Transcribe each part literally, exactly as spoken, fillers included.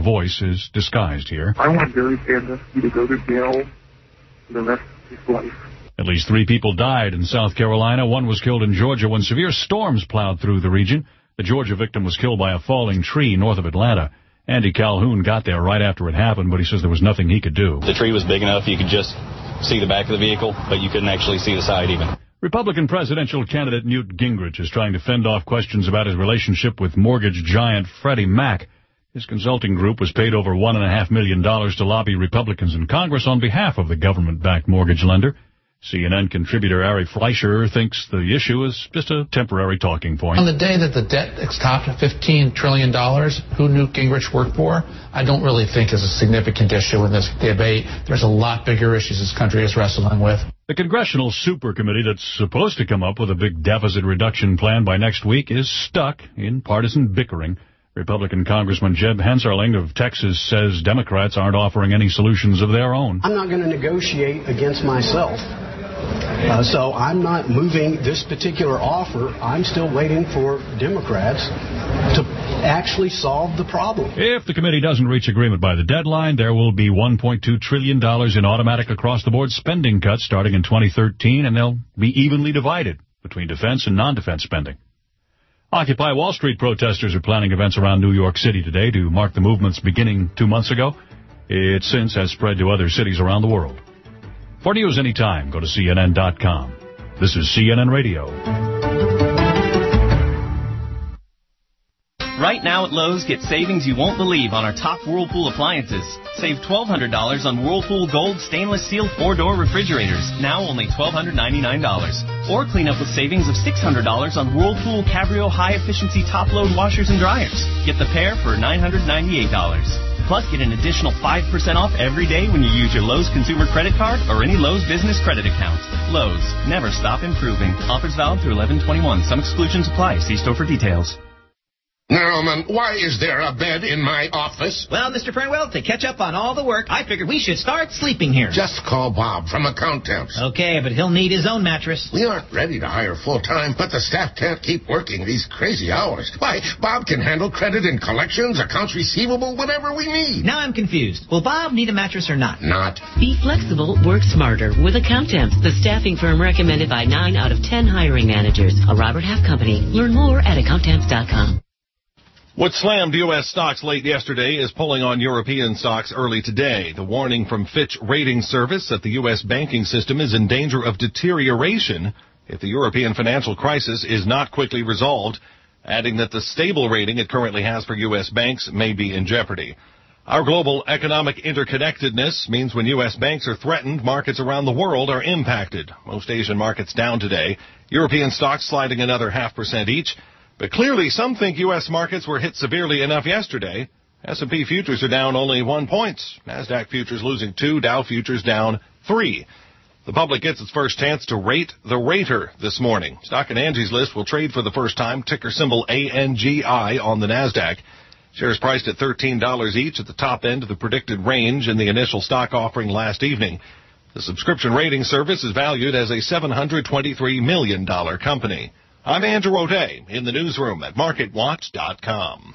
voice is disguised here. I want Barry Sandusky to go to jail for the rest of his life. At least three people died in South Carolina. One was killed in Georgia when severe storms plowed through the region. The Georgia victim was killed by a falling tree north of Atlanta. Andy Calhoun got there right after it happened, but he says there was nothing he could do. The tree was big enough you could just see the back of the vehicle, but you couldn't actually see the side even. Republican presidential candidate Newt Gingrich is trying to fend off questions about his relationship with mortgage giant Freddie Mac. His consulting group was paid over one point five million dollars to lobby Republicans in Congress on behalf of the government-backed mortgage lender. C N N contributor Ari Fleischer thinks the issue is just a temporary talking point. On the day that the debt topped at fifteen trillion dollars, who Newt Gingrich worked for, I don't really think is a significant issue in this debate. There's a lot bigger issues this country is wrestling with. The Congressional Super Committee that's supposed to come up with a big deficit reduction plan by next week is stuck in partisan bickering. Republican Congressman Jeb Hensarling of Texas says Democrats aren't offering any solutions of their own. I'm not going to negotiate against myself. Uh, so I'm not moving this particular offer. I'm still waiting for Democrats to actually solve the problem. If the committee doesn't reach agreement by the deadline, there will be one point two trillion dollars in automatic across-the-board spending cuts starting in twenty thirteen, and they'll be evenly divided between defense and non-defense spending. Occupy Wall Street protesters are planning events around New York City today to mark the movement's beginning two months ago. It since has spread to other cities around the world. For news anytime, go to C N N dot com. This is C N N Radio. Right now at Lowe's, get savings you won't believe on our top Whirlpool appliances. Save twelve hundred dollars on Whirlpool Gold stainless steel four-door refrigerators, now only one thousand two hundred ninety-nine dollars. Or clean up with savings of six hundred dollars on Whirlpool Cabrio high-efficiency top-load washers and dryers. Get the pair for nine hundred ninety-eight dollars. Plus, get an additional five percent off every day when you use your Lowe's consumer credit card or any Lowe's business credit account. Lowe's, never stop improving. Offers valid through eleven twenty-one. Some exclusions apply. See store for details. Newman, why is there a bed in my office? Well, Mister Fernwell, to catch up on all the work, I figured we should start sleeping here. Just call Bob from Account Temps. Okay, but he'll need his own mattress. We aren't ready to hire full-time, but the staff can't keep working these crazy hours. Why, Bob can handle credit and collections, accounts receivable, whatever we need. Now I'm confused. Will Bob need a mattress or not? Not. Be flexible, work smarter with Account Temps, the staffing firm recommended by nine out of ten hiring managers. A Robert Half company. Learn more at account temps dot com. What slammed U S stocks late yesterday is pulling on European stocks early today. The warning from Fitch Ratings Service that the U S banking system is in danger of deterioration if the European financial crisis is not quickly resolved, adding that the stable rating it currently has for U S banks may be in jeopardy. Our global economic interconnectedness means when U S banks are threatened, markets around the world are impacted. Most Asian markets down today. European stocks sliding another half percent each. But clearly, some think U S markets were hit severely enough yesterday. S and P futures are down only one point. NASDAQ futures losing two. Dow futures down three. The public gets its first chance to rate the rater this morning. Stock and Angie's List will trade for the first time. Ticker symbol A N G I on the NASDAQ. Shares priced at thirteen dollars each at the top end of the predicted range in the initial stock offering last evening. The subscription rating service is valued as a seven hundred twenty-three million dollars company. I'm Andrew O'Day in the newsroom at market watch dot com.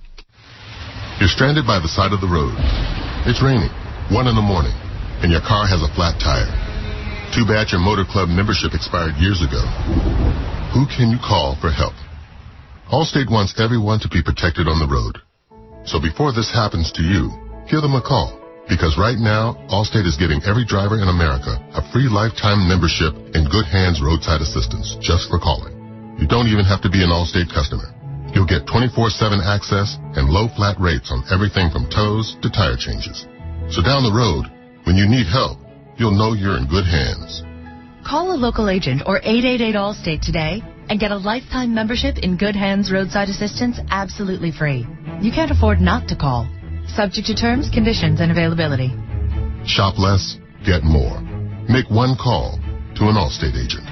You're stranded by the side of the road. It's raining, one in the morning, and your car has a flat tire. Too bad your motor club membership expired years ago. Who can you call for help? Allstate wants everyone to be protected on the road. So before this happens to you, give them a call. Because right now, Allstate is giving every driver in America a free lifetime membership in Good Hands Roadside Assistance just for calling. You don't even have to be an Allstate customer. You'll get twenty-four seven access and low flat rates on everything from tows to tire changes. So down the road, when you need help, you'll know you're in good hands. Call a local agent or eight eight eight Allstate today and get a lifetime membership in Good Hands Roadside Assistance absolutely free. You can't afford not to call. Subject to terms, conditions, and availability. Shop less, get more. Make one call to an Allstate agent.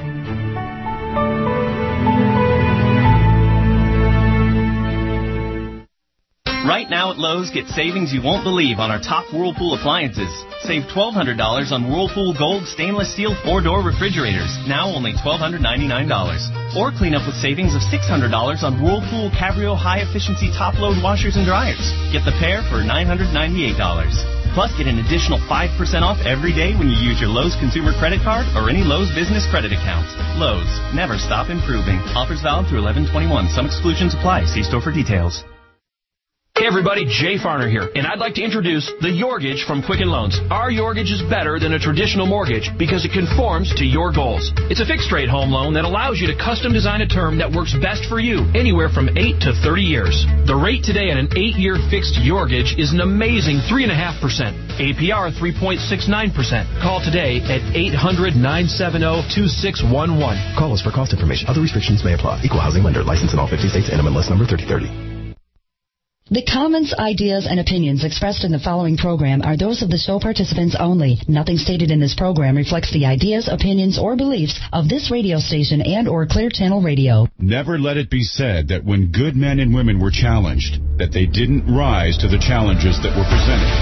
Right now at Lowe's, get savings you won't believe on our top Whirlpool appliances. Save twelve hundred dollars on Whirlpool Gold stainless steel four-door refrigerators, now only one thousand two hundred ninety-nine dollars. Or clean up with savings of six hundred dollars on Whirlpool Cabrio high-efficiency top-load washers and dryers. Get the pair for nine hundred ninety-eight dollars. Plus, get an additional five percent off every day when you use your Lowe's consumer credit card or any Lowe's business credit account. Lowe's, never stop improving. Offers valid through eleven twenty-one. Some exclusions apply. See store for details. Hey everybody, Jay Farner here, and I'd like to introduce the Yorgage from Quicken Loans. Our Yorgage is better than a traditional mortgage because it conforms to your goals. It's a fixed-rate home loan that allows you to custom design a term that works best for you, anywhere from eight to thirty years. The rate today on an eight-year fixed Yorgage is an amazing three point five percent. A P R three point six nine percent. Call today at eight hundred, nine seven zero, two six one one. Call us for cost information. Other restrictions may apply. Equal housing lender. License in all fifty states. N M L S number thirty thirty. The comments, ideas, and opinions expressed in the following program are those of the show participants only. Nothing stated in this program reflects the ideas, opinions, or beliefs of this radio station and or Clear Channel Radio. Never let it be said that when good men and women were challenged, that they didn't rise to the challenges that were presented.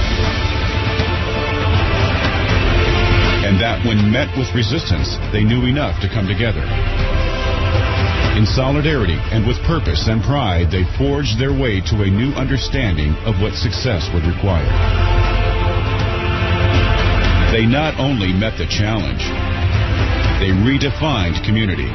And that when met with resistance, they knew enough to come together. In solidarity and with purpose and pride, they forged their way to a new understanding of what success would require. They not only met the challenge, they redefined community.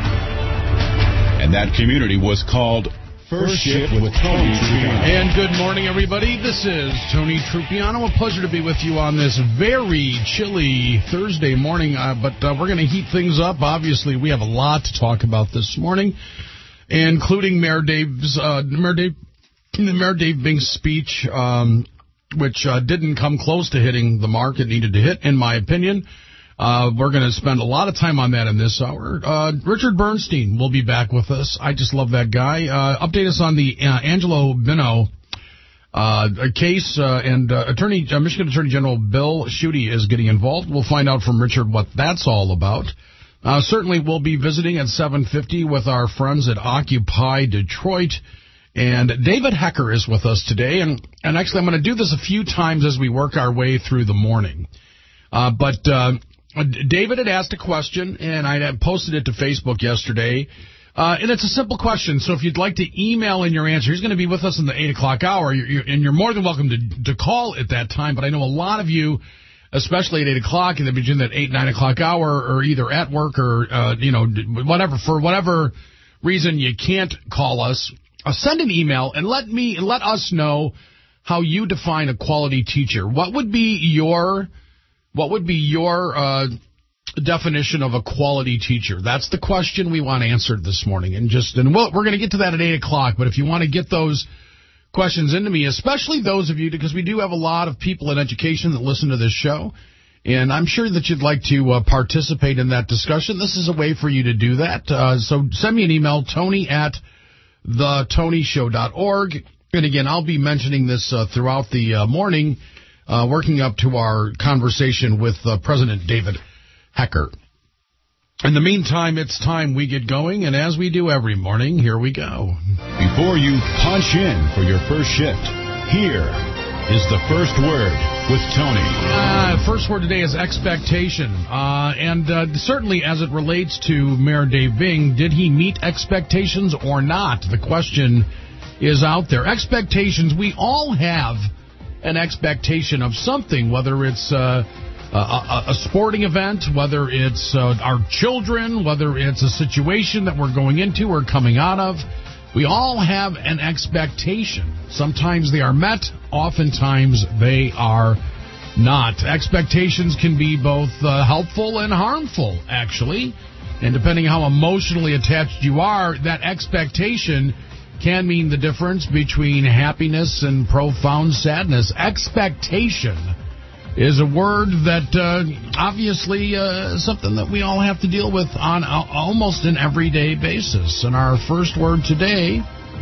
And that community was called First Shift with Tony Trupiano. And good morning, everybody. This is Tony Trupiano. A pleasure to be with you on this very chilly Thursday morning, uh, but uh, we're going to heat things up. Obviously, we have a lot to talk about this morning, including Mayor Dave's uh, Mayor Dave, Mayor Dave Bink's speech, um, which uh, didn't come close to hitting the mark it needed to hit, in my opinion. Uh, we're going to spend a lot of time on that in this hour. Uh, Richard Bernstein will be back with us. I just love that guy. Uh, update us on the uh, Angelo Bino uh, case, uh, and uh, Attorney uh, Michigan Attorney General Bill Schuette is getting involved. We'll find out from Richard what that's all about. Uh, certainly, we'll be visiting at seven fifty with our friends at Occupy Detroit. And David Hecker is with us today. And, and actually, I'm going to do this a few times as we work our way through the morning. Uh, but... Uh, David had asked a question, and I had posted it to Facebook yesterday, uh, and it's a simple question. So if you'd like to email in your answer, he's going to be with us in the eight o'clock hour, you're, you're, and you're more than welcome to, to call at that time. But I know a lot of you, especially at eight o'clock, and between that eight, nine o'clock hour, are either at work or, uh, you know, whatever, for whatever reason you can't call us. Uh, send an email and let me, let us know how you define a quality teacher. What would be your... What would be your uh, definition of a quality teacher? That's the question we want answered this morning. And just and we'll, we're going to get to that at eight o'clock. But if you want to get those questions into me, especially those of you, because we do have a lot of people in education that listen to this show, and I'm sure that you'd like to uh, participate in that discussion. This is a way for you to do that. Uh, so send me an email, Tony at the tony show dot org. And again, I'll be mentioning this uh, throughout the uh, morning. Uh, working up to our conversation with uh, President David Hecker. In the meantime, it's time we get going, and as we do every morning, here we go. Before you punch in for your first shift, here is the first word with Tony. Uh, first word today is expectation, uh, and uh, certainly as it relates to Mayor Dave Bing, did he meet expectations or not? The question is out there. Expectations, we all have an expectation of something, whether it's uh, a, a sporting event, whether it's uh, our children, whether it's a situation that we're going into or coming out of. We all have an expectation. Sometimes they are met, oftentimes they are not. Expectations can be both uh, helpful and harmful, actually. And depending how emotionally attached you are, that expectation can mean the difference between happiness and profound sadness. Expectation is a word that uh, obviously uh, is something that we all have to deal with on a, almost an everyday basis. And our first word today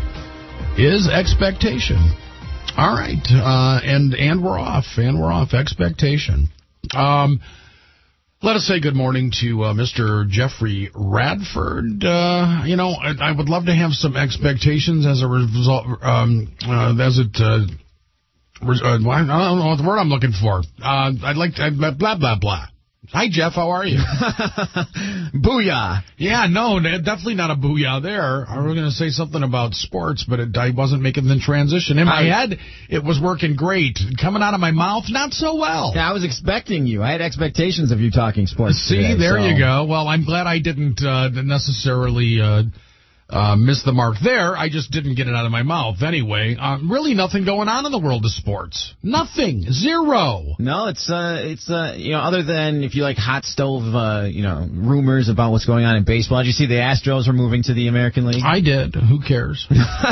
is expectation. All right, uh, and and we're off, and we're off. Expectation. Um, Let us say good morning to uh, Mister Jeffrey Radford. Uh, you know, I, I would love to have some expectations as a result, um, uh, as it, uh, res- uh, I don't know what the word I'm looking for. Uh, I'd like to, uh, blah, blah, blah. Hi, Jeff. How are you? Booyah. Yeah, no, definitely not a booyah there. I was going to say something about sports, but it, I wasn't making the transition. In my I, head, it was working great. Coming out of my mouth, not so well. Yeah, I was expecting you. I had expectations of you talking sports See, today, there so. you go. Well, I'm glad I didn't uh, necessarily... Uh, Uh, missed the mark there. I just didn't get it out of my mouth anyway. Uh, really nothing going on in the world of sports. Nothing. Zero. No, it's, uh, it's uh, you know, other than if you like hot stove, uh, you know, rumors about what's going on in baseball. Did you see the Astros are moving to the American League? I did. Who cares?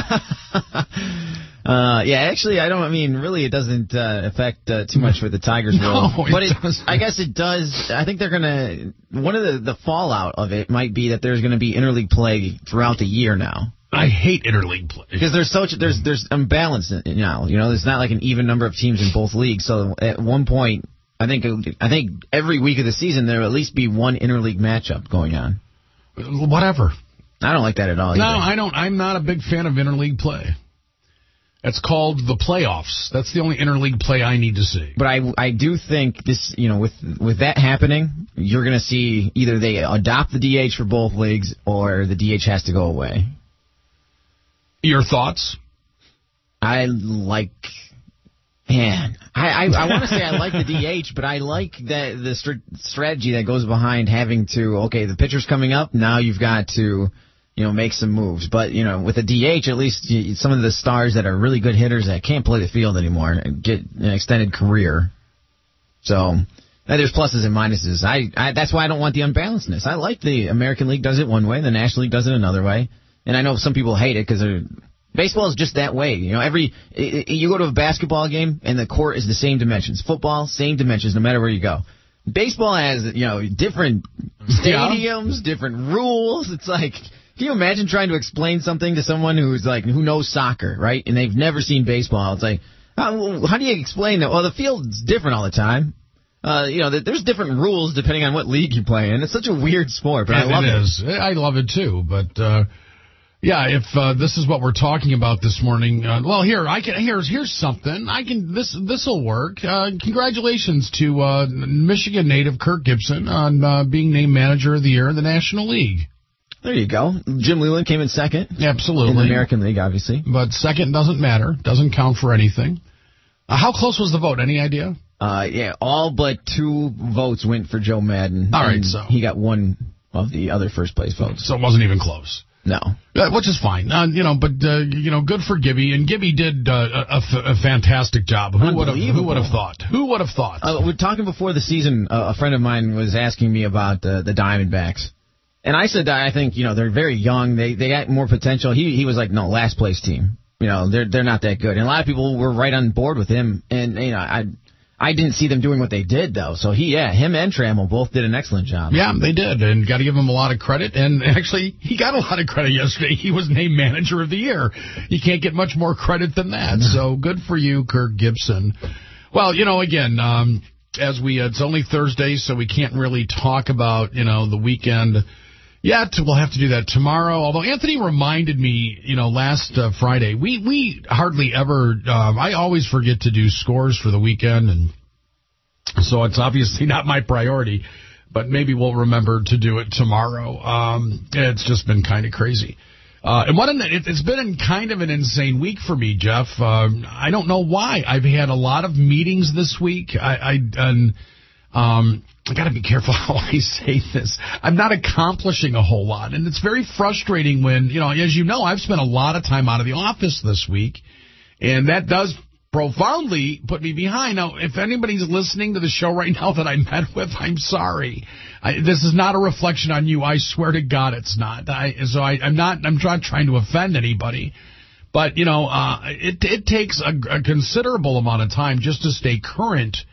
Uh, yeah, actually, I don't, I mean, really, it doesn't uh, affect uh, too much for the Tigers. No, world. But it it, I guess it does. I think they're going to, one of the, the fallout of it might be that there's going to be interleague play throughout the year now. I hate interleague play. Because there's such, there's, there's imbalance now. You know, there's not like an even number of teams in both leagues. So at one point, I think, I think every week of the season, there will at least be one interleague matchup going on. Whatever. I don't like that at all. No, either. I don't. I'm not a big fan of interleague play. It's called the playoffs. That's the only interleague play I need to see. But I, I do think this, you know, with with that happening, you're going to see either they adopt the D H for both leagues or the D H has to go away. Your thoughts? I like, man, I, I, I want to say I like the D H, but I like that the st- strategy that goes behind having to, okay, the pitcher's coming up, now you've got to... you know, make some moves. But, you know, with a D H, at least you, some of the stars that are really good hitters that can't play the field anymore get an extended career. So, there's pluses and minuses. I, I That's why I don't want the unbalancedness. I like the American League does it one way, the National League does it another way. And I know some people hate it because baseball is just that way. You know, every you go to a basketball game and the court is the same dimensions. Football, same dimensions no matter where you go. Baseball has, you know, different stadiums, yeah. different rules. It's like... Can you imagine trying to explain something to someone who's like who knows soccer, right? And they've never seen baseball. It's like, how, how do you explain that? Well, the field's different all the time. Uh, you know, there's different rules depending on what league you play in. It's such a weird sport, but yeah, I love it. It is. I love it too. But uh, yeah, if uh, this is what we're talking about this morning, uh, well, here I can. Here's here's something. I can. This this will work. Uh, congratulations to uh, Michigan native Kirk Gibson on uh, being named Manager of the Year in the National League. There you go. Jim Leyland came in second. Absolutely. In the American League, obviously. But second doesn't matter. Doesn't count for anything. Uh, how close was the vote? Any idea? Uh, yeah, all but two votes went for Joe Madden. All right, so. He got one of the other first place votes. So it wasn't even close. No. Uh, which is fine. Uh, you know, but, uh, you know, good for Gibby. And Gibby did uh, a, a, a fantastic job. Who would have Who would have thought? Who would have thought? Uh, we're talking before the season. Uh, a friend of mine was asking me about uh, the Diamondbacks. And I said, I think, you know, they're very young. They they got more potential. He he was like, no, last place team. You know, they're they're not that good. And a lot of people were right on board with him. And, you know, I I didn't see them doing what they did, though. So, he, yeah, him and Trammell both did an excellent job. Yeah, they did. And got to give him a lot of credit. And actually, he got a lot of credit yesterday. He was named Manager of the Year. You can't get much more credit than that. So, good for you, Kirk Gibson. Well, you know, again, um, as we, uh, it's only Thursday, so we can't really talk about, you know, the weekend yet. We'll have to do that tomorrow. Although Anthony reminded me, you know, last uh, Friday, we, we hardly ever, um, I always forget to do scores for the weekend, and so it's obviously not my priority, but maybe we'll remember to do it tomorrow. Um, it's just been kind of crazy. Uh, and what an, it, it's been in kind of an insane week for me, Jeff. Um, I don't know why. I've had a lot of meetings this week. I, I and, um, I got to be careful how I say this. I'm not accomplishing a whole lot, and it's very frustrating when, you know, as you know, I've spent a lot of time out of the office this week, and that does profoundly put me behind. Now, if anybody's listening to the show right now that I met with, I'm sorry. I, this is not a reflection on you. I swear to God it's not. I, so I, I'm not I'm not trying to offend anybody. But, you know, uh, it, it takes a, a considerable amount of time just to stay current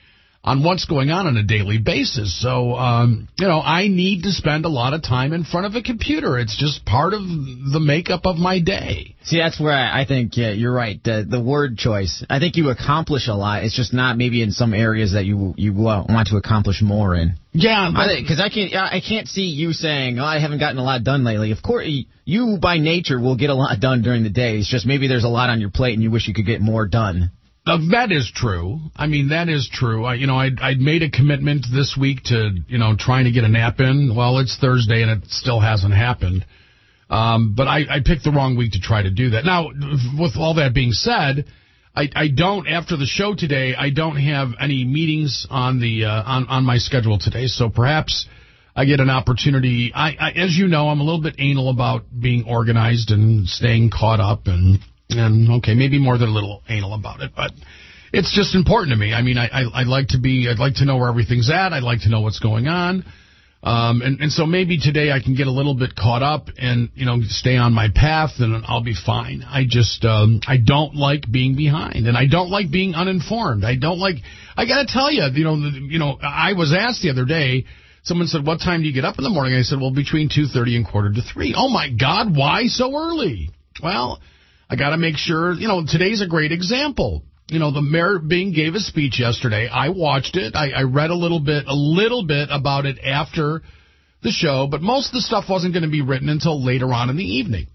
on what's going on on a daily basis. So, um, you know, I need to spend a lot of time in front of a computer. It's just part of the makeup of my day. See, that's where I, I think yeah, you're right. Uh, the word choice. I think you accomplish a lot. It's just not maybe in some areas that you you want to accomplish more in. Yeah, because I, I can't I can't see you saying, oh, I haven't gotten a lot done lately. Of course, you by nature will get a lot done during the day. It's just maybe there's a lot on your plate and you wish you could get more done. Uh, that is true. I mean, that is true. I, you know, I'd, I'd made a commitment this week to, you know, trying to get a nap in. Well, it's Thursday and it still hasn't happened. Um, but I, I picked the wrong week to try to do that. Now, with all that being said, I, I don't, after the show today, I don't have any meetings on the uh, on, on my schedule today. So perhaps I get an opportunity. I, I, as you know, I'm a little bit anal about being organized and staying caught up and... And, okay, maybe more than a little anal about it, but it's just important to me. I mean, I, I, I'd like to be, I'd like to know where everything's at. I'd like to know what's going on. Um, and, and so maybe today I can get a little bit caught up and, you know, stay on my path and I'll be fine. I just, um, I don't like being behind and I don't like being uninformed. I don't like, I gotta tell you, you know, you know, I was asked the other day, someone said, what time do you get up in the morning? I said, well, between two thirty and quarter to three. Oh my God, why so early? Well, I got to make sure, you know, today's a great example. You know, the mayor Bing gave a speech yesterday. I watched it. I, I read a little bit, a little bit about it after the show, but most of the stuff wasn't going to be written until later on in the evening.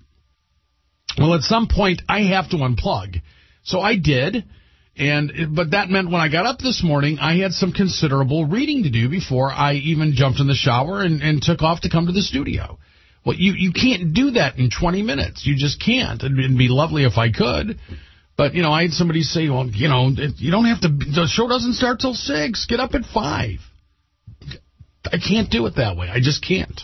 Well, at some point, I have to unplug. So I did, and but that meant when I got up this morning, I had some considerable reading to do before I even jumped in the shower and, and took off to come to the studio. Well, you, you can't do that in twenty minutes. You just can't. It'd be lovely if I could. But, you know, I had somebody say, well, you know, you don't have to, the show doesn't start till six. Get up at five. I can't do it that way. I just can't.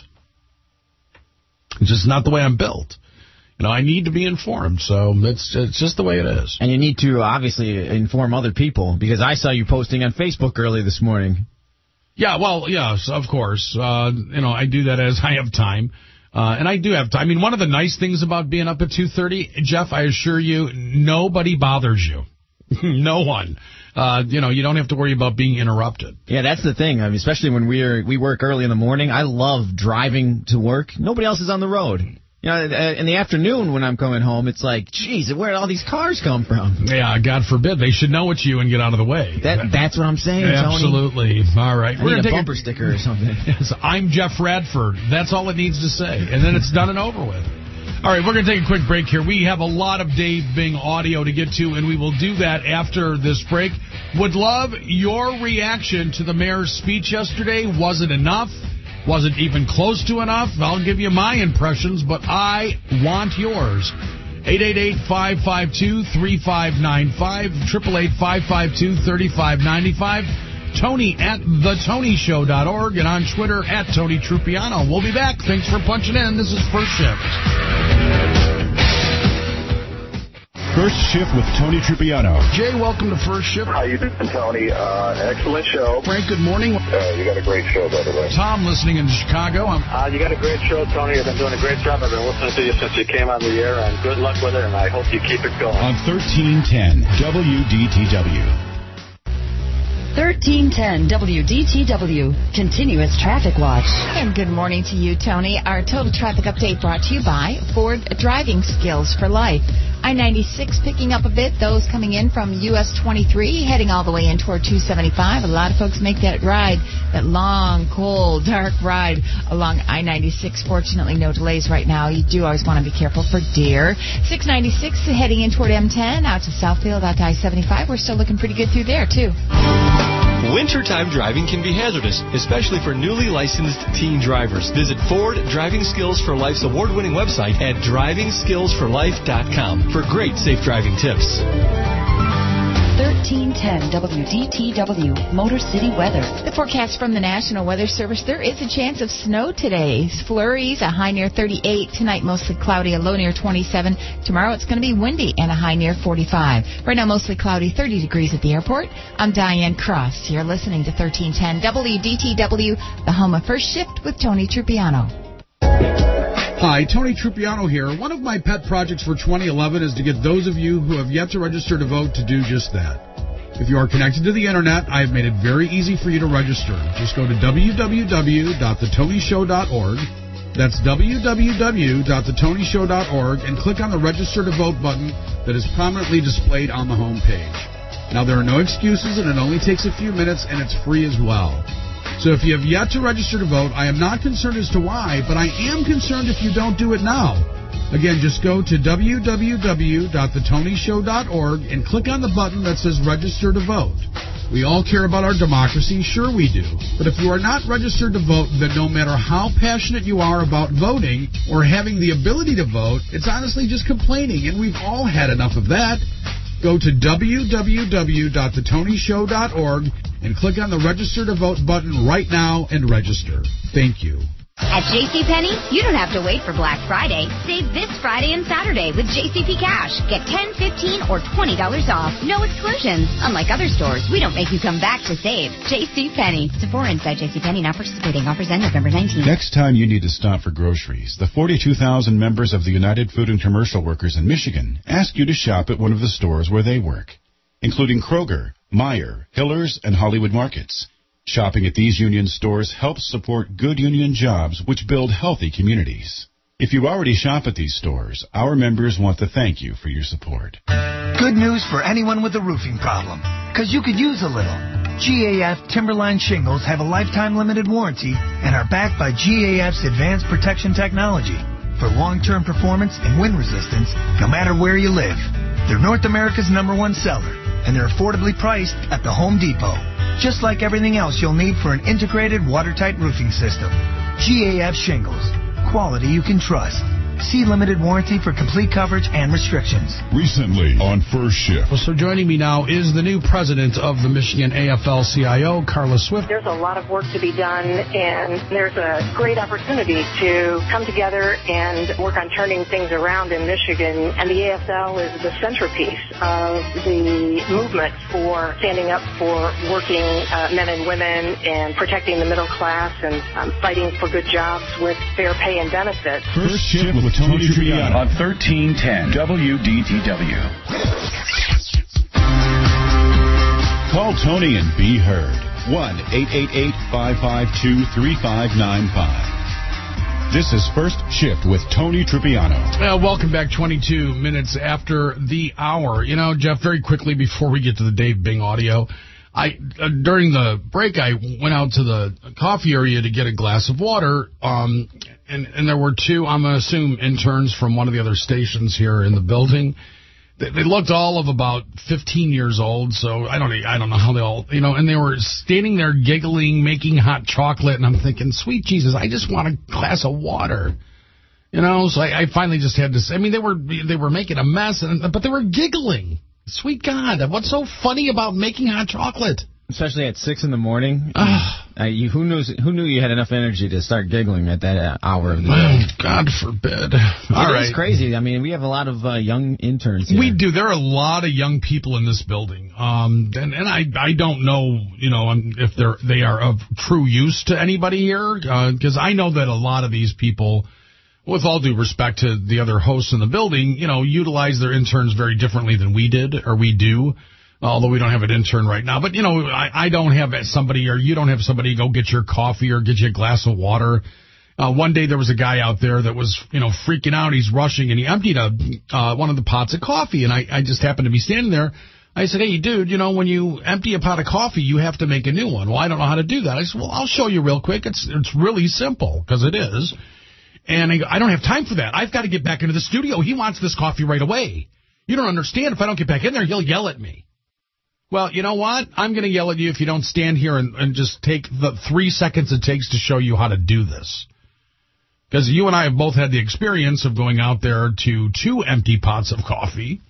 It's just not the way I'm built. You know, I need to be informed, so it's, it's just the way it is. And you need to, obviously, inform other people, because I saw you posting on Facebook early this morning. Yeah, well, yes, of course. Uh, you know, I do that as I have time. Uh, and I do have time. I mean, one of the nice things about being up at two thirty, Jeff, I assure you, nobody bothers you. No one. Uh, you know, you don't have to worry about being interrupted. Yeah, that's the thing. I mean, especially when we're, we work early in the morning. I love driving to work. Nobody else is on the road. You know, in the afternoon when I'm coming home, it's like, geez, where did all these cars come from? Yeah, God forbid. They should know it's you and get out of the way. That That's what I'm saying, Tony. Absolutely. All right. I We're need a bumper a, sticker or something. Yes, I'm Jeff Radford. That's all it needs to say. And then it's done and over with. All right, we're going to take a quick break here. We have a lot of Dave Bing audio to get to, and we will do that after this break. Would love your reaction to the mayor's speech yesterday. Was it enough? Was it even close to enough? I'll give you my impressions, but I want yours. eight eight eight, five five two, three five nine five, eight eight eight, five five two, three five nine five, Tony at the tony show dot org, and on Twitter at Tony Trupiano. We'll be back. Thanks for punching in. This is First Shift. First Shift with Tony Trupiano. Jay, welcome to First Shift. How you doing, Tony? Uh, excellent show. Frank, good morning. Uh, you got a great show, by the way. Tom, listening in Chicago. I'm... Uh, you got a great show, Tony. You've been doing a great job. I've been listening to you since you came on the air, and good luck with it, and I hope you keep it going. On thirteen ten W D T W. thirteen ten W D T W, Continuous Traffic Watch. And good morning to you, Tony. Our total traffic update brought to you by Ford Driving Skills for Life. I ninety-six picking up a bit, those coming in from U S twenty-three, heading all the way in toward two seventy-five. A lot of folks make that ride, that long, cold, dark ride along I ninety-six. Fortunately, no delays right now. You do always want to be careful for deer. six ninety-six heading in toward M ten, out to Southfield, out to I seventy-five. We're still looking pretty good through there, too. Wintertime driving can be hazardous, especially for newly licensed teen drivers. Visit Ford Driving Skills for Life's award-winning website at driving skills for life dot com for great safe driving tips. thirteen ten W D T W, Motor City weather. The forecast from the National Weather Service, there is a chance of snow today. Flurries, a high near thirty-eight. Tonight, mostly cloudy, a low near twenty-seven. Tomorrow, it's going to be windy and a high near forty-five. Right now, mostly cloudy, thirty degrees at the airport. I'm Diane Cross. You're listening to thirteen ten W D T W, the home of First Shift with Tony Trupiano. Hi, Tony Trupiano here. One of my pet projects for twenty eleven is to get those of you who have yet to register to vote to do just that. If you are connected to the internet, I have made it very easy for you to register. Just go to w w w dot the tony show dot org. That's w w w dot the tony show dot org and click on the Register to Vote button that is prominently displayed on the home page. Now, there are no excuses, and it only takes a few minutes, and it's free as well. So if you have yet to register to vote, I am not concerned as to why, but I am concerned if you don't do it now. Again, just go to w w w dot the tony show dot org and click on the button that says Register to Vote. We all care about our democracy, sure we do. But if you are not registered to vote, then no matter how passionate you are about voting or having the ability to vote, it's honestly just complaining, and we've all had enough of that. Go to w w w dot the tony show dot org and click on the Register to Vote button right now and register. Thank you. At JCPenney, you don't have to wait for Black Friday. Save this Friday and Saturday with J C P Cash. Get ten dollars, fifteen dollars, or twenty dollars off. No exclusions. Unlike other stores, we don't make you come back to save. JCPenney. Sephora inside JCPenney not participating. Offers end November nineteenth. Next time you need to stop for groceries, the forty-two thousand members of the United Food and Commercial Workers in Michigan ask you to shop at one of the stores where they work, including Kroger, Meijer, Hillers, and Hollywood Markets. Shopping at these union stores helps support good union jobs which build healthy communities. If you already shop at these stores, our members want to thank you for your support. Good news for anyone with a roofing problem, because you could use a little. G A F Timberline shingles have a lifetime limited warranty and are backed by G A F's advanced protection technology for long-term performance and wind resistance no matter where you live. They're North America's number one seller, and they're affordably priced at the Home Depot. Just like everything else you'll need for an integrated watertight roofing system. G A F Shingles. Quality you can trust. See limited warranty for complete coverage and restrictions. Recently on First Shift. Well, so joining me now is the new president of the Michigan A F L C I O, Carla Swift. There's a lot of work to be done, and there's a great opportunity to come together and work on turning things around in Michigan. And the A F L is the centerpiece of the movement for standing up for working uh, men and women and protecting the middle class and um, fighting for good jobs with fair pay and benefits. First Shift with Tony Triano on thirteen ten W D T W. Call Tony and be heard. one eight eight eight, five five two, three five nine five. This is First Shift with Tony Tripiano. Well, welcome back, twenty-two minutes after the hour. You know, Jeff, very quickly before we get to the Dave Bing audio, I uh, during the break, I went out to the coffee area to get a glass of water, um, and, and there were two, I'm going to assume, interns from one of the other stations here in the building. They, they looked all of about fifteen years old, so I don't I don't know how they all, you know, and they were standing there giggling, making hot chocolate, and I'm thinking, sweet Jesus, I just want a glass of water. You know, so I, I finally just had to say, I mean, they were they were making a mess, and, but they were giggling. Sweet God, what's so funny about making hot chocolate? Especially at six in the morning. uh, you, who knows? Who knew you had enough energy to start giggling at that uh, hour of the well, day? God forbid. It All right, it's crazy. I mean, we have a lot of uh, young interns here. We do. There are a lot of young people in this building, um, and and I I don't know, you know, if they're they are of true use to anybody here, because uh, I know that a lot of these people, with all due respect to the other hosts in the building, you know, utilize their interns very differently than we did or we do. Although we don't have an intern right now. But, you know, I, I don't have somebody or you don't have somebody go get your coffee or get you a glass of water. Uh, one day there was a guy out there that was, you know, freaking out. He's rushing, and he emptied a uh, one of the pots of coffee. And I, I just happened to be standing there. I said, hey, dude, you know, when you empty a pot of coffee, you have to make a new one. Well, I don't know how to do that. I said, well, I'll show you real quick. It's it's really simple, because it is. And I, go, I don't have time for that. I've got to get back into the studio. He wants this coffee right away. You don't understand. If I don't get back in there, he'll yell at me. Well, you know what? I'm going to yell at you if you don't stand here and, and just take the three seconds it takes to show you how to do this. Because you and I have both had the experience of going out there to two empty pots of coffee.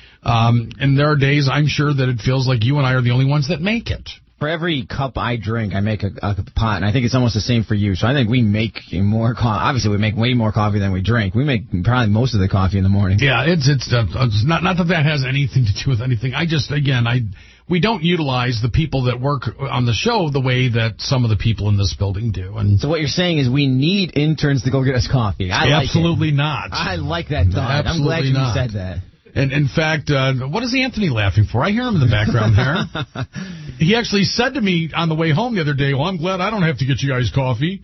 Um, and there are days I'm sure that it feels like you and I are the only ones that make it. For every cup I drink, I make a, a pot, and I think it's almost the same for you. So I think we make more coffee. Obviously, we make way more coffee than we drink. We make probably most of the coffee in the morning. Yeah, it's it's, uh, it's not not that that has anything to do with anything. I just, again, I we don't utilize the people that work on the show the way that some of the people in this building do. And so what you're saying is we need interns to go get us coffee. I absolutely like it. not. I like that thought. Absolutely I'm glad you not. said that. And in fact, uh, what is Anthony laughing for? I hear him in the background there. He actually said to me on the way home the other day, well, I'm glad I don't have to get you guys coffee.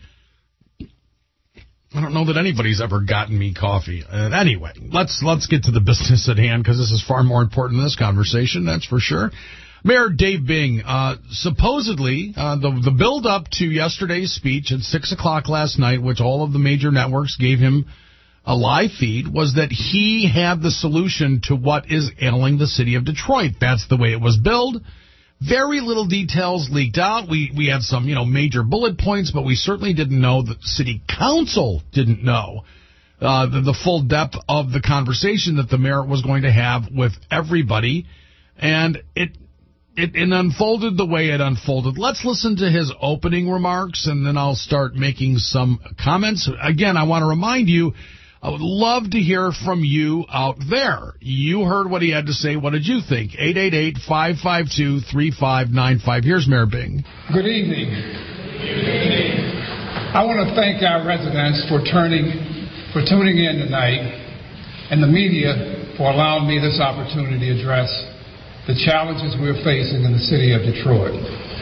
I don't know that anybody's ever gotten me coffee. Uh, anyway, let's let's get to the business at hand, because this is far more important than this conversation, that's for sure. Mayor Dave Bing, uh, supposedly, uh, the, the build-up to yesterday's speech at six o'clock last night, which all of the major networks gave him a live feed, was that he had the solution to what is ailing the city of Detroit. That's the way it was billed. Very little details leaked out. We we had some, you know, major bullet points, but we certainly didn't know, the city council didn't know uh, the, the full depth of the conversation that the mayor was going to have with everybody. And it, it, it unfolded the way it unfolded. Let's listen to his opening remarks, and then I'll start making some comments. Again, I want to remind you, I would love to hear from you out there. You heard what he had to say. What did you think? eight eight eight, five five two, three five nine five. Here's Mayor Bing. Good evening. Good evening. I want to thank our residents for turning, for tuning in tonight, and the media for allowing me this opportunity to address the challenges we're facing in the city of Detroit.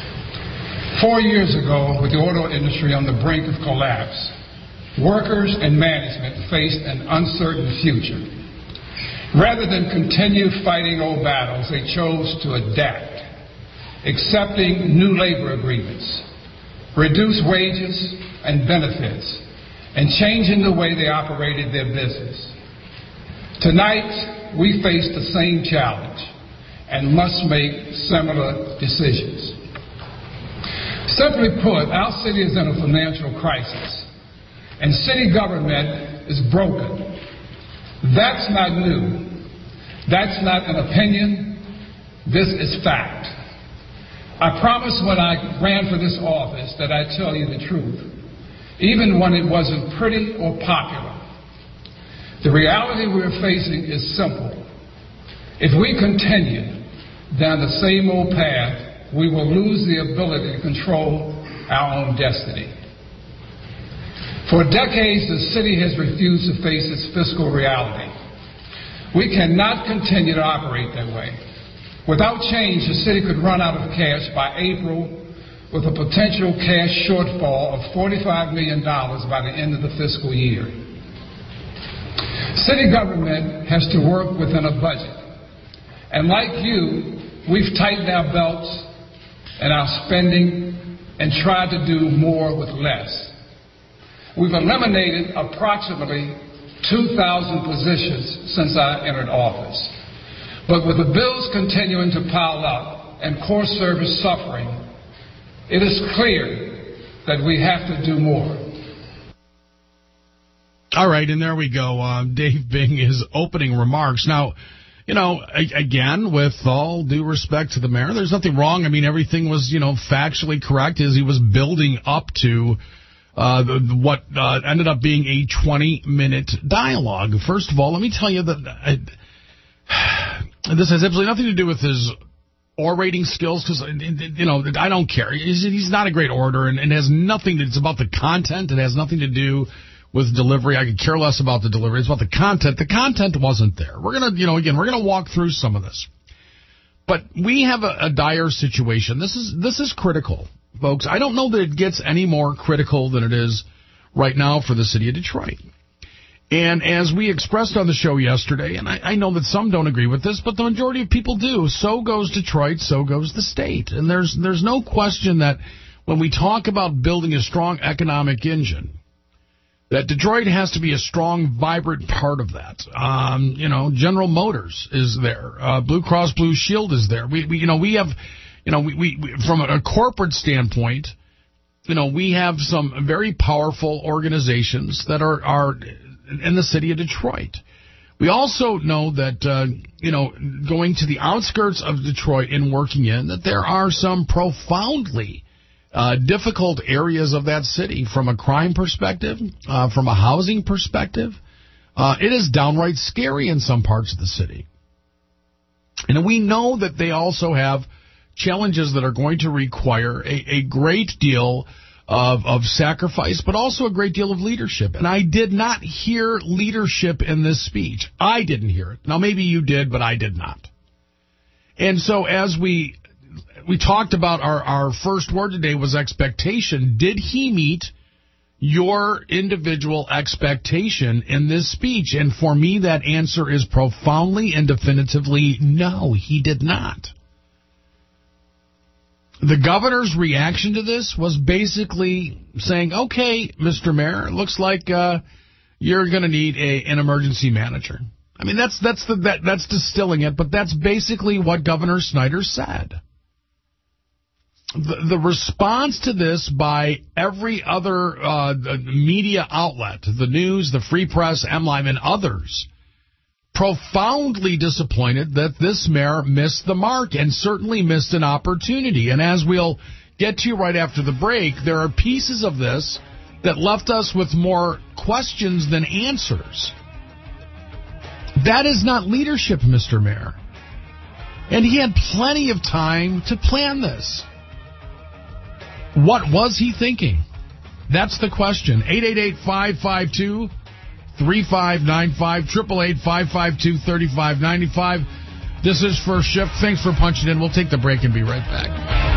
Four years ago, with the auto industry on the brink of collapse, workers and management faced an uncertain future. Rather than continue fighting old battles, they chose to adapt, accepting new labor agreements, reduce wages and benefits, and changing the way they operated their business. Tonight, we face the same challenge and must make similar decisions. Simply put, our city is in a financial crisis, and city government is broken. That's not new. That's not an opinion. This is fact. I promised when I ran for this office that I'd tell you the truth, even when it wasn't pretty or popular. The reality we're facing is simple. If we continue down the same old path, we will lose the ability to control our own destiny. For decades, the city has refused to face its fiscal reality. We cannot continue to operate that way. Without change, the city could run out of cash by April with a potential cash shortfall of forty-five million dollars by the end of the fiscal year. City government has to work within a budget. And like you, we've tightened our belts and our spending and tried to do more with less. We've eliminated approximately two thousand positions since I entered office. But with the bills continuing to pile up and core service suffering, it is clear that we have to do more. All right, and there we go. Uh, Dave Bing, his opening remarks. Now, you know, again, with all due respect to the mayor, there's nothing wrong. I mean, everything was, you know, factually correct as he was building up to Uh, the, what uh, ended up being a twenty-minute dialogue. First of all, let me tell you that I, this has absolutely nothing to do with his orating skills, because, you know, I don't care. He's, he's not a great orator, and it has nothing to, it's about the content. It has nothing to do with delivery. I could care less about the delivery. It's about the content. The content wasn't there. We're going to, you know, again, we're going to walk through some of this. But we have a, a dire situation. This is this is critical. Folks, I don't know that it gets any more critical than it is right now for the city of Detroit. And as we expressed on the show yesterday, and I, I know that some don't agree with this, but the majority of people do, so goes Detroit, so goes the state. And there's there's no question that when we talk about building a strong economic engine, that Detroit has to be a strong, vibrant part of that. Um, you know, General Motors is there. Uh, Blue Cross Blue Shield is there. We, we you know, we have... You know, we, we, we from a corporate standpoint, you know, we have some very powerful organizations that are, are in the city of Detroit. We also know that, uh, you know, going to the outskirts of Detroit and working in, that there are some profoundly uh, difficult areas of that city from a crime perspective, uh, from a housing perspective. Uh, it is downright scary in some parts of the city. And we know that they also have challenges that are going to require a, a great deal of, of sacrifice, but also a great deal of leadership. And I did not hear leadership in this speech. I didn't hear it. Now, maybe you did, but I did not. And so as we we talked about our, our first word today was expectation, did he meet your individual expectation in this speech? And for me, that answer is profoundly and definitively no, he did not. The governor's reaction to this was basically saying, okay, Mister Mayor, it looks like uh, you're going to need a, an emergency manager. I mean, that's that's the that, that's distilling it, but that's basically what Governor Snyder said. The, the response to this by every other uh, media outlet, the news, the Free Press, MLive, and others, profoundly disappointed that this mayor missed the mark and certainly missed an opportunity. And as we'll get to right after the break, there are pieces of this that left us with more questions than answers. That is not leadership, Mister Mayor. And he had plenty of time to plan this. What was he thinking? That's the question. eight eight eight, five five two, three five nine five, eight eight eight, five five two, three five nine five. This is First Shift. Thanks for punching in. We'll take the break and be right back.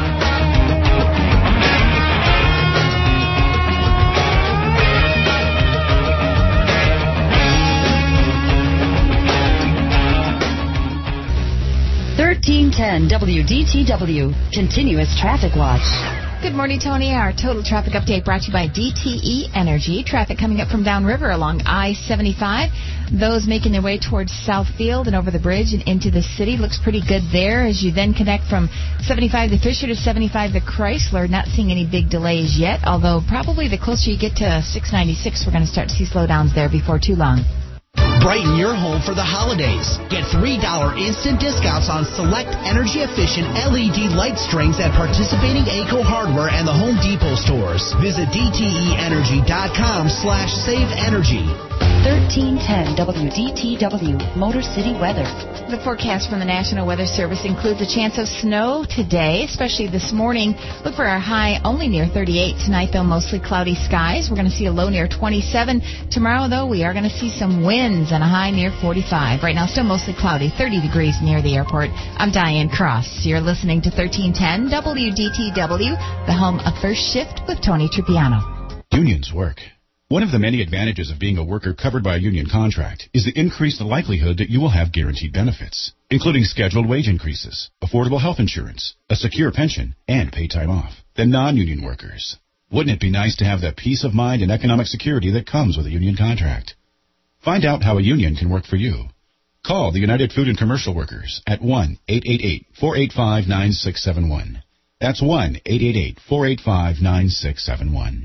thirteen ten W D T W, Continuous Traffic Watch. Good morning, Tony. Our total traffic update brought to you by D T E Energy. Traffic coming up from downriver along I seventy-five. Those making their way towards Southfield and over the bridge and into the city. Looks pretty good there as you then connect from seventy-five to Fisher to seventy-five to Chrysler. Not seeing any big delays yet, although probably the closer you get to six ninety-six, we're going to start to see slowdowns there before too long. Brighten your home for the holidays. Get three dollars instant discounts on select energy-efficient L E D light strings at participating A C O Hardware and the Home Depot stores. Visit D T E energy dot com slash save energy. thirteen ten W D T W, Motor City weather. The forecast from the National Weather Service includes a chance of snow today, especially this morning. Look for our high only near thirty-eight. Tonight, though, mostly cloudy skies. We're going to see a low near twenty-seven. Tomorrow, though, we are going to see some winds and a high near forty-five. Right now, still mostly cloudy, thirty degrees near the airport. I'm Diane Cross. You're listening to thirteen ten W D T W, the home of First Shift with Tony Trupiano. Unions work. One of the many advantages of being a worker covered by a union contract is the increased likelihood that you will have guaranteed benefits, including scheduled wage increases, affordable health insurance, a secure pension, and paid time off, than non-union workers. Wouldn't it be nice to have that peace of mind and economic security that comes with a union contract? Find out how a union can work for you. Call the United Food and Commercial Workers at one eight eight eight, four eight five, nine six seven one. That's one eight eight eight, four eight five, nine six seven one.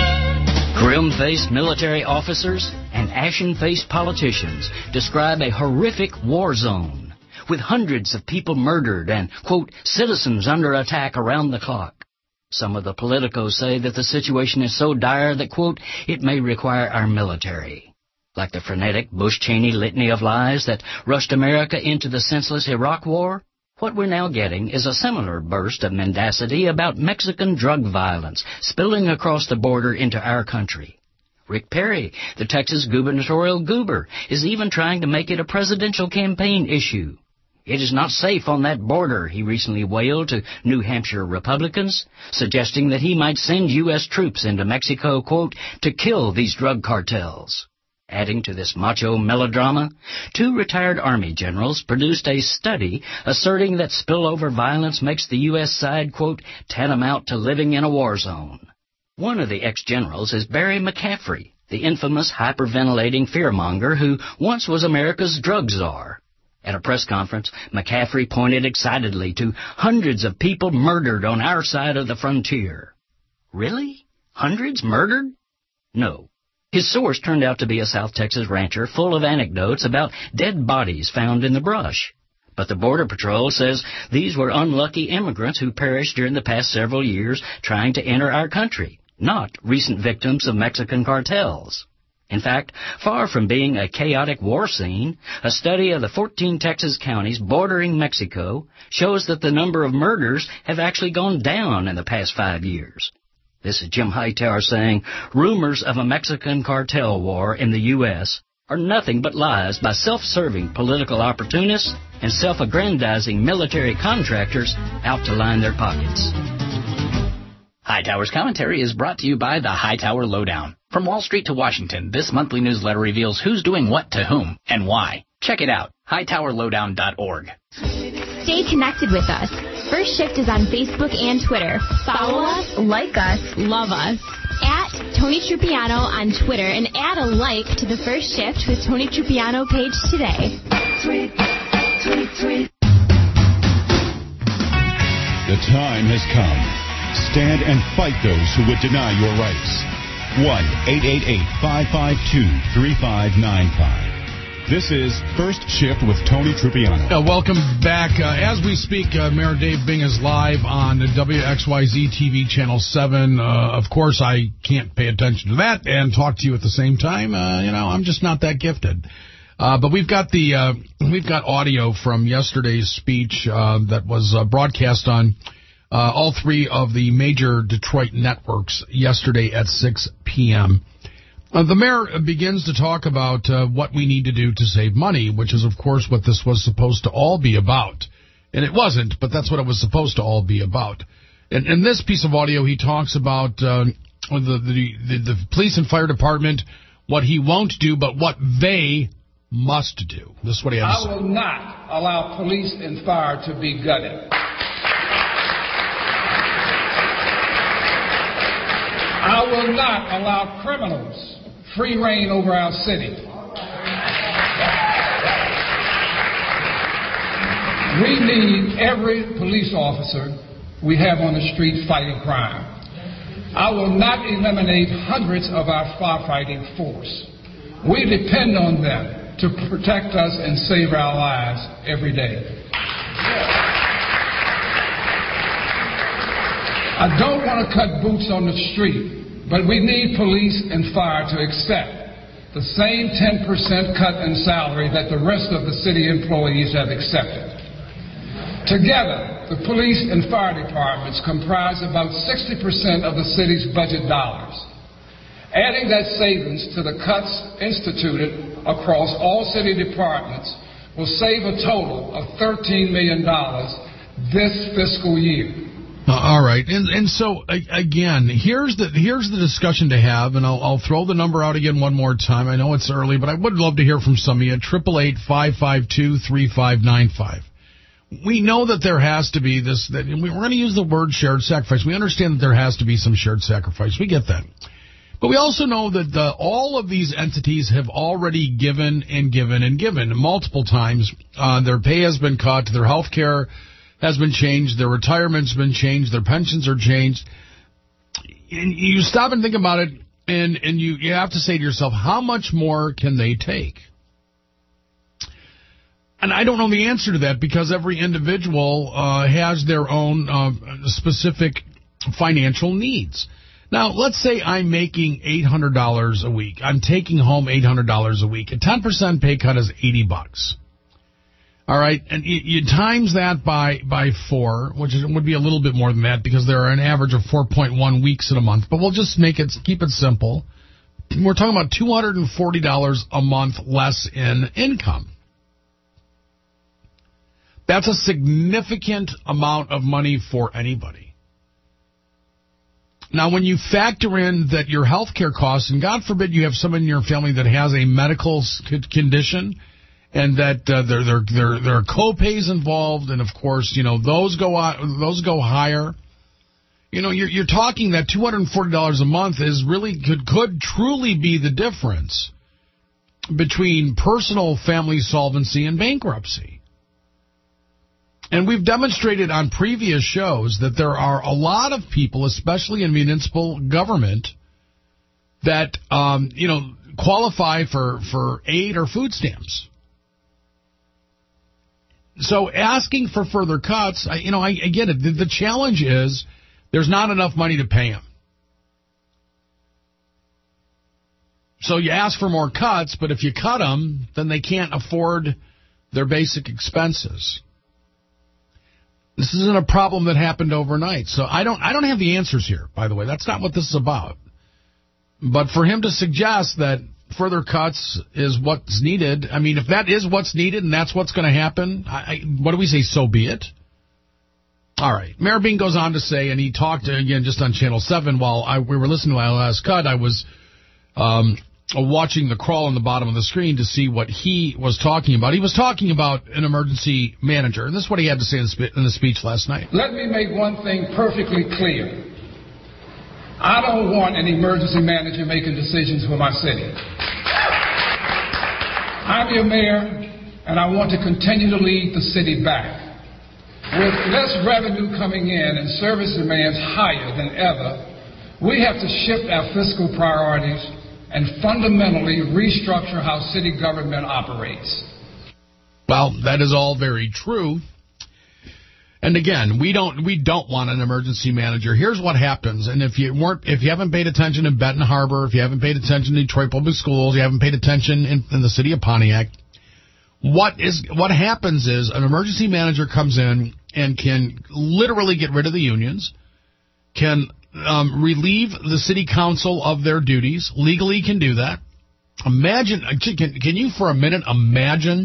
Grim-faced military officers and ashen-faced politicians describe a horrific war zone with hundreds of people murdered and, quote, citizens under attack around the clock. Some of the politicos say that the situation is so dire that, quote, it may require our military. Like the frenetic Bush-Cheney litany of lies that rushed America into the senseless Iraq War, what we're now getting is a similar burst of mendacity about Mexican drug violence spilling across the border into our country. Rick Perry, the Texas gubernatorial goober, is even trying to make it a presidential campaign issue. It is not safe on that border, he recently wailed to New Hampshire Republicans, suggesting that he might send U S troops into Mexico, quote, to kill these drug cartels. Adding to this macho melodrama, two retired Army generals produced a study asserting that spillover violence makes the U S side, quote, tantamount to living in a war zone. One of the ex-generals is Barry McCaffrey, the infamous hyperventilating fearmonger who once was America's drug czar. At a press conference, McCaffrey pointed excitedly to hundreds of people murdered on our side of the frontier. Really? Hundreds murdered? No. His source turned out to be a South Texas rancher full of anecdotes about dead bodies found in the brush. But the Border Patrol says these were unlucky immigrants who perished during the past several years trying to enter our country, not recent victims of Mexican cartels. In fact, far from being a chaotic war scene, a study of the fourteen Texas counties bordering Mexico shows that the number of murders have actually gone down in the past five years. This is Jim Hightower saying, rumors of a Mexican cartel war in the U S are nothing but lies by self-serving political opportunists and self-aggrandizing military contractors out to line their pockets. Hightower's commentary is brought to you by the Hightower Lowdown. From Wall Street to Washington, this monthly newsletter reveals who's doing what to whom and why. Check it out, hightower lowdown dot org. Stay connected with us. First Shift is on Facebook and Twitter. Follow us, like us, love us. At Tony Trupiano on Twitter and add a like to the First Shift with Tony Trupiano page today. Tweet, tweet, tweet. The time has come. Stand and fight those who would deny your rights. one eight eight eight, five five two, three five nine five. This is First Shift with Tony Trupiano. Uh, welcome back. Uh, as we speak, uh, Mayor Dave Bing is live on the W X Y Z T V Channel seven. Uh, of course, I can't pay attention to that and talk to you at the same time. Uh, you know, I'm just not that gifted. Uh, but we've got the uh, we've got audio from yesterday's speech uh, that was uh, broadcast on uh, all three of the major Detroit networks yesterday at six p.m. Uh, the mayor begins to talk about uh, what we need to do to save money, which is, of course, what this was supposed to all be about. And it wasn't, but that's what it was supposed to all be about. And in this piece of audio, he talks about uh, the, the, the, the police and fire department, what he won't do, but what they must do. This is what he had to say. I will not allow police and fire to be gutted. I will not allow criminals free reign over our city. We need every police officer we have on the street fighting crime. I will not eliminate hundreds of our firefighting force. We depend on them to protect us and save our lives every day. I don't want to cut boots on the street, but we need police and fire to accept the same ten percent cut in salary that the rest of the city employees have accepted. Together, the police and fire departments comprise about sixty percent of the city's budget dollars. Adding that savings to the cuts instituted across all city departments will save a total of thirteen million dollars this fiscal year. Uh, all right, and and so uh, again, here's the here's the discussion to have, and I'll I'll throw the number out again one more time. I know it's early, but I would love to hear from some of you. Triple eight five five two three five nine five. We know that there has to be this. That we're going to use the word shared sacrifice. We understand that there has to be some shared sacrifice. We get that, but we also know that the, all of these entities have already given and given and given multiple times. Uh, their pay has been cut. Their health care has been changed, their retirement's been changed, their pensions are changed. And you stop and think about it, and, and you, you have to say to yourself, how much more can they take? And I don't know the answer to that, because every individual uh, has their own uh, specific financial needs. Now, let's say I'm making eight hundred dollars a week. I'm taking home eight hundred dollars a week. A ten percent pay cut is eighty bucks. All right, and you, you times that by by four, which is, would be a little bit more than that, because there are an average of four point one weeks in a month. But we'll just make it keep it simple. We're talking about two hundred forty dollars a month less in income. That's a significant amount of money for anybody. Now, when you factor in that your health care costs, and God forbid you have someone in your family that has a medical condition, and that uh, there there there there are co-pays involved, and of course, you know, those go those go higher. You know, you're you're talking that two hundred forty dollars a month is really could could truly be the difference between personal family solvency and bankruptcy. And we've demonstrated on previous shows that there are a lot of people, especially in municipal government, that um, you know qualify for for aid or food stamps. So asking for further cuts, I, you know, I, I get it. The, the challenge is there's not enough money to pay them. So you ask for more cuts, but if you cut them, then they can't afford their basic expenses. This isn't a problem that happened overnight. So I don't I don't have the answers here, by the way. That's not what this is about. But for him to suggest that further cuts is what's needed, I mean, if that is what's needed and that's what's going to happen, I, I, what do we say, so be it? All right. Mayor Bean goes on to say, and he talked, again, just on Channel seven, while I, we were listening to my last cut, I was um, watching the crawl on the bottom of the screen to see what he was talking about. He was talking about an emergency manager, and this is what he had to say in the, spe- in the speech last night. Let me make one thing perfectly clear. I don't want an emergency manager making decisions for my city. I'm your mayor, and I want to continue to lead the city back. With less revenue coming in and service demands higher than ever, we have to shift our fiscal priorities and fundamentally restructure how city government operates. Well, that is all very true. And again, we don't we don't want an emergency manager. Here's what happens, and if you weren't if you haven't paid attention in Benton Harbor, if you haven't paid attention in Detroit Public Schools, you haven't paid attention in, in the city of Pontiac, what is what happens is an emergency manager comes in and can literally get rid of the unions, can um, relieve the city council of their duties, legally can do that. Imagine, can, can you for a minute imagine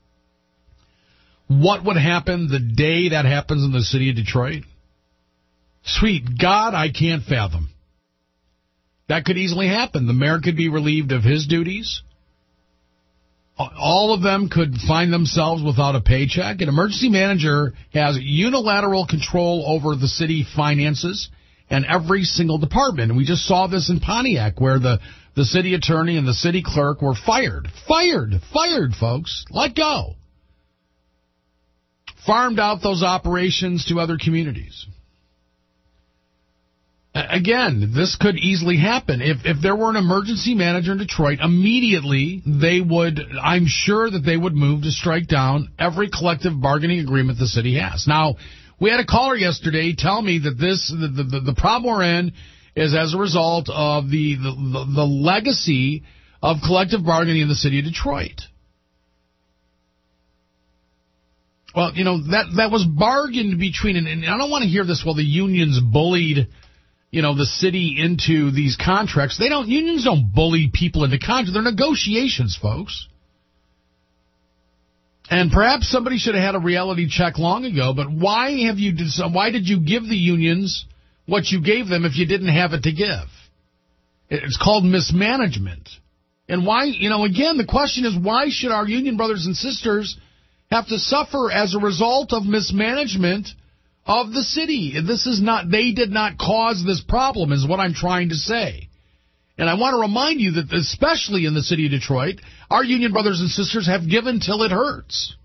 what would happen the day that happens in the city of Detroit? Sweet God, I can't fathom. That could easily happen. The mayor could be relieved of his duties. All of them could find themselves without a paycheck. An emergency manager has unilateral control over the city finances and every single department. And we just saw this in Pontiac, where the, the city attorney and the city clerk were fired. Fired. Fired, folks. Let go. Farmed out those operations to other communities. Again, this could easily happen. If if there were an emergency manager in Detroit, immediately they would, I'm sure that they would move to strike down every collective bargaining agreement the city has. Now, we had a caller yesterday tell me that this the the, the problem we're in is as a result of the, the, the legacy of collective bargaining in the city of Detroit. Well, you know, that that was bargained between, and, and I don't want to hear this, well, the unions bullied, you know, the city into these contracts. They don't, unions don't bully people into contracts. They're negotiations, folks. And perhaps somebody should have had a reality check long ago, but why have you, why did you give the unions what you gave them if you didn't have it to give? It's called mismanagement. And why, you know, again, the question is, why should our union brothers and sisters have to suffer as a result of mismanagement of the city? This is not, they did not cause this problem, is what I'm trying to say. And I want to remind you that, especially in the city of Detroit, our union brothers and sisters have given till it hurts.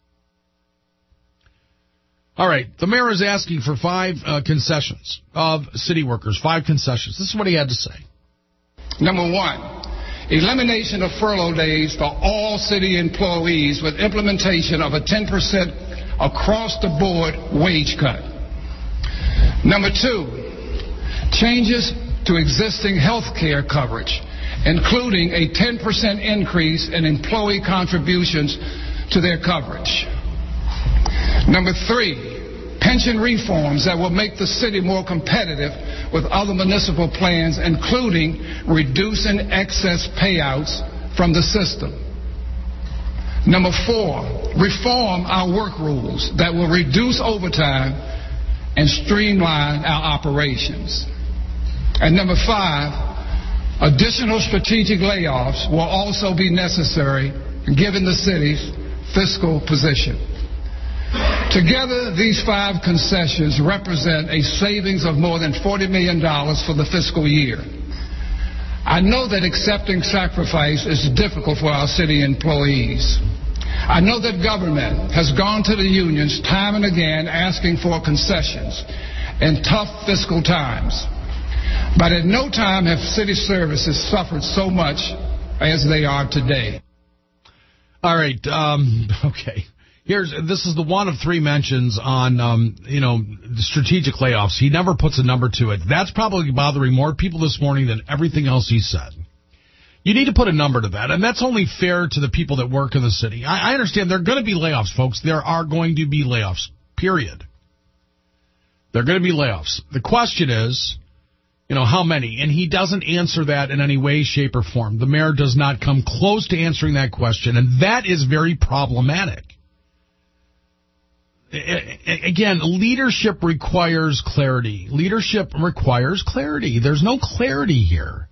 All right, the mayor is asking for five uh, concessions of city workers, five concessions. This is what he had to say. Number one, elimination of furlough days for all city employees with implementation of a ten percent across-the-board wage cut. Number two, changes to existing health care coverage, including a ten percent increase in employee contributions to their coverage. Number three, pension reforms that will make the city more competitive with other municipal plans, including reducing excess payouts from the system. Number four, reform our work rules that will reduce overtime and streamline our operations. And number five, additional strategic layoffs will also be necessary given the city's fiscal position. Together, these five concessions represent a savings of more than forty million dollars for the fiscal year. I know that accepting sacrifice is difficult for our city employees. I know that government has gone to the unions time and again asking for concessions in tough fiscal times. But at no time have city services suffered so much as they are today. All right, um, okay. Here's this is the one of three mentions on, um, you know, the strategic layoffs. He never puts a number to it. That's probably bothering more people this morning than everything else he said. You need to put a number to that, and that's only fair to the people that work in the city. I, I understand there are going to be layoffs, folks. There are going to be layoffs, period. There are going to be layoffs. The question is, you know, how many? And he doesn't answer that in any way, shape, or form. The mayor does not come close to answering that question, and that is very problematic. Again, leadership requires clarity. Leadership requires clarity. There's no clarity here.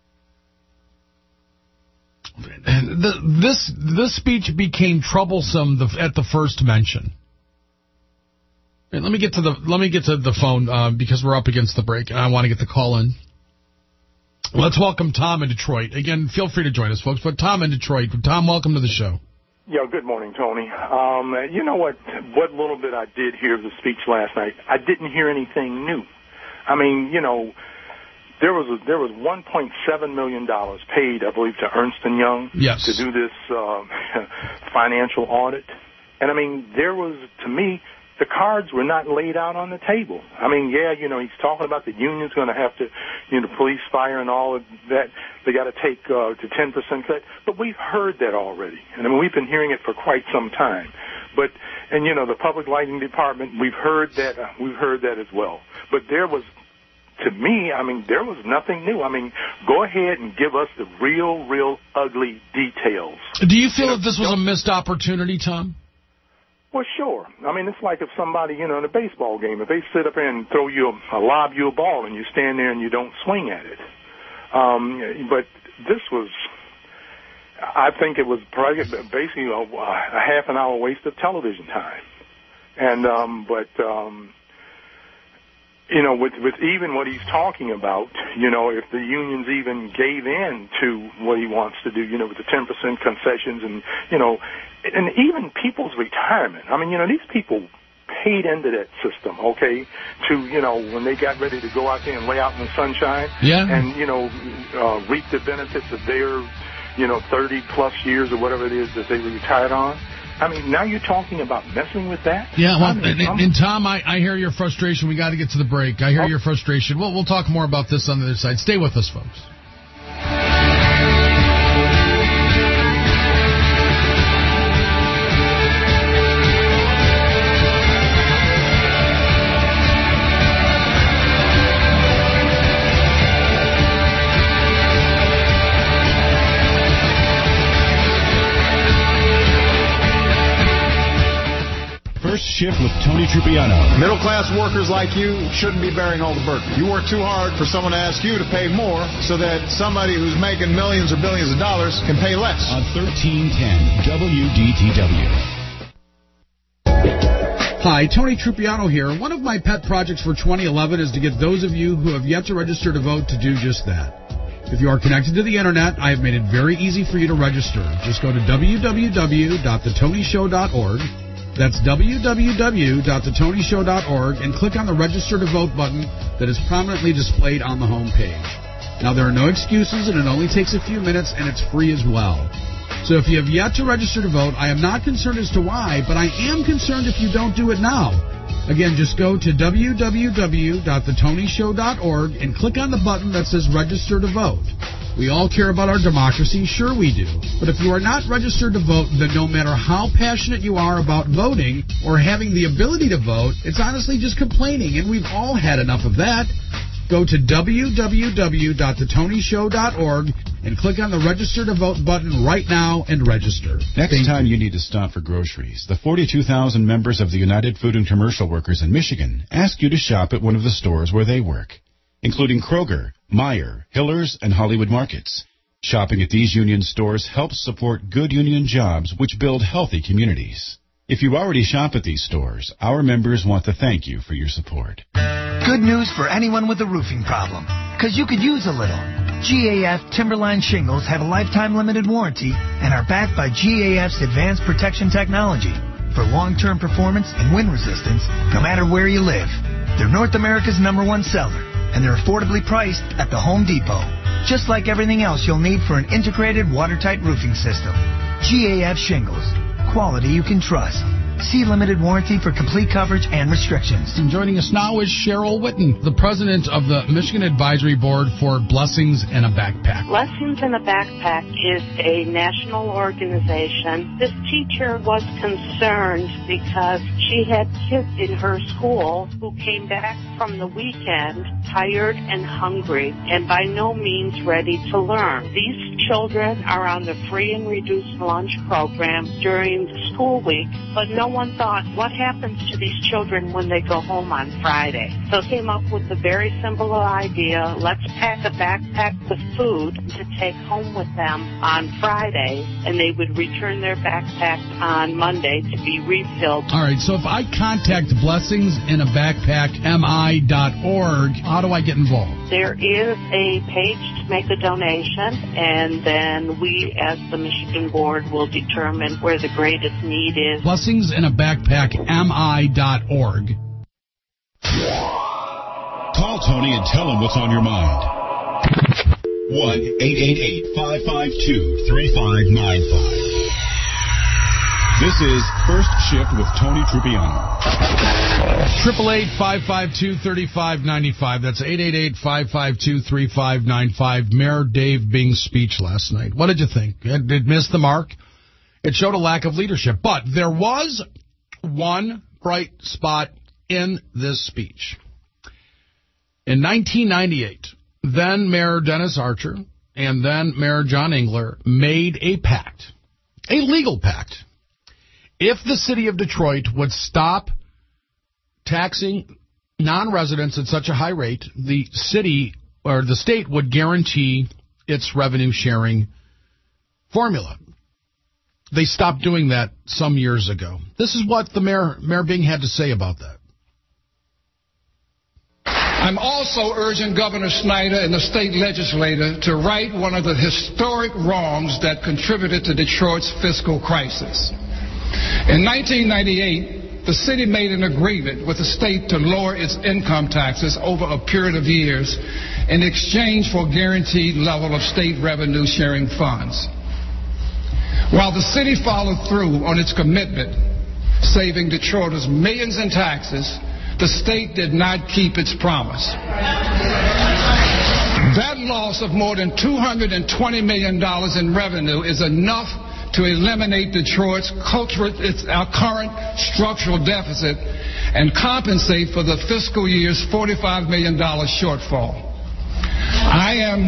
The, this this speech became troublesome the, at the first mention. And let me get to the let me get to the phone uh, because we're up against the break, and I want to get the call in. Let's welcome Tom in Detroit. Again, feel free to join us, folks. But Tom in Detroit. Tom, welcome to the show. Yeah, good morning, Tony. Um, you know what? What little bit I did hear of the speech last night, I didn't hear anything new. I mean, you know, there was a, there was one point seven million dollars paid, I believe, to Ernst and Young yes. to do this uh, financial audit, and I mean, there was, to me, the cards were not laid out on the table. I mean, yeah, you know, he's talking about the union's going to have to, you know, police fire and all of that. They got to take uh, to ten percent cut. But we've heard that already. And I mean, we've been hearing it for quite some time. But, and, you know, the public lighting department, we've heard that, uh, we've heard that as well. But there was, to me, I mean, there was nothing new. I mean, go ahead and give us the real, real ugly details. Do you feel that this was a missed opportunity, Tom? Well, sure. I mean, it's like if somebody, you know, in a baseball game, if they sit up there and throw you, a, a lob you a ball and you stand there and you don't swing at it. Um, but this was, I think it was basically a, a half an hour waste of television time. And, um, but, um, you know, with, with even what he's talking about, you know, if the unions even gave in to what he wants to do, you know, with the ten percent concessions and, you know, and even people's retirement. I mean, you know, these people paid into that system, okay, to, you know, when they got ready to go out there and lay out in the sunshine yeah. and, you know, uh, reap the benefits of their, you know, thirty plus years or whatever it is that they retired on. I mean, now you're talking about messing with that? Yeah, well, I mean, and, and Tom, I, I hear your frustration. We got to get to the break. I hear oh. your frustration. We'll, we'll talk more about this on the other side. Stay with us, folks. Shift with Tony Trupiano. Middle-class workers like you shouldn't be bearing all the burden. You work too hard for someone to ask you to pay more so that somebody who's making millions or billions of dollars can pay less. On thirteen ten W D T W. Hi, Tony Trupiano here. One of my pet projects for twenty eleven is to get those of you who have yet to register to vote to do just that. If you are connected to the Internet, I have made it very easy for you to register. Just go to w w w dot the tony show dot org. That's w w w dot the tony show dot org and click on the Register to Vote button that is prominently displayed on the home page. Now, there are no excuses, and it only takes a few minutes, and it's free as well. So if you have yet to register to vote, I am not concerned as to why, but I am concerned if you don't do it now. Again, just go to w w w dot the tony show dot org and click on the button that says Register to Vote. We all care about our democracy, sure we do. But if you are not registered to vote, then no matter how passionate you are about voting or having the ability to vote, it's honestly just complaining, and we've all had enough of that. Go to w w w dot the tony show dot org and click on the Register to Vote button right now and register. Next Thank time you. you need to stop for groceries, the forty-two thousand members of the United Food and Commercial Workers in Michigan ask you to shop at one of the stores where they work, including Kroger, Meijer, Hiller's, and Hollywood Markets. Shopping at these union stores helps support good union jobs which build healthy communities. If you already shop at these stores, our members want to thank you for your support. Good news for anyone with a roofing problem, because you could use a little. G A F Timberline shingles have a lifetime limited warranty and are backed by G A F's advanced protection technology for long-term performance and wind resistance no matter where you live. They're North America's number one seller, and they're affordably priced at the Home Depot. Just like everything else you'll need for an integrated watertight roofing system. G A F shingles. Quality you can trust. See limited warranty for complete coverage and restrictions. And joining us now is Cheryl Witten, the president of the Michigan Advisory Board for Blessings in a Backpack. Blessings in a Backpack is a national organization. This teacher was concerned because she had kids in her school who came back from the weekend tired and hungry and by no means ready to learn. These children are on the free and reduced lunch program during the school week, but no one thought, what happens to these children when they go home on Friday? So came up with the very simple idea, let's pack a backpack with food to take home with them on Friday, and they would return their backpack on Monday to be refilled. All right, so if I contact Blessings in a Backpack M I dot org, how do I get involved? There is a page to make a donation, and then we, as the Michigan Board, will determine where the greatest need is. Blessings in a Backpack M I dot org. Call Tony and tell him what's on your mind. one eight eight eight, five five two, three five nine five. This is First Shift with Tony Trupiano. eight eight eight, five five two, three five nine five. That's eight eight eight, five five two, three five nine five. Mayor Dave Bing's speech last night. What did you think? It, it missed the mark. It showed a lack of leadership. But there was one bright spot in this speech. In nineteen ninety-eight, then Mayor Dennis Archer and then Mayor John Engler made a pact, a legal pact. If the city of Detroit would stop taxing non-residents at such a high rate, the city or the state would guarantee its revenue sharing formula. They stopped doing that some years ago. This is what the mayor, Mayor Bing had to say about that. I'm also urging Governor Snyder and the state legislature to right one of the historic wrongs that contributed to Detroit's fiscal crisis. In nineteen ninety-eight, the city made an agreement with the state to lower its income taxes over a period of years in exchange for a guaranteed level of state revenue sharing funds. While the city followed through on its commitment, saving Detroiters millions in taxes, the state did not keep its promise. That loss of more than two hundred twenty million dollars in revenue is enough to eliminate Detroit's cultural, its, our current structural deficit and compensate for the fiscal year's forty-five million dollars shortfall. I am,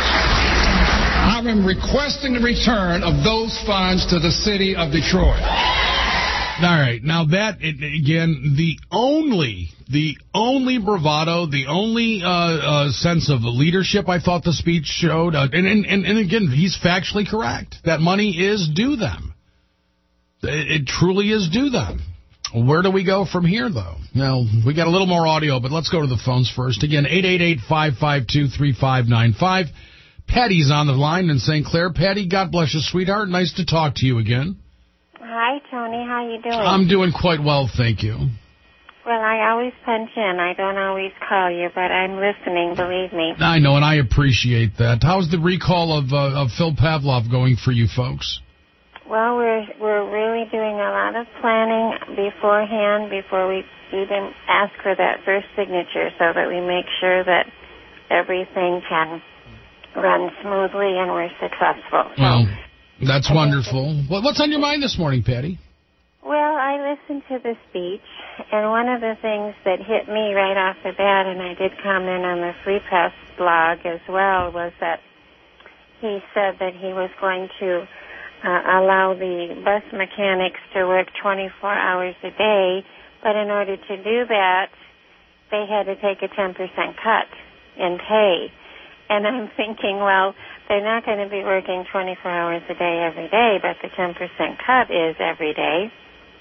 I am requesting the return of those funds to the city of Detroit. All right. Now that, again, the only, the only bravado, the only uh, uh, sense of leadership I thought the speech showed, uh, and, and, and again, he's factually correct. That money is due them. It, it truly is due them. Where do we go from here, though? Now, we got a little more audio, but let's go to the phones first. Again, eight eight eight, five five two, three five nine five. Patty's on the line in Saint Clair. Patty, God bless you, sweetheart. Nice to talk to you again. Hi, Tony. How you doing? I'm doing quite well, thank you. Well, I always punch in. I don't always call you, but I'm listening, believe me. I know, and I appreciate that. How's the recall of uh, of Phil Pavlov going for you folks? Well, we're we're really doing a lot of planning beforehand before we even ask for that first signature so that we make sure that everything can run smoothly and we're successful. So, well, that's wonderful. What's on your mind this morning, Patty? Well, I listened to the speech, and one of the things that hit me right off the bat, and I did comment on the Free Press blog as well, was that he said that he was going to uh, allow the bus mechanics to work twenty-four hours a day, but in order to do that, they had to take a ten percent cut in pay. And I'm thinking, well, they're not going to be working twenty-four hours a day every day, but the ten percent cut is every day.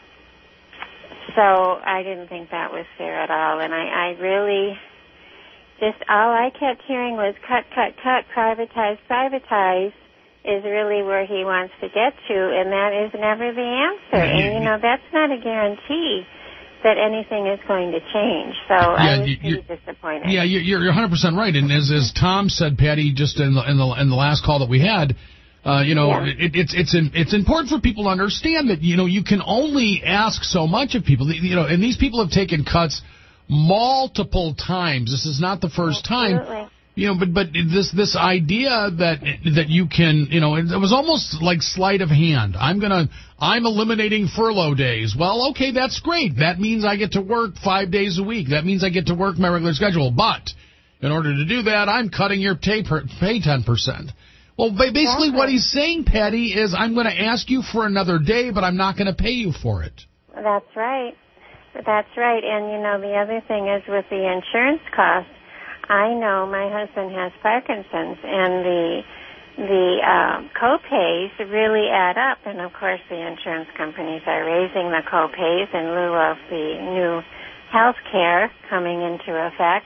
So I didn't think that was fair at all. And I, I really, just all I kept hearing was cut, cut, cut, privatize, privatize is really where he wants to get to, and that is never the answer. And, you know, that's not a guarantee that anything is going to change. So yeah, I was pretty disappointed. Yeah, you're, you're one hundred percent right. And as, as Tom said, Patty, just in the, in the in the last call that we had, Uh, you know, Yeah. it, it's it's it's important for people to understand that, you know, you can only ask so much of people. You know, and these people have taken cuts multiple times. This is not the first Absolutely. time. You know, but but this this idea that that you can, you know, it was almost like sleight of hand. I'm gonna I'm eliminating furlough days. Well, okay, that's great. That means I get to work five days a week. That means I get to work my regular schedule. But in order to do that, I'm cutting your pay per, pay ten percent. Well, basically Exactly. what he's saying, Patty, is I'm going to ask you for another day, but I'm not going to pay you for it. That's right. That's right. And, you know, the other thing is with the insurance costs, I know my husband has Parkinson's, and the the uh, co-pays really add up. And, of course, the insurance companies are raising the co-pays in lieu of the new health care coming into effect.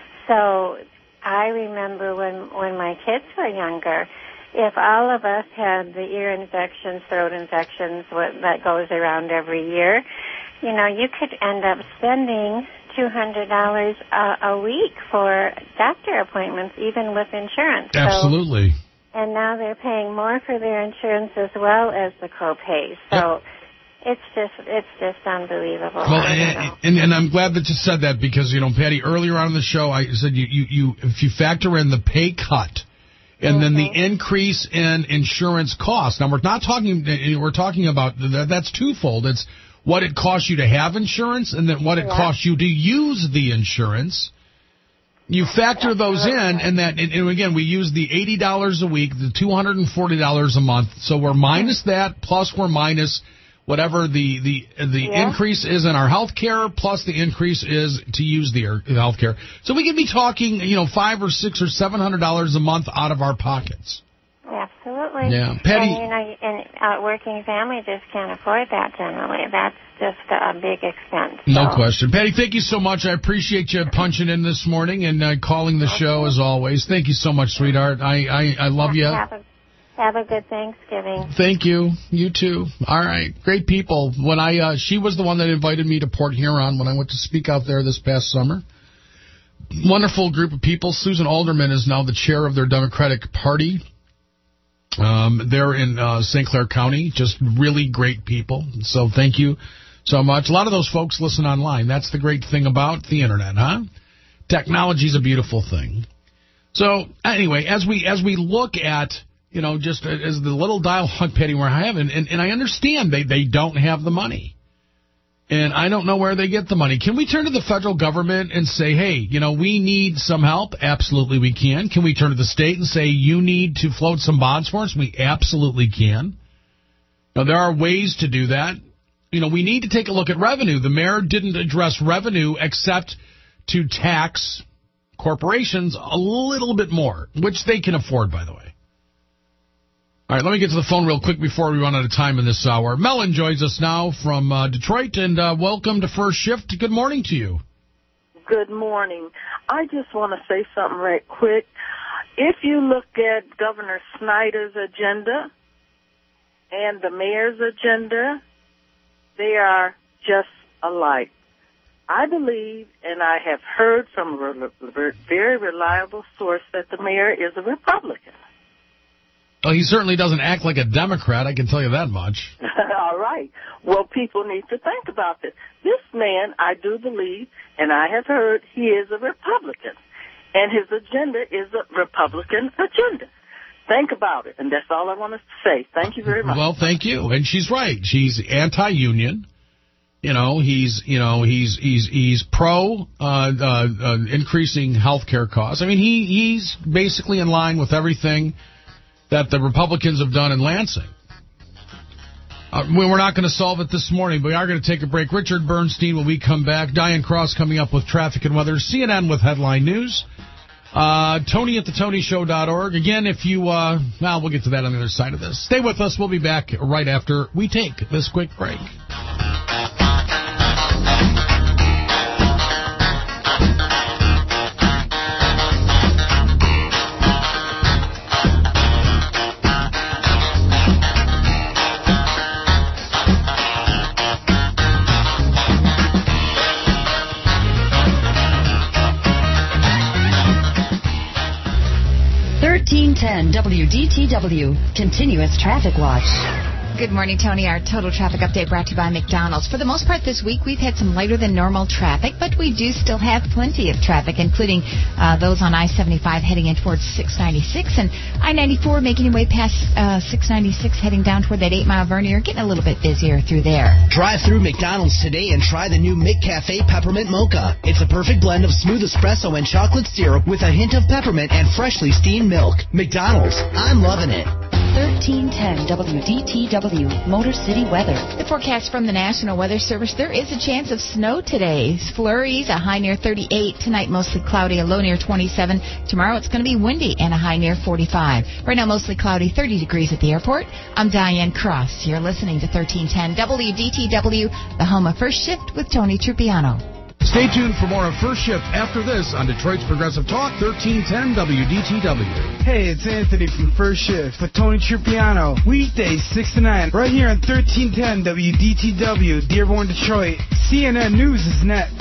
So I remember when, when my kids were younger, if all of us had the ear infections, throat infections, what, that goes around every year, you know, you could end up spending two hundred dollars a, a week for doctor appointments, even with insurance. Absolutely. So, and now they're paying more for their insurance as well as the co-pays. So it's just it's just unbelievable. Well, and, and, and I'm glad that you said that because, you know, Patty, earlier on in the show, I said you, you, you if you factor in the pay cut and mm-hmm. then the increase in insurance costs. Now, we're not talking, we're talking about, that's twofold. It's what it costs you to have insurance and then what it yeah. costs you to use the insurance. You factor those in, and that, and, and again, we use the eighty dollars a week, the two hundred forty dollars a month. So we're minus that, plus we're minus whatever the the the yeah. increase is in our health care, plus the increase is to use the health care. So we could be talking, you know, five or six or seven hundred dollars a month out of our pockets. Absolutely. Yeah, Patty. And, you know, and a working family just can't afford that generally. That's just a big expense. So. No question. Patty, thank you so much. I appreciate you punching in this morning and uh, calling the show as always. Thank you so much, sweetheart. I, I, I love you. Have a, have a good Thanksgiving. Thank you. You too. All right. Great people. When I uh, she was the one that invited me to Port Huron when I went to speak out there this past summer. Wonderful group of people. Susan Alderman is now the chair of their Democratic Party. Um, they're in uh, Saint Clair County. Just really great people. So thank you so much. A lot of those folks listen online. That's the great thing about the internet, huh? Technology's a beautiful thing. So anyway, as we as we look at, you know, just as the little dialogue, Petty, we're having, and, and I understand they, they don't have the money. And I don't know where they get the money. Can we turn to the federal government and say, hey, you know, we need some help? Absolutely we can. Can we turn to the state and say, you need to float some bonds for us? We absolutely can. Now, there are ways to do that. You know, we need to take a look at revenue. The mayor didn't address revenue except to tax corporations a little bit more, which they can afford, by the way. All right, let me get to the phone real quick before we run out of time in this hour. Mellon joins us now from uh, Detroit, and uh, welcome to First Shift. Good morning to you. Good morning. I just want to say something right quick. If you look at Governor Snyder's agenda and the mayor's agenda, they are just alike. I believe, and I have heard from a very reliable source, that the mayor is a Republican. Well, he certainly doesn't act like a Democrat, I can tell you that much. All right. Well, people need to think about this. This man, I do believe, and I have heard, he is a Republican. And his agenda is a Republican agenda. Think about it, and that's all I want to say. Thank you very much. Well, thank you. And she's right. She's anti-union. You know, he's you know he's he's he's pro uh, uh, uh, increasing health care costs. I mean, he he's basically in line with everything that the Republicans have done in Lansing. Uh, we're not going to solve it this morning, but we are going to take a break. Richard Bernstein when we come back. Diane Cross coming up with traffic and weather. C N N with headline news. Uh, Tony at the Tony Show dot org. Again, if you, uh, well, we'll get to that on the other side of this. Stay with us. We'll be back right after we take this quick break. thirteen ten W D T W, Continuous Traffic Watch. Good morning, Tony. Our total traffic update brought to you by McDonald's. For the most part this week, we've had some lighter than normal traffic, but we do still have plenty of traffic, including uh, those on I seventy-five heading in towards six ninety-six and I ninety-four making your way past uh, six ninety-six heading down toward that eight mile Vernier, getting a little bit busier through there. Drive through McDonald's today and try the new McCafe Peppermint Mocha. It's a perfect blend of smooth espresso and chocolate syrup with a hint of peppermint and freshly steamed milk. McDonald's, I'm loving it. thirteen ten W D T W, Motor City weather. The forecast from the National Weather Service, there is a chance of snow today. Flurries, a high near thirty-eight. Tonight, mostly cloudy, a low near twenty-seven. Tomorrow, it's going to be windy and a high near forty-five. Right now, mostly cloudy, thirty degrees at the airport. I'm Diane Cross. You're listening to thirteen ten W D T W, the home of First Shift with Tony Trupiano. Stay tuned for more of First Shift after this on Detroit's Progressive Talk, thirteen ten W D T W. Hey, it's Anthony from First Shift with Tony Trupiano. Weekdays six to nine, right here on thirteen ten W D T W, Dearborn, Detroit. C N N News is next.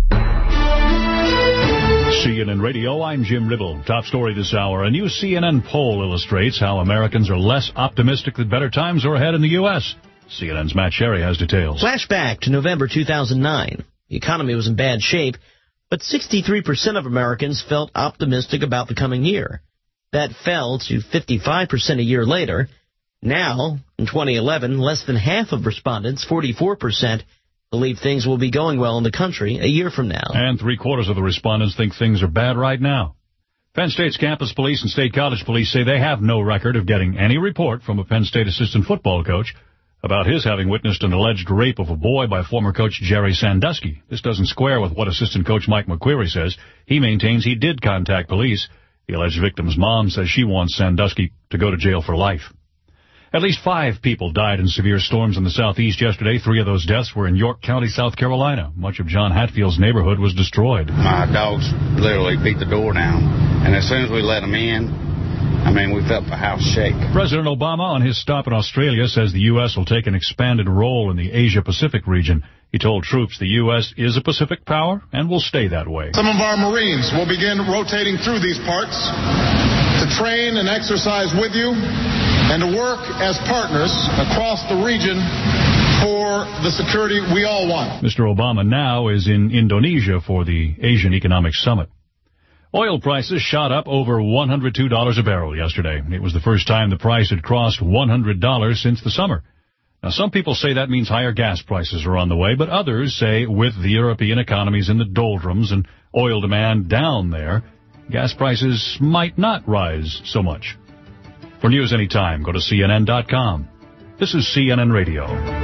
C N N Radio, I'm Jim Ribble. Top story this hour. A new C N N poll illustrates how Americans are less optimistic that better times are ahead in the U S C N N's Matt Sherry has details. Flashback to November two thousand nine. The economy was in bad shape, but sixty-three percent of Americans felt optimistic about the coming year. That fell to fifty-five percent a year later. Now, in twenty eleven, less than half of respondents, forty-four percent, believe things will be going well in the country a year from now. And three-quarters of the respondents think things are bad right now. Penn State's campus police and state college police say they have no record of getting any report from a Penn State assistant football coach about his having witnessed an alleged rape of a boy by former coach Jerry Sandusky. This doesn't square with what assistant coach Mike McQuarrie says. He maintains he did contact police. The alleged victim's mom says she wants Sandusky to go to jail for life. At least five people died in severe storms in the southeast yesterday. Three of those deaths were in York County, South Carolina. Much of John Hatfield's neighborhood was destroyed. My dogs literally beat the door down, and as soon as we let them in, I mean, we felt the house shake. President Obama, on his stop in Australia, says the U S will take an expanded role in the Asia-Pacific region. He told troops the U S is a Pacific power and will stay that way. Some of our Marines will begin rotating through these parts to train and exercise with you and to work as partners across the region for the security we all want. Mister Obama now is in Indonesia for the Asian Economic Summit. Oil prices shot up over one hundred two dollars a barrel yesterday. It was the first time the price had crossed one hundred dollars since the summer. Now, some people say that means higher gas prices are on the way, but others say with the European economies in the doldrums and oil demand down there, gas prices might not rise so much. For news anytime, go to C N N dot com. This is C N N Radio.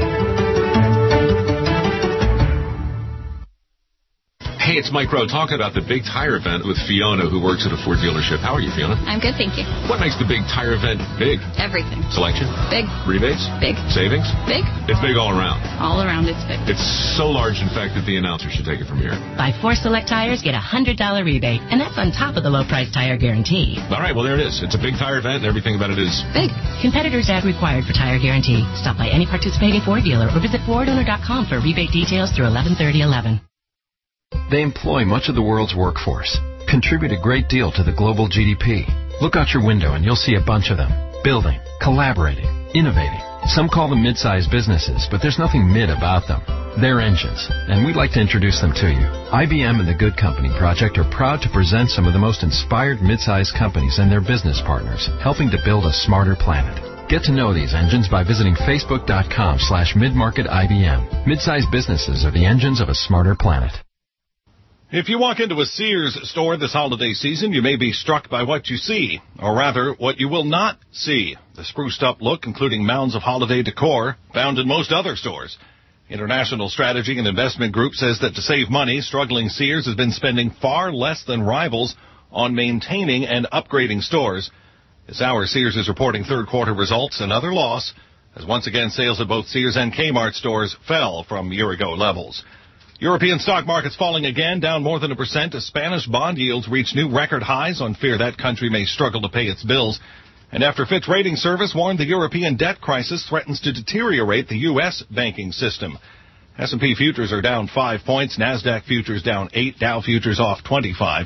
Hey, it's Mike Rowe talking about the Big Tire event with Fiona, who works at a Ford dealership. How are you, Fiona? I'm good, thank you. What makes the Big Tire event big? Everything. Selection? Big. Rebates? Big. Savings? Big. It's big all around. All around, it's big. It's so large, in fact, that the announcer should take it from here. Buy four select tires, get a one hundred dollars rebate, and that's on top of the low price tire guarantee. All right, well, there it is. It's a Big Tire event, and everything about it is big. Competitors ad required for tire guarantee. Stop by any participating Ford dealer or visit Ford Owner dot com for rebate details through eleven thirty eleven. They employ much of the world's workforce, contribute a great deal to the global G D P. Look out your window and you'll see a bunch of them. Building, collaborating, innovating. Some call them mid-sized businesses, but there's nothing mid about them. They're engines, and we'd like to introduce them to you. I B M and the Good Company Project are proud to present some of the most inspired mid-sized companies and their business partners, helping to build a smarter planet. Get to know these engines by visiting facebook.com slash midmarket IBM. Mid-sized businesses are the engines of a smarter planet. If you walk into a Sears store this holiday season, you may be struck by what you see, or rather, what you will not see. The spruced-up look, including mounds of holiday decor, found in most other stores. International Strategy and Investment Group says that to save money, struggling Sears has been spending far less than rivals on maintaining and upgrading stores. This hour, Sears is reporting third-quarter results, another loss, as once again sales at both Sears and Kmart stores fell from year-ago levels. European stock markets falling again, down more than a percent as Spanish bond yields reach new record highs on fear that country may struggle to pay its bills. And after Fitch Ratings Service warned the European debt crisis threatens to deteriorate the U S banking system. S and P futures are down five points, NASDAQ futures down eight, Dow futures off twenty-five.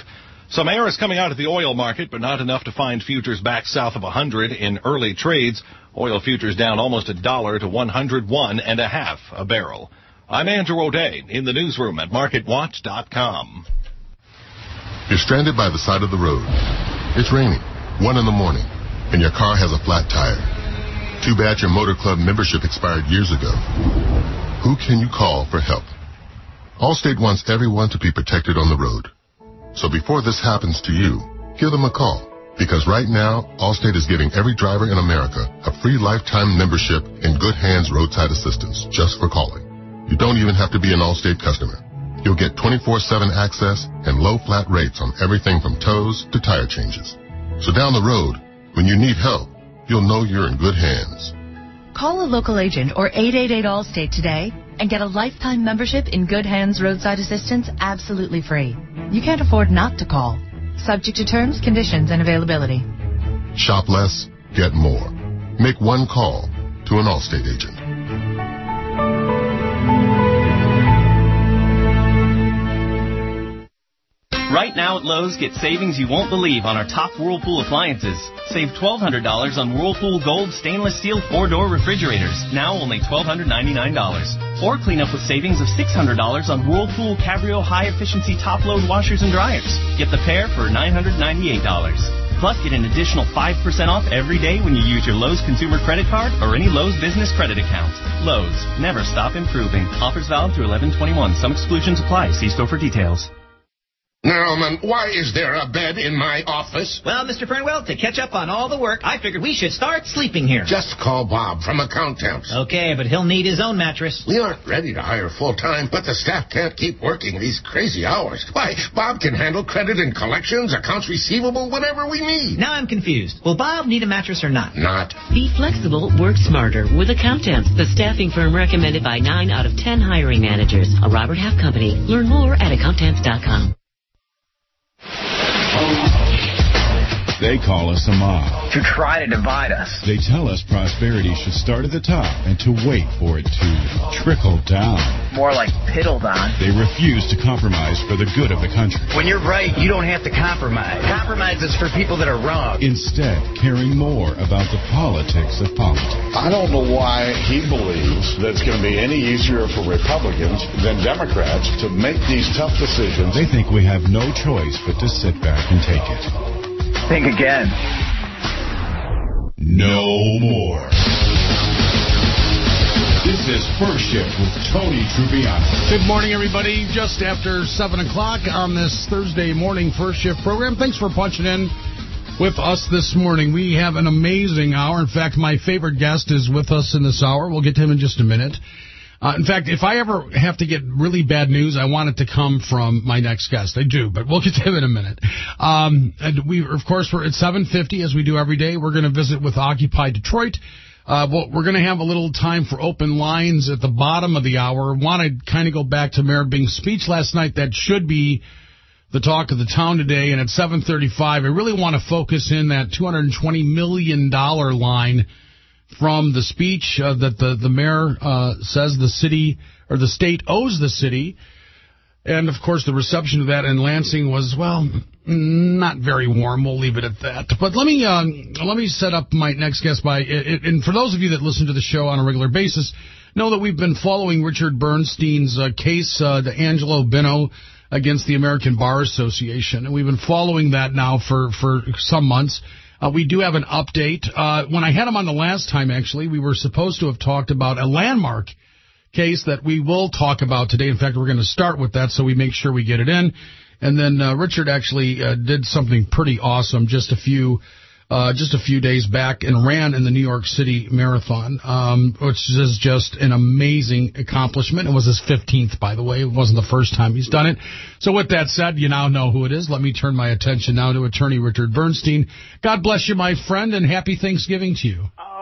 Some air is coming out of the oil market, but not enough to find futures back south of one hundred in early trades. Oil futures down almost a dollar to one hundred one and a half a barrel. I'm Andrew O'Day in the newsroom at market watch dot com. You're stranded by the side of the road. It's raining, one in the morning, and your car has a flat tire. Too bad your motor club membership expired years ago. Who can you call for help? Allstate wants everyone to be protected on the road. So before this happens to you, give them a call. Because right now, Allstate is giving every driver in America a free lifetime membership in Good Hands Roadside Assistance just for calling. You don't even have to be an Allstate customer. You'll get twenty-four seven access and low flat rates on everything from tows to tire changes. So down the road, when you need help, you'll know you're in good hands. Call a local agent or eight eight eight Allstate today and get a lifetime membership in Good Hands Roadside Assistance absolutely free. You can't afford not to call. Subject to terms, conditions, and availability. Shop less, get more. Make one call to an Allstate agent. Right now at Lowe's, get savings you won't believe on our top Whirlpool appliances. Save twelve hundred dollars on Whirlpool Gold stainless steel four-door refrigerators, now only one thousand two hundred ninety-nine dollars. Or clean up with savings of six hundred dollars on Whirlpool Cabrio high-efficiency top-load washers and dryers. Get the pair for nine hundred ninety-eight dollars. Plus, get an additional five percent off every day when you use your Lowe's consumer credit card or any Lowe's business credit account. Lowe's, never stop improving. Offers valid through eleven twenty-one. Some exclusions apply. See store for details. Now, man, why is there a bed in my office? Well, Mister Fernwell, to catch up on all the work, I figured we should start sleeping here. Just call Bob from Account Temps. Okay, but he'll need his own mattress. We aren't ready to hire full-time, but the staff can't keep working these crazy hours. Why, Bob can handle credit and collections, accounts receivable, whatever we need. Now I'm confused. Will Bob need a mattress or not? Not. Be flexible, work smarter with Account Temps, the staffing firm recommended by nine out of ten hiring managers. A Robert Half company. Learn more at account temps dot com. They call us a mob. To try to divide us. They tell us prosperity should start at the top and to wait for it to trickle down. More like piddle down. They refuse to compromise for the good of the country. When you're right, you don't have to compromise. Compromise is for people that are wrong. Instead, caring more about the politics of politics. I don't know why he believes that it's going to be any easier for Republicans than Democrats to make these tough decisions. They think we have no choice but to sit back and take it. Think again. No more. This is First Shift with Tony Trupiano. Good morning, everybody. Just after seven o'clock on this Thursday morning First Shift program. Thanks for punching in with us this morning. We have an amazing hour. In fact, my favorite guest is with us in this hour. We'll get to him in just a minute. Uh, in fact, if I ever have to get really bad news, I want it to come from my next guest. I do, but we'll get to him in a minute. Um, and we, of course, we're at seven fifty, as we do every day. We're going to visit with Occupy Detroit. Uh, well, we're going to have a little time for open lines at the bottom of the hour. Want to kind of go back to Mayor Bing's speech last night. That should be the talk of the town today. And at seven thirty-five, I really want to focus in that two hundred twenty million dollars line from the speech uh, that the, the mayor uh, says the city or the state owes the city. And, of course, the reception of that in Lansing was, well, not very warm. We'll leave it at that. But let me uh, let me set up my next guest by, it, and for those of you that listen to the show on a regular basis, know that we've been following Richard Bernstein's uh, case, uh, the Angelo Bino against the American Bar Association. And we've been following that now for, for some months. Uh, we do have an update. Uh, when I had him on the last time, actually, we were supposed to have talked about a landmark case that we will talk about today. In fact, we're going to start with that so we make sure we get it in. And then uh, Richard actually uh, did something pretty awesome just a few uh, just a few days back and ran in the New York City Marathon, um, which is just an amazing accomplishment. It was his fifteenth, by the way. It wasn't the first time he's done it. So with that said, you now know who it is. Let me turn my attention now to attorney Richard Bernstein. God bless you, my friend, and happy Thanksgiving to you. Oh,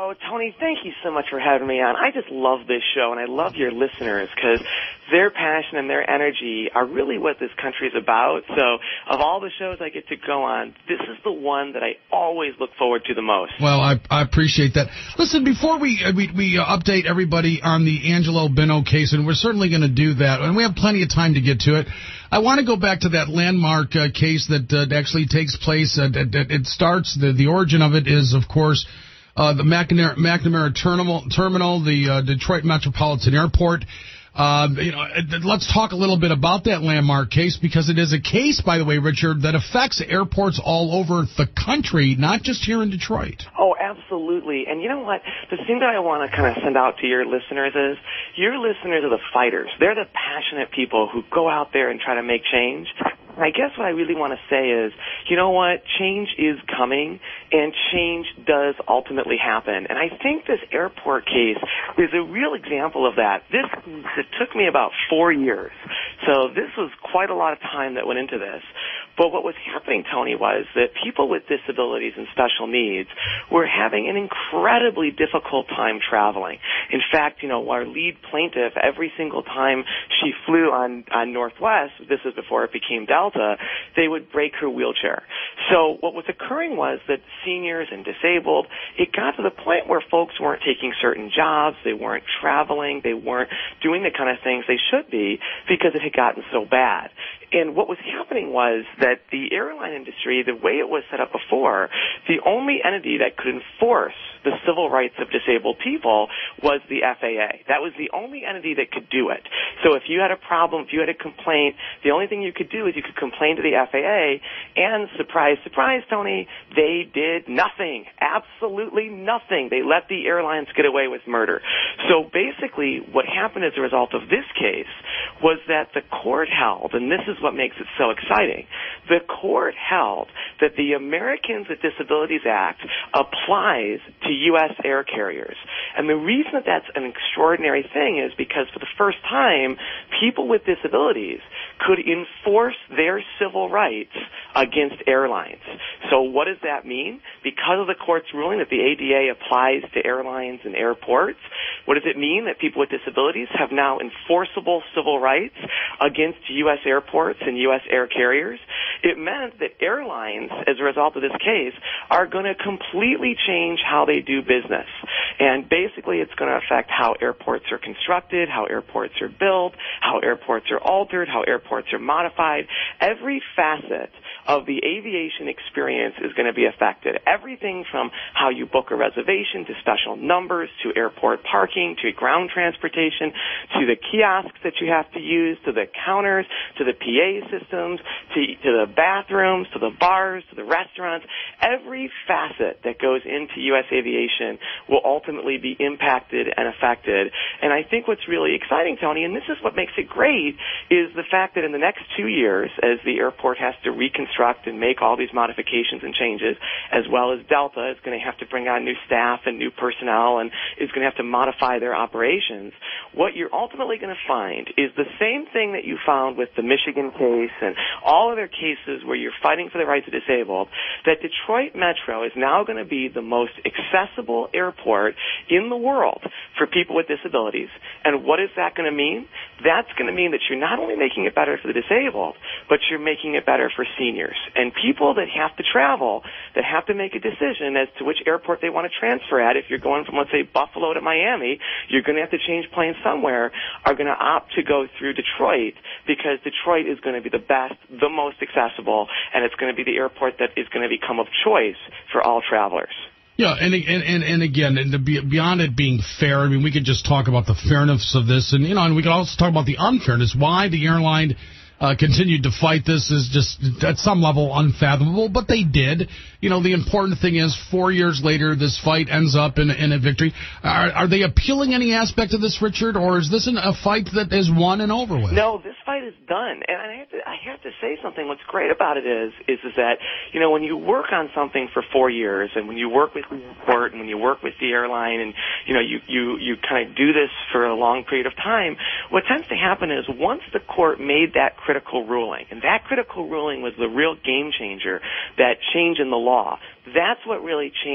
Oh, Tony, thank you so much for having me on. I just love this show, and I love your listeners because their passion and their energy are really what this country is about. So of all the shows I get to go on, this is the one that I always look forward to the most. Well, I, I appreciate that. Listen, before we we, we uh, update everybody on the Angelo Bino case, and we're certainly going to do that, and we have plenty of time to get to it, I want to go back to that landmark uh, case that uh, actually takes place. Uh, it, it starts, the, the origin of it is, of course, uh, the McNamara, McNamara terminal, terminal, the uh, Detroit Metropolitan Airport. Uh, you know, let's talk a little bit about that landmark case, because it is a case, by the way, Richard, that affects airports all over the country, not just here in Detroit. Oh, absolutely. And you know what? The thing that I want to kind of send out to your listeners is your listeners are the fighters. They're the passionate people who go out there and try to make change. And I guess what I really want to say is, you know what? Change is coming, and change does ultimately happen. And I think this airport case is a real example of that. This it took me about four years. So this was quite a lot of time that went into this. But what was happening, Tony, was that people with disabilities and special needs were having an incredibly difficult time traveling. In fact, you know, our lead plaintiff, every single time she flew on, on Northwest, this is before it became Delta, they would break her wheelchair. So what was occurring was that seniors and disabled, it got to the point where folks weren't taking certain jobs, they weren't traveling, they weren't doing the kind of things they should be because it had gotten so bad. And what was happening was that the airline industry, the way it was set up before, the only entity that could enforce the civil rights of disabled people was the F A A. That was the only entity that could do it. So if you had a problem, if you had a complaint, the only thing you could do is you could complain to the F A A, and surprise, surprise, Tony, they did nothing. Absolutely nothing. They let the airlines get away with murder. So basically what happened as a result of this case was that the court held, and this is what makes it so exciting, the court held that the Americans with Disabilities Act applies to U S air carriers. And the reason that that's an extraordinary thing is because for the first time, people with disabilities could enforce their civil rights against airlines. So what does that mean? Because of the court's ruling that the A D A applies to airlines and airports, what does it mean? That people with disabilities have now enforceable civil rights against U S airports and U S air carriers. It meant that airlines, as a result of this case, are going to completely change how they do business. And basically it's going to affect how airports are constructed, how airports are built, how airports are altered, how airports are modified. Every facet of the aviation experience is going to be affected. Everything from how you book a reservation to special numbers to airport parking to ground transportation to the kiosks that you have to use to the counters to the P A systems to, to the bathrooms to the bars to the restaurants. Every facet that goes into U S aviation will ultimately be impacted and affected. And I think what's really exciting, Tony, and this is what makes it great, is the fact that in the next two years, as the airport has to reconstruct and make all these modifications and changes, as well as Delta is going to have to bring on new staff and new personnel and is going to have to modify their operations, what you're ultimately going to find is the same thing that you found with the Michigan case and all other cases where you're fighting for the rights of disabled, that Detroit Metro is now going to be the most accessible airport in the world for people with disabilities. And what is that going to mean? That's going to mean that you're not only making it better for the disabled, but you're making it better for seniors. And people that have to travel, that have to make a decision as to which airport they want to transfer at, if you're going from, let's say, Buffalo to Miami, you're going to have to change planes somewhere, are going to opt to go through Detroit because Detroit is going to be the best, the most accessible, and it's going to be the airport that is going to become of choice for all travelers. Yeah, and and and again, and beyond it being fair, I mean, we could just talk about the fairness of this, and you know, and we could also talk about the unfairness. Why the airline uh, continued to fight this is just at some level unfathomable, but they did. You know, the important thing is, four years later, this fight ends up in, in a victory. Are, are they appealing any aspect of this, Richard, or is this an, a fight that is won and over with? No, this fight is done, and I have to, I have to say something. What's great about it is, is, is that, you know, when you work on something for four years, and when you work with the airport, and when you work with the airline, and, you know, you, you, you kind of do this for a long period of time, what tends to happen is once the court made that critical ruling, and that critical ruling was the real game changer, that change in the law, that's what really changed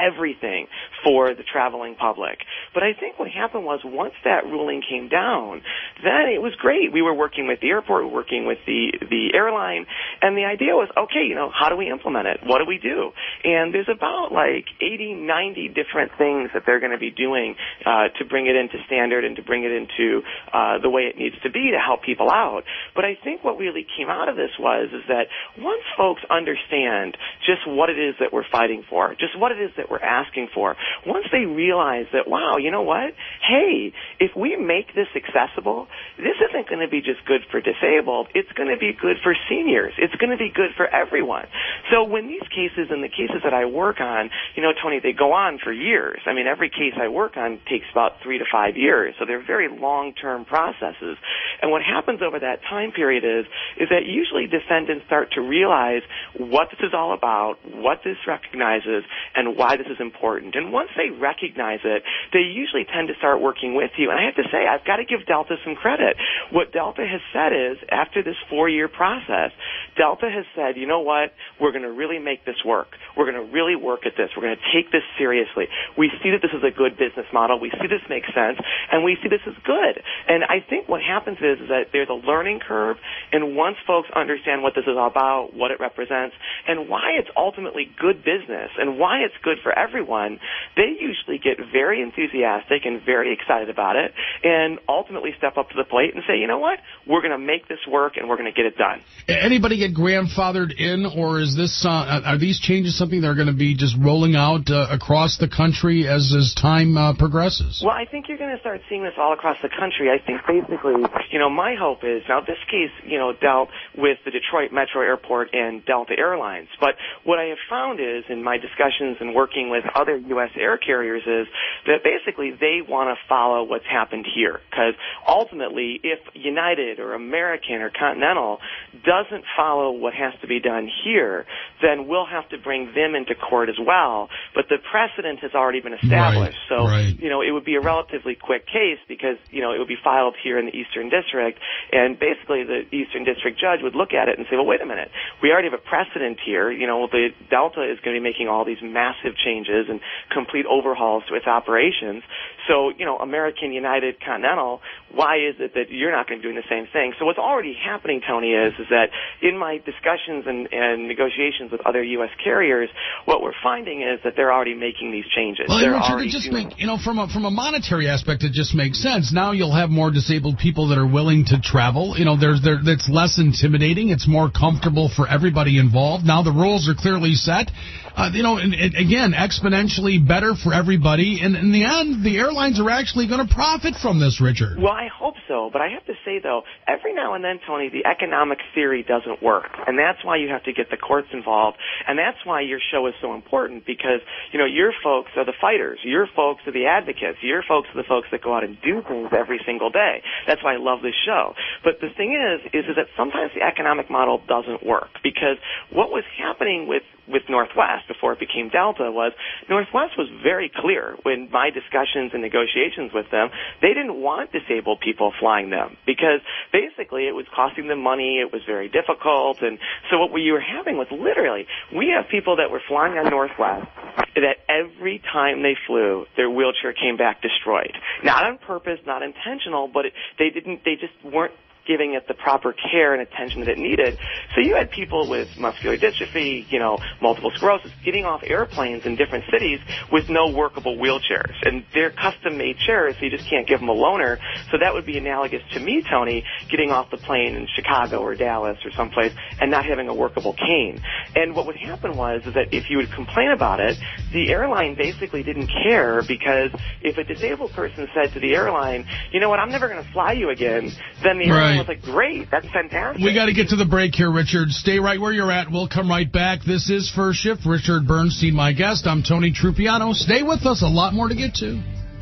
everything for the traveling public. But I think what happened was once that ruling came down, then it was great. We were working with the airport, we were working with the, the airline, and the idea was, okay, you know, how do we implement it? What do we do? And there's about like eighty, ninety different things that they're going to be doing uh, to bring it into standard and to bring it into uh, the way it needs to be to help people out. But I think what really came out of this was is that once folks understand just what it is that we're fighting for, just what it is that we're asking for, once they realize that, wow, you know what? Hey, if we make this accessible, this isn't going to be just good for disabled. It's going to be good for seniors. It's going to be good for everyone. So when these cases and the cases that I work on, you know, Tony, they go on for years. I mean, every case I work on takes about three to five years. So they're very long-term processes. And what happens over that time period is, is that usually defendants start to realize what this is all about, what this recognizes, and why this is important. And once they recognize it, they usually tend to start working with you. And I have to say, I've got to give Delta some credit. What Delta has said is, after this four-year process, Delta has said, you know what, we're going to really make this work. We're going to really work at this. We're going to take this seriously. We see that this is a good business model. We see this makes sense, and we see this is good. And I think what happens is, is that there's a learning curve, and once folks understand what this is all about, what it represents, and why it's ultimately good business, and why it's good for everyone, they usually get very enthusiastic and very excited about it, and ultimately step up to the plate and say, you know what, we're going to make this work, and we're going to get it done. Anybody get grandfathered in, or is this uh, are these changes something they're going to be just rolling out uh, across the country as, as time uh, progresses? Well, I think you're going to start seeing this all across the country. I think basically, you know, my hope is, now this case, you know, dealt with the Detroit Metro Airport and Delta Airlines, but what I have found is, in my discussions and working with other U S air carriers, is that basically they want to follow what's happened here, because ultimately, if United or American or Continental doesn't follow what has to be done here, then we'll have to bring them into court as well. But the precedent has already been established. Right, so, right. you know, it would be a relatively quick case because, you know, it would be filed here in the Eastern District, and basically the Eastern District judge would look at it and say, well, wait a minute, we already have a precedent here. You know, the Delta is going to be making all these massive changes and complete overhauls to its operations. So, you know, American, United, Continental, why is it that you're not going to be doing the same thing? So what's already happening, Tony, is, is that in my discussions and, and negotiations with other U S carriers, what we're finding is that they're already making these changes. Well, they're Richard, already it just doing make, you know, from a, from a monetary aspect, it just makes sense. Now you'll have more disabled people that are willing to travel. You know, there's there, it's less intimidating. It's more comfortable for everybody involved. Now the rules are clearly set. Uh, you know, and, and again, exponentially better for everybody. And in the end, the airlines are actually going to profit from this, Richard. Well, I hope so. But I have to say, though, every now and then, Tony, the economic theory doesn't work. And that's why you have to get the courts involved. And that's why your show is so important, because, you know, your folks are the fighters. Your folks are the advocates. Your folks are the folks that go out and do things every single day. That's why I love this show. But the thing is, is, is that sometimes the economic model doesn't work, because what was happening with with Northwest before it became Delta was Northwest was very clear in my discussions and negotiations with them. They didn't want disabled people flying them because basically it was costing them money. It was very difficult. And so what we were having was literally, we have people that were flying on Northwest that every time they flew, their wheelchair came back destroyed. Not on purpose, not intentional, but it, they didn't, they just weren't giving it the proper care and attention that it needed. So you had people with muscular dystrophy, you know, multiple sclerosis, getting off airplanes in different cities with no workable wheelchairs. And they're custom-made chairs, so you just can't give them a loaner. So that would be analogous to me, Tony, getting off the plane in Chicago or Dallas or someplace and not having a workable cane. And what would happen was is that if you would complain about it, the airline basically didn't care, because if a disabled person said to the airline, you know what, I'm never going to fly you again, then the airline Right. was like, great, that's fantastic. We got to get to the break here, Richard. Stay right where you're at. We'll come right back. This is First Shift. Richard Bernstein, my guest. I'm Tony Trupiano. Stay with us. A lot more to get to.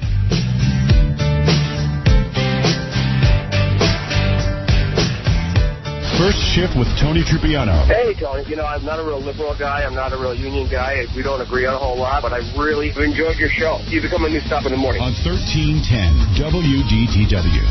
First Shift with Tony Trupiano. Hey, Tony. You know, I'm not a real liberal guy. I'm not a real union guy. We don't agree on a whole lot, but I really enjoyed your show. You become a new stop in the morning. On thirteen ten W D T W.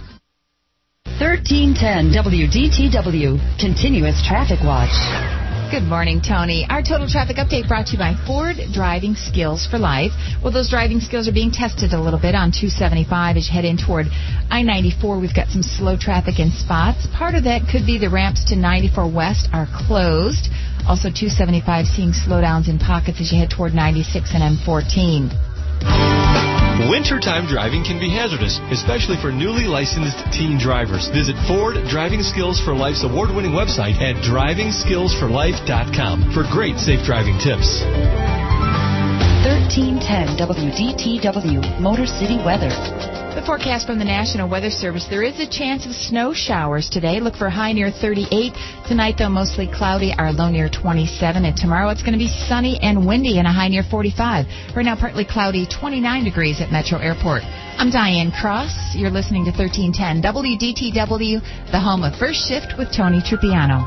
thirteen ten W D T W, Continuous Traffic Watch. Good morning, Tony. Our total traffic update brought to you by Ford Driving Skills for Life. Well, those driving skills are being tested a little bit on two seventy-five as you head in toward I ninety-four. We've got some slow traffic in spots. Part of that could be the ramps to ninety-four West are closed. Also, two seventy-five seeing slowdowns in pockets as you head toward ninety-six and M fourteen. Wintertime driving can be hazardous, especially for newly licensed teen drivers. Visit Ford Driving Skills for Life's award-winning website at driving skills for life dot com for great safe driving tips. thirteen ten W D T W, Motor City Weather. The forecast from the National Weather Service, there is a chance of snow showers today. Look for a high near thirty-eight. Tonight, though, mostly cloudy, our low near twenty-seven. And tomorrow, it's going to be sunny and windy and a high near forty-five. Right now, partly cloudy, twenty-nine degrees at Metro Airport. I'm Diane Cross. You're listening to thirteen ten W D T W, the home of First Shift with Tony Trupiano.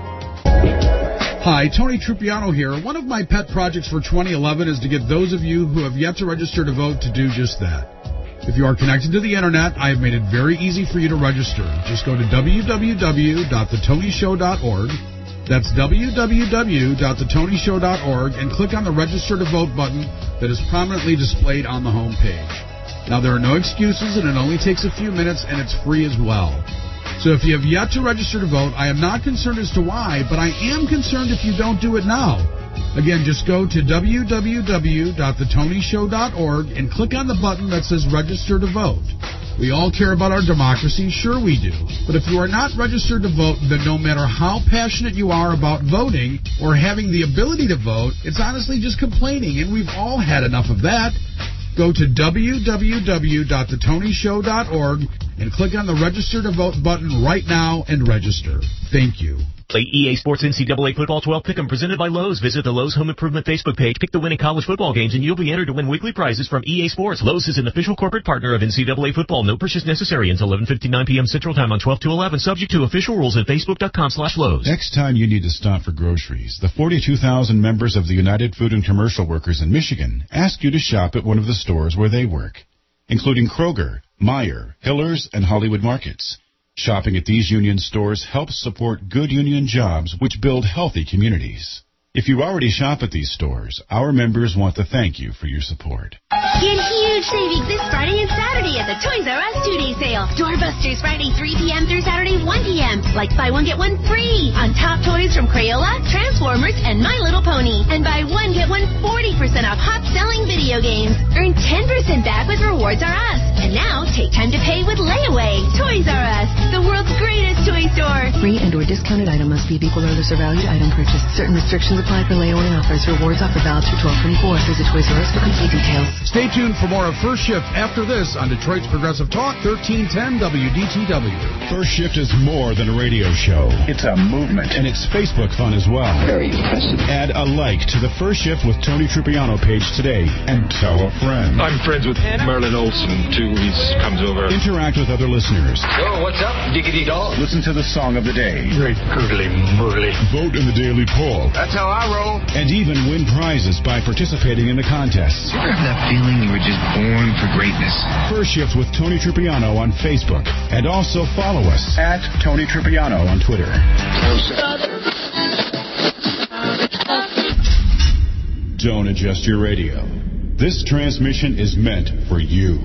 Hi, Tony Trupiano here. One of my pet projects for twenty eleven is to get those of you who have yet to register to vote to do just that. If you are connected to the Internet, I have made it very easy for you to register. Just go to w w w dot the tony show dot org. That's w w w dot the tony show dot org and click on the Register to Vote button that is prominently displayed on the home page. Now, there are no excuses, and it only takes a few minutes, and it's free as well. So if you have yet to register to vote, I am not concerned as to why, but I am concerned if you don't do it now. Again, just go to w w w dot the tony show dot org and click on the button that says Register to Vote. We all care about our democracy, sure we do. But if you are not registered to vote, then no matter how passionate you are about voting or having the ability to vote, it's honestly just complaining, and we've all had enough of that. Go to w w w dot the tony show dot org and click on the Register to Vote button right now and register. Thank you. Play E A Sports N C double A Football twelve Pick'em presented by Lowe's. Visit the Lowe's Home Improvement Facebook page. Pick the winning college football games, and you'll be entered to win weekly prizes from E A Sports. Lowe's is an official corporate partner of N C double A Football. No purchase necessary until eleven fifty-nine p.m. Central Time on twelve to eleven. Subject to official rules at facebook dot com slash Lowe's. Next time you need to stop for groceries, the forty-two thousand members of the United Food and Commercial Workers in Michigan ask you to shop at one of the stores where they work, including Kroger, Meijer, Hiller's, and Hollywood Markets. Shopping at these union stores helps support good union jobs which build healthy communities. If you already shop at these stores, our members want to thank you for your support. Get huge savings this Friday and Saturday at the Toys R Us two-day sale. Doorbusters Friday three p.m. through Saturday one p.m. Like buy one, get one free on top toys from Crayola, Transformers, and My Little Pony. And buy one, get one forty percent off hot-selling video games. Earn ten percent back with Rewards R Us. And now, take time to pay with Layaway. Toys R Us, the world's greatest toy store. Free and or discounted item must be of equal or lesser valued item purchased. Certain restrictions apply for layaway offers. Rewards offer valid through twelve twenty-four. Visit Toys R Us for complete details. Stay tuned for more of First Shift after this on Detroit's Progressive Talk, thirteen ten W D T W. First Shift is more than a radio show. It's a movement. And it's Facebook fun as well. Very impressive. Add a like to the First Shift with Tony Trupiano page today. And tell a friend. I'm friends with Merlin Olsen, too. He comes over. Interact with other listeners. Oh, what's up, diggity dog? Listen to the song of the day. Great googly moogly. Vote in the daily poll. That's how I roll. And even win prizes by participating in the contests. You ever have that feeling you were just born for greatness? First Shift with Tony Trupiano on Facebook. And also follow us at Tony Trupiano on Twitter. Don't adjust your radio. This transmission is meant for you.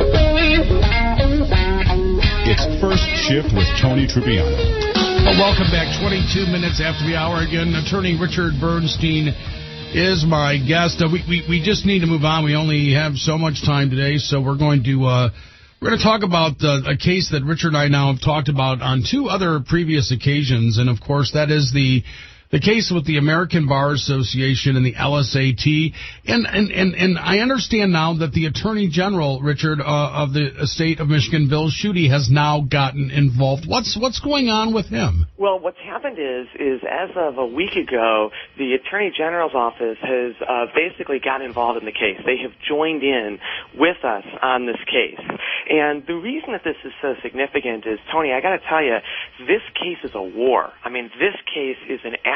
It's First Shift with Tony Trupiano. Well, welcome back. twenty-two minutes after the hour again. Attorney Richard Bernstein is my guest. Uh, we, we we just need to move on. We only have so much time today, so we're going to uh, we're going to talk about uh, a case that Richard and I now have talked about on two other previous occasions, and of course that is the the case with the American Bar Association and the L S A T. And and, and, and I understand now that the Attorney General, Richard, uh, of the state of Michigan, Bill Schuette, has now gotten involved. What's what's going on with him? Well, what's happened is, is as of a week ago, the Attorney General's office has uh, basically got involved in the case. They have joined in with us on this case. And the reason that this is so significant is, Tony, I got to tell you, this case is a war. I mean, this case is an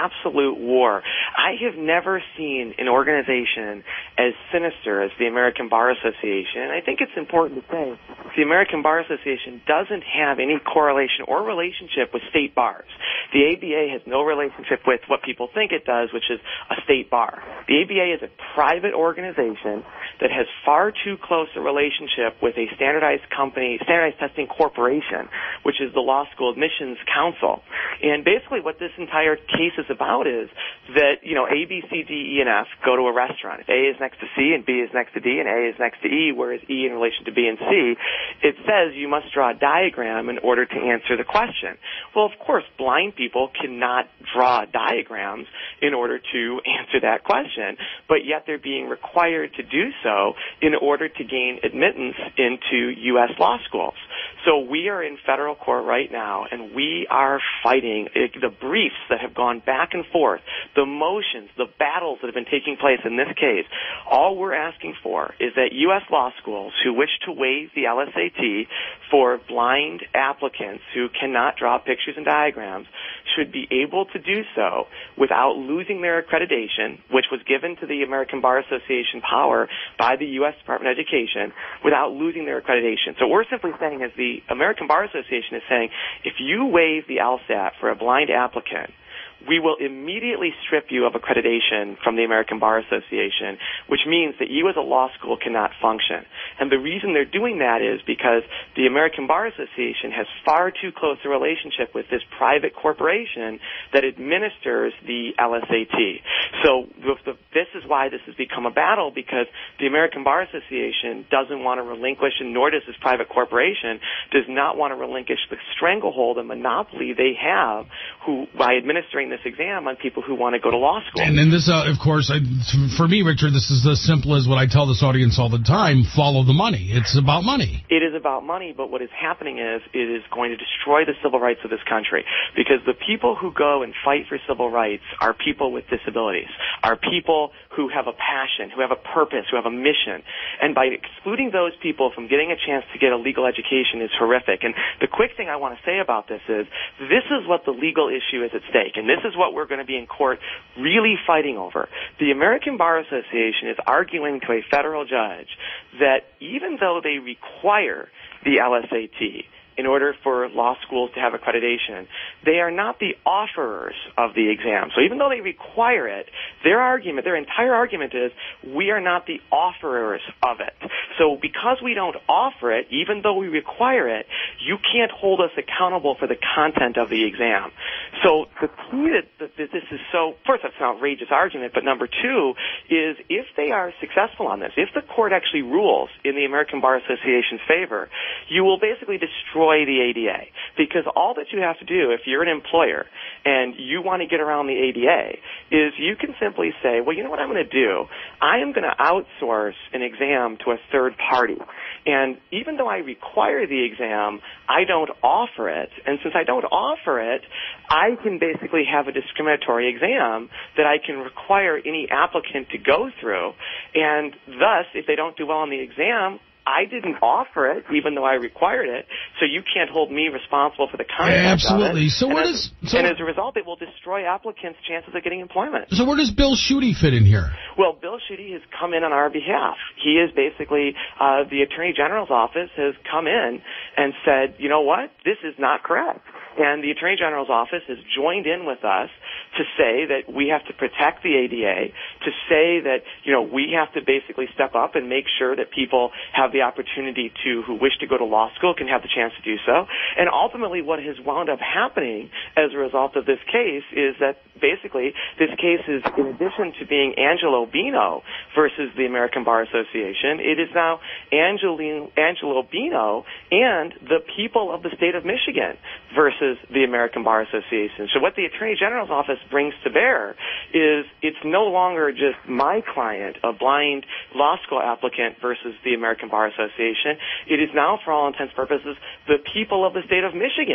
absolute war. I have never seen an organization as sinister as the American Bar Association, and I think it's important to say the American Bar Association doesn't have any correlation or relationship with state bars. The A B A has no relationship with what people think it does, which is a state bar. The A B A is a private organization that has far too close a relationship with a standardized company, standardized testing corporation, which is the Law School Admissions Council. And basically what this entire case is about is that, you know, A, B, C, D, E, and F go to a restaurant. If A is next to C and B is next to D and A is next to E, whereas E in relation to B and C, it says you must draw a diagram in order to answer the question. Well, of course, blind people cannot draw diagrams in order to answer that question, but yet they're being required to do so in order to gain admittance into U S law schools. So we are in federal court right now, and we are fighting the briefs that have gone back and forth, the motions, the battles that have been taking place in this case. All we're asking for is that U S law schools who wish to waive the L S A T for blind applicants who cannot draw pictures and diagrams should be able to do so without losing their accreditation, which was given to the American Bar Association power by the U S Department of Education, without losing their accreditation. So what we're simply saying is the American Bar Association is saying if you waive the LSAT for a blind applicant, we will immediately strip you of accreditation from the American Bar Association, which means that you as a law school cannot function. And the reason they're doing that is because the American Bar Association has far too close a relationship with this private corporation that administers the L S A T. So this is why this has become a battle, because the American Bar Association doesn't want to relinquish, and nor does this private corporation, does not want to relinquish the stranglehold and monopoly they have who by administering this exam on people who want to go to law school. And then this, uh, of course, I, for me, Richard, this is as simple as what I tell this audience all the time: follow the money. It's about money. It is about money, but what is happening is it is going to destroy the civil rights of this country, because the people who go and fight for civil rights are people with disabilities, are people who have a passion, who have a purpose, who have a mission. And by excluding those people from getting a chance to get a legal education is horrific. And the quick thing I want to say about this is this is what the legal issue is at stake, and this is what we're going to be in court really fighting over. The American Bar Association is arguing to a federal judge that even though they require the L S A T in order for law schools to have accreditation, they are not the offerers of the exam. So even though they require it, their argument, their entire argument is we are not the offerers of it. So because we don't offer it, even though we require it, you can't hold us accountable for the content of the exam. So the key that, that this is so, first, that's an outrageous argument, but number two is if they are successful on this, if the court actually rules in the American Bar Association's favor, you will basically destroy the A D A, because all that you have to do if you're an employer and you want to get around the A D A is you can simply say, well, you know what I'm going to do? I am going to outsource an exam to a third party. And even though I require the exam, I don't offer it. And since I don't offer it, I can basically have a discriminatory exam that I can require any applicant to go through. And thus, if they don't do well on the exam, I didn't offer it, even though I required it, so you can't hold me responsible for the content yeah, absolutely. of it. So and where as, does so and as a result, it will destroy applicants' chances of getting employment. So where does Bill Schuette fit in here? Well, Bill Schuette has come in on our behalf. He is basically uh, the Attorney General's office has come in and said, you know what, this is not correct. And the Attorney General's office has joined in with us to say that we have to protect the A D A, to say that, you know, we have to basically step up and make sure that people have the opportunity to, who wish to go to law school, can have the chance to do so. And ultimately what has wound up happening as a result of this case is that basically this case is, in addition to being Angelo Bino versus the American Bar Association, it is now Angelo, Angelo Bino and the people of the state of Michigan versus the American Bar Association. So what the Attorney General's office brings to bear is it's no longer just my client, a blind law school applicant, versus the American Bar Association. It is now, for all intents and purposes, the people of the state of Michigan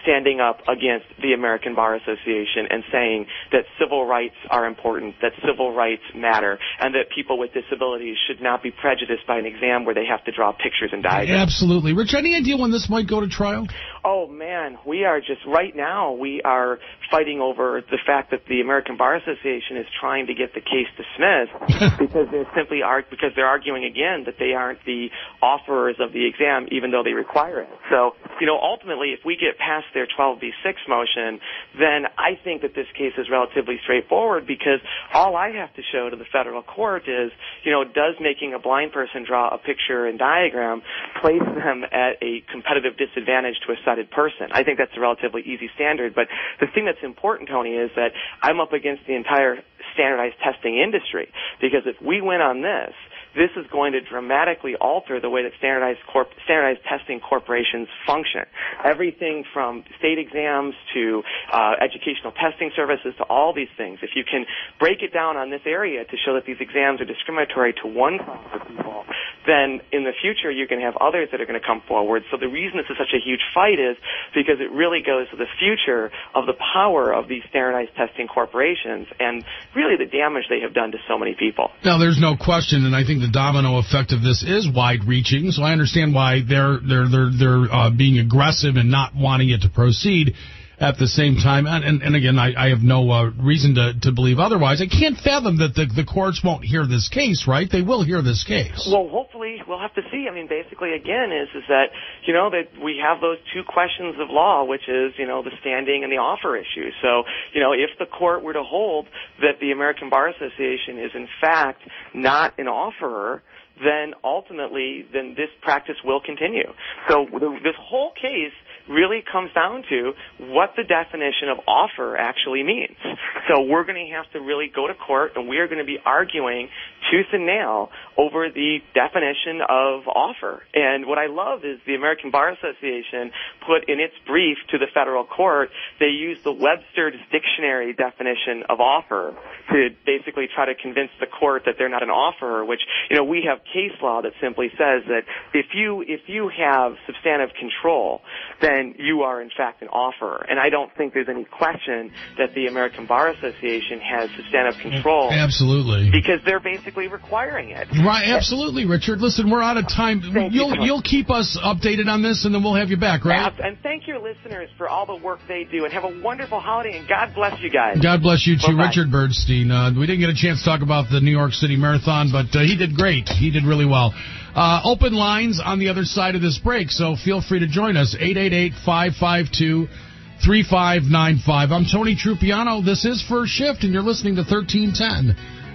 standing up against the American Bar Association and saying that civil rights are important, that civil rights matter, and that people with disabilities should not be prejudiced by an exam where they have to draw pictures and diagrams. Absolutely. Rich, any idea when this might go to trial? Oh, man, we are just, right now, we are fighting over the fact that the American Bar Association is trying to get the case dismissed because they're simply are, because they're arguing again that they aren't the offerers of the exam, even though they require it. So, you know, ultimately, if we get past their twelve B six motion, then I think that this case is relatively straightforward because all I have to show to the federal court is, you know, does making a blind person draw a picture and diagram place them at a competitive disadvantage to a sighted person? I think that's a relatively easy standard, but the thing that's important, Tony, is that I'm up against the entire standardized testing industry, because if we win on this, this is going to dramatically alter the way that standardized corp- standardized testing corporations function. Everything from state exams to uh, educational testing services to all these things. If you can break it down on this area to show that these exams are discriminatory to one class of people, then in the future you can have others that are going to come forward. So the reason this is such a huge fight is because it really goes to the future of the power of these standardized testing corporations and really the damage they have done to so many people. Now, there's no question, and I think the domino effect of this is wide-reaching, so I understand why they're they're they're they're uh, being aggressive and not wanting it to proceed. At the same time, and, and, and again, I, I have no uh, reason to, to believe otherwise. I can't fathom that the, the courts won't hear this case, right? They will hear this case. Well, hopefully, we'll have to see. I mean, basically, again, is is that, you know, that we have those two questions of law, which is, you know, the standing and the offer issue. So, you know, if the court were to hold that the American Bar Association is, in fact, not an offerer, then ultimately, then this practice will continue. So the, this whole case really comes down to what the definition of offer actually means. So we're going to have to really go to court, and we are going to be arguing tooth and nail over the definition of offer. And what I love is the American Bar Association put in its brief to the federal court, they used the Webster's dictionary definition of offer to basically try to convince the court that they're not an offerer, which, you know, we have case law that simply says that if you if you have substantive control, then you are in fact an offerer. And I don't think there's any question that the American Bar Association has substantive control. Absolutely. Because they're basically requiring it. Right, absolutely, Richard. Listen, we're out of time. Thank you'll you. you'll keep us updated on this, and then we'll have you back, right? And thank your listeners for all the work they do, and have a wonderful holiday, and God bless you guys. God bless you too. Bye-bye. Richard Bernstein. Uh, we didn't get a chance to talk about the New York City Marathon, but uh, he did great. He did really well. Uh, open lines on the other side of this break, so feel free to join us. eight eight eight, five five two, three five nine five. I'm Tony Trupiano. This is First Shift, and you're listening to thirteen ten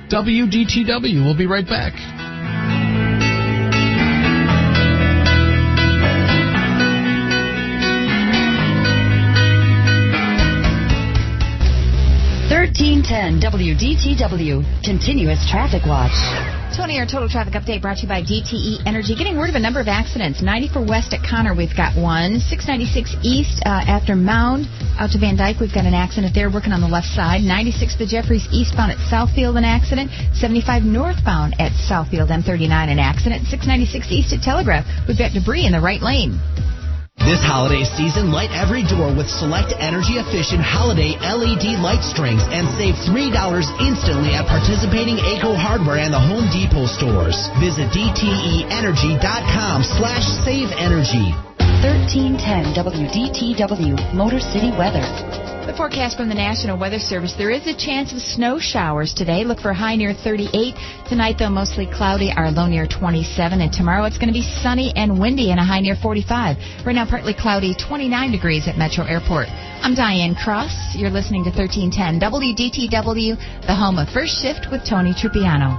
W D T W. We'll be right back. thirteen ten W D T W. Continuous Traffic Watch. Tony, our total traffic update brought to you by D T E Energy. Getting word of a number of accidents. ninety-four West at Connor, we've got one. six ninety-six East uh, after Mound out to Van Dyke, we've got an accident there working on the left side. ninety-six the Jeffries eastbound at Southfield, an accident. seventy-five northbound at Southfield, M thirty-nine, an accident. six ninety-six East at Telegraph, we've got debris in the right lane. This holiday season, light every door with select energy-efficient holiday L E D light strings and save three dollars instantly at participating A C O Hardware and the Home Depot stores. Visit D T E energy dot com slash save energy. thirteen ten W D T W, Motor City weather. The forecast from the National Weather Service, there is a chance of snow showers today. Look for a high near thirty-eight. Tonight, though, mostly cloudy, our low near twenty-seven. And tomorrow, it's going to be sunny and windy and a high near forty-five. Right now, partly cloudy, twenty-nine degrees at Metro Airport. I'm Diane Cross. You're listening to thirteen ten W D T W, the home of First Shift with Tony Trupiano.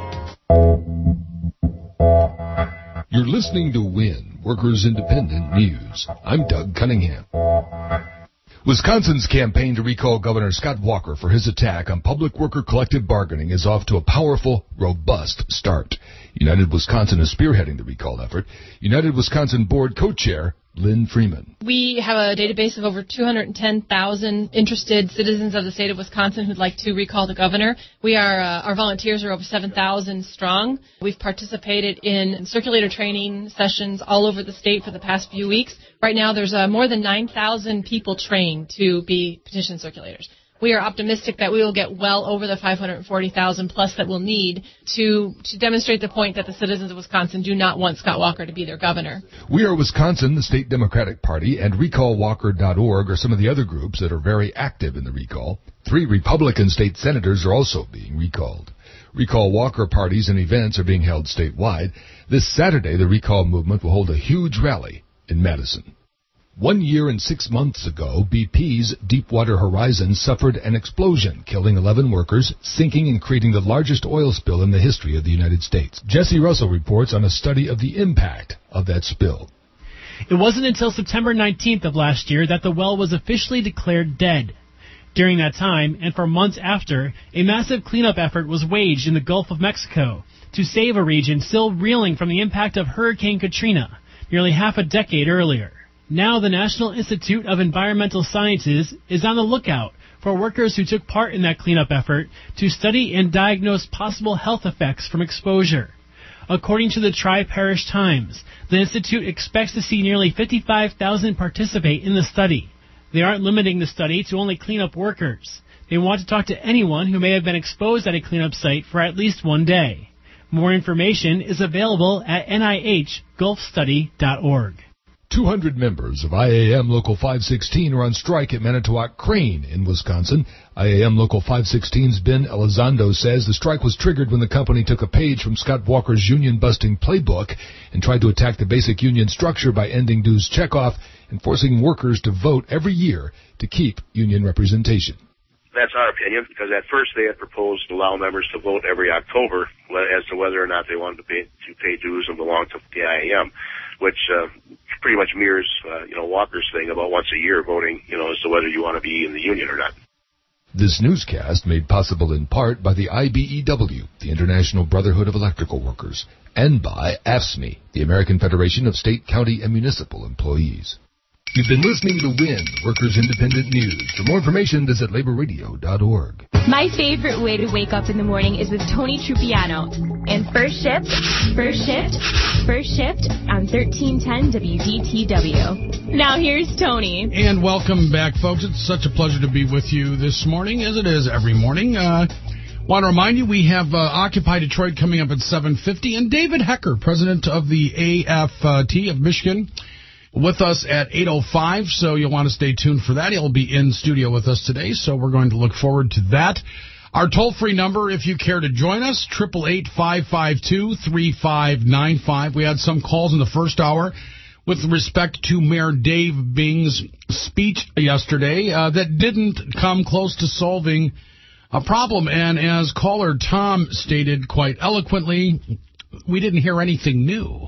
You're listening to WIN, Workers Independent News. I'm Doug Cunningham. Wisconsin's campaign to recall Governor Scott Walker for his attack on public worker collective bargaining is off to a powerful, robust start. United Wisconsin is spearheading the recall effort. United Wisconsin Board co-chair Lynn Freeman. We have a database of over two hundred ten thousand interested citizens of the state of Wisconsin who'd like to recall the governor. We are, uh, our volunteers are over seven thousand strong. We've participated in circulator training sessions all over the state for the past few weeks. Right now there's uh, more than nine thousand people trained to be petition circulators. We are optimistic that we will get well over the five hundred forty thousand plus that we'll need to, to demonstrate the point that the citizens of Wisconsin do not want Scott Walker to be their governor. We Are Wisconsin, the state Democratic Party, and recall walker dot org are some of the other groups that are very active in the recall. Three Republican state senators are also being recalled. Recall Walker parties and events are being held statewide. This Saturday, the recall movement will hold a huge rally in Madison. One year and six months ago, B P's Deepwater Horizon suffered an explosion, killing eleven workers, sinking and creating the largest oil spill in the history of the United States. Jesse Russell reports on a study of the impact of that spill. It wasn't until September nineteenth of last year that the well was officially declared dead. During that time, and for months after, a massive cleanup effort was waged in the Gulf of Mexico to save a region still reeling from the impact of Hurricane Katrina, nearly half a decade earlier. Now the National Institute of Environmental Sciences is on the lookout for workers who took part in that cleanup effort to study and diagnose possible health effects from exposure. According to the Tri-Parish Times, the Institute expects to see nearly fifty-five thousand participate in the study. They aren't limiting the study to only cleanup workers. They want to talk to anyone who may have been exposed at a cleanup site for at least one day. More information is available at N I H gulf study dot org. two hundred members of I A M Local five sixteen are on strike at Manitowoc Crane in Wisconsin. I A M Local five sixteen's Ben Elizondo says the strike was triggered when the company took a page from Scott Walker's union-busting playbook and tried to attack the basic union structure by ending dues checkoff and forcing workers to vote every year to keep union representation. That's our opinion, because at first they had proposed to allow members to vote every October as to whether or not they wanted to pay, to pay dues and belong to the I A M, which uh, pretty much mirrors, uh, you know, Walker's thing about once a year voting, you know, as to whether you want to be in the union or not. This newscast made possible in part by the I B E W, the International Brotherhood of Electrical Workers, and by A F S M E, the American Federation of State, County, and Municipal Employees. You've been listening to WIN, Workers Independent News. For more information, visit labor radio dot org. My favorite way to wake up in the morning is with Tony Trupiano. And First Shift, First Shift, First Shift on thirteen ten W D T W. Now here's Tony. And welcome back, folks. It's such a pleasure to be with you this morning, as it is every morning. Uh, want to remind you, we have uh, Occupy Detroit coming up at seven fifty. And David Hecker, president of the A F T of Michigan, with us at eight oh five, so you'll want to stay tuned for that. He'll be in studio with us today, so we're going to look forward to that. Our toll-free number, if you care to join us, eight eight eight, five five two, three five nine five. We had some calls in the first hour with respect to Mayor Dave Bing's speech yesterday uh, that didn't come close to solving a problem. And as caller Tom stated quite eloquently, we didn't hear anything new.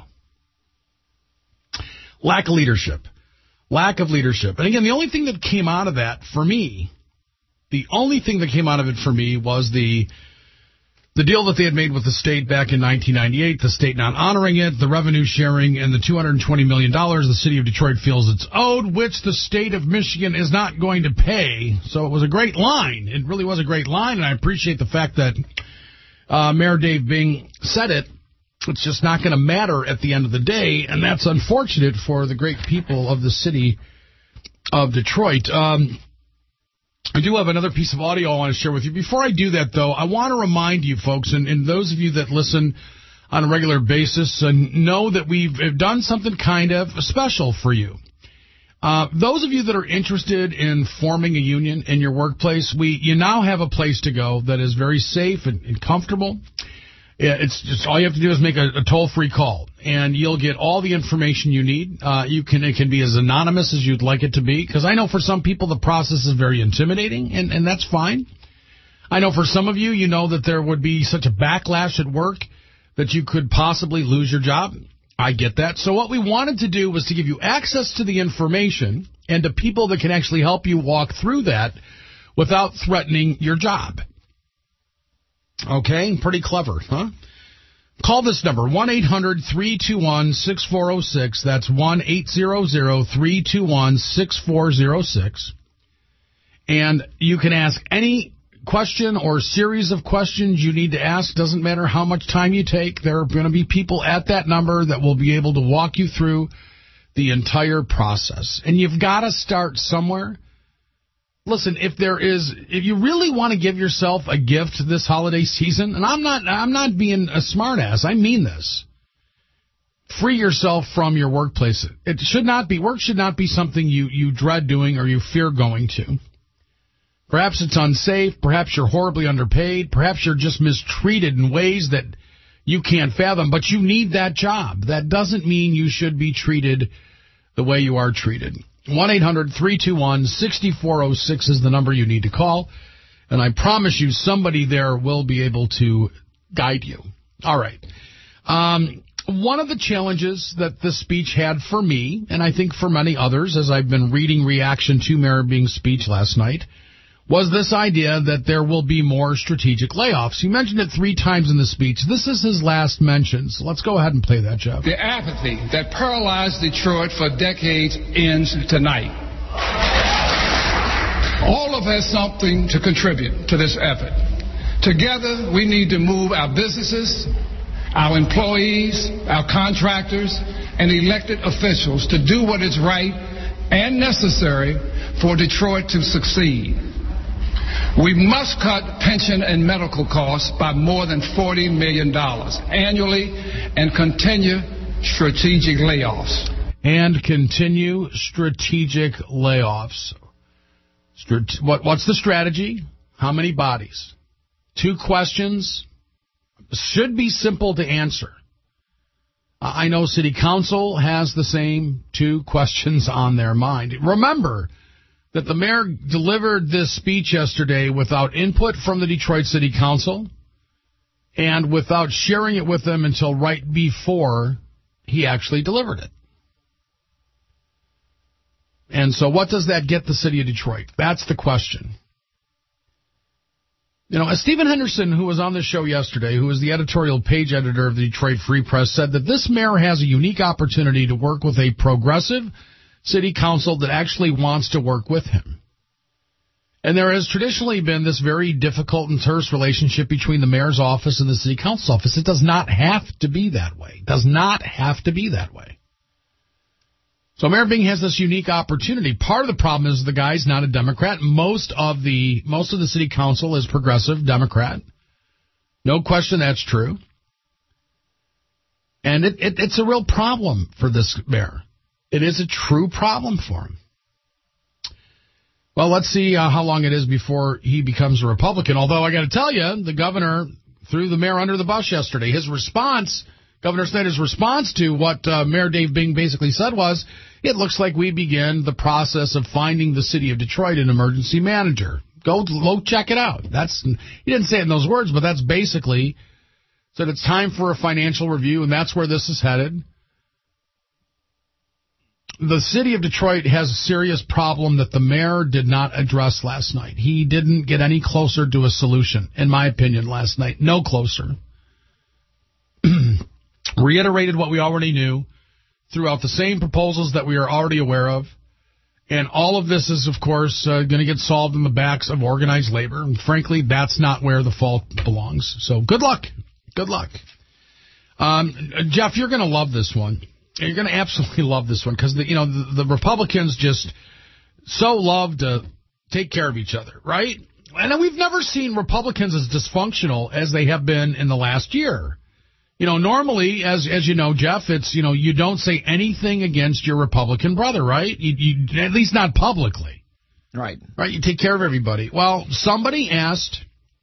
Lack of leadership. Lack of leadership. And again, the only thing that came out of that for me, the only thing that came out of it for me was the the deal that they had made with the state back in nineteen ninety-eight, the state not honoring it, the revenue sharing, and the two hundred twenty million dollars the city of Detroit feels it's owed, which the state of Michigan is not going to pay. So it was a great line. It really was a great line, and I appreciate the fact that uh, Mayor Dave Bing said it. It's just not going to matter at the end of the day, and that's unfortunate for the great people of the city of Detroit. Um, I do have another piece of audio I want to share with you. Before I do that, though, I want to remind you folks, and, and those of you that listen on a regular basis, and know that we've done something kind of special for you. Uh, those of you that are interested in forming a union in your workplace, we you now have a place to go that is very safe and, and comfortable. It's just all you have to do is make a, a toll-free call, and you'll get all the information you need. Uh, you can it can be as anonymous as you'd like it to be, because I know for some people the process is very intimidating, and, and that's fine. I know for some of you, you know that there would be such a backlash at work that you could possibly lose your job. I get that. So what we wanted to do was to give you access to the information and to people that can actually help you walk through that without threatening your job. Okay, pretty clever, huh? Call this number, one eight hundred three two one six four zero six. That's one eight hundred three two one six four zero six. And you can ask any question or series of questions you need to ask. Doesn't matter how much time you take. There are going to be people at that number that will be able to walk you through the entire process. And you've got to start somewhere. Listen, if there is, if you really want to give yourself a gift this holiday season, and I'm not, I'm not being a smartass, I mean this. Free yourself from your workplace. It should not be, work should not be something you, you dread doing or you fear going to. Perhaps it's unsafe, perhaps you're horribly underpaid, perhaps you're just mistreated in ways that you can't fathom, but you need that job. That doesn't mean you should be treated the way you are treated. one eight hundred three two one six four zero six is the number you need to call. And I promise you somebody there will be able to guide you. All right. Um, one of the challenges that this speech had for me, and I think for many others, as I've been reading reaction to Mayor Bing's speech last night, was this idea that there will be more strategic layoffs. He mentioned it three times in the speech. This is his last mention, so let's go ahead and play that, Jeff. The apathy that paralyzed Detroit for decades ends tonight. All of us have something to contribute to this effort. Together, we need to move our businesses, our employees, our contractors, and elected officials to do what is right and necessary for Detroit to succeed. We must cut pension and medical costs by more than forty million dollars annually and continue strategic layoffs. And continue strategic layoffs. Strat- what, what's the strategy? How many bodies? Two questions. Should be simple to answer. Uh, I know City Council has the same two questions on their mind. Remember that the mayor delivered this speech yesterday without input from the Detroit City Council and without sharing it with them until right before he actually delivered it. And so what does that get the city of Detroit? That's the question. You know, as Stephen Henderson, who was on the show yesterday, who is the editorial page editor of the Detroit Free Press, said that this mayor has a unique opportunity to work with a progressive city council that actually wants to work with him. And there has traditionally been this very difficult and terse relationship between the mayor's office and the city council office. It does not have to be that way. It does not have to be that way. So Mayor Bing has this unique opportunity. Part of the problem is the guy's not a Democrat. Most of the most of the city council is progressive Democrat. No question that's true. And it, it, it's a real problem for this mayor. It is a true problem for him. Well, let's see uh, how long it is before he becomes a Republican. Although I got to tell you, the governor threw the mayor under the bus yesterday. His response, Governor Snyder's response to what uh, Mayor Dave Bing basically said was, it looks like we begin the process of finding the city of Detroit an emergency manager. Go, go check it out. That's he didn't say it in those words, but that's basically said it's time for a financial review, and that's where this is headed. The city of Detroit has a serious problem that the mayor did not address last night. He didn't get any closer to a solution, in my opinion, last night. No closer. Reiterated what we already knew, threw out the same proposals that we are already aware of, and all of this is, of course, uh, going to get solved in the backs of organized labor, and frankly, that's not where the fault belongs. So good luck. Good luck. Um, Jeff, you're going to love this one. You're going to absolutely love this one because, you know, the, the Republicans just so love to take care of each other, right? And we've never seen Republicans as dysfunctional as they have been in the last year. You know, normally, as as you know, Jeff, it's, you know, you don't say anything against your Republican brother, right? You, you at least not publicly. Right. Right, you take care of everybody. Well, somebody asked,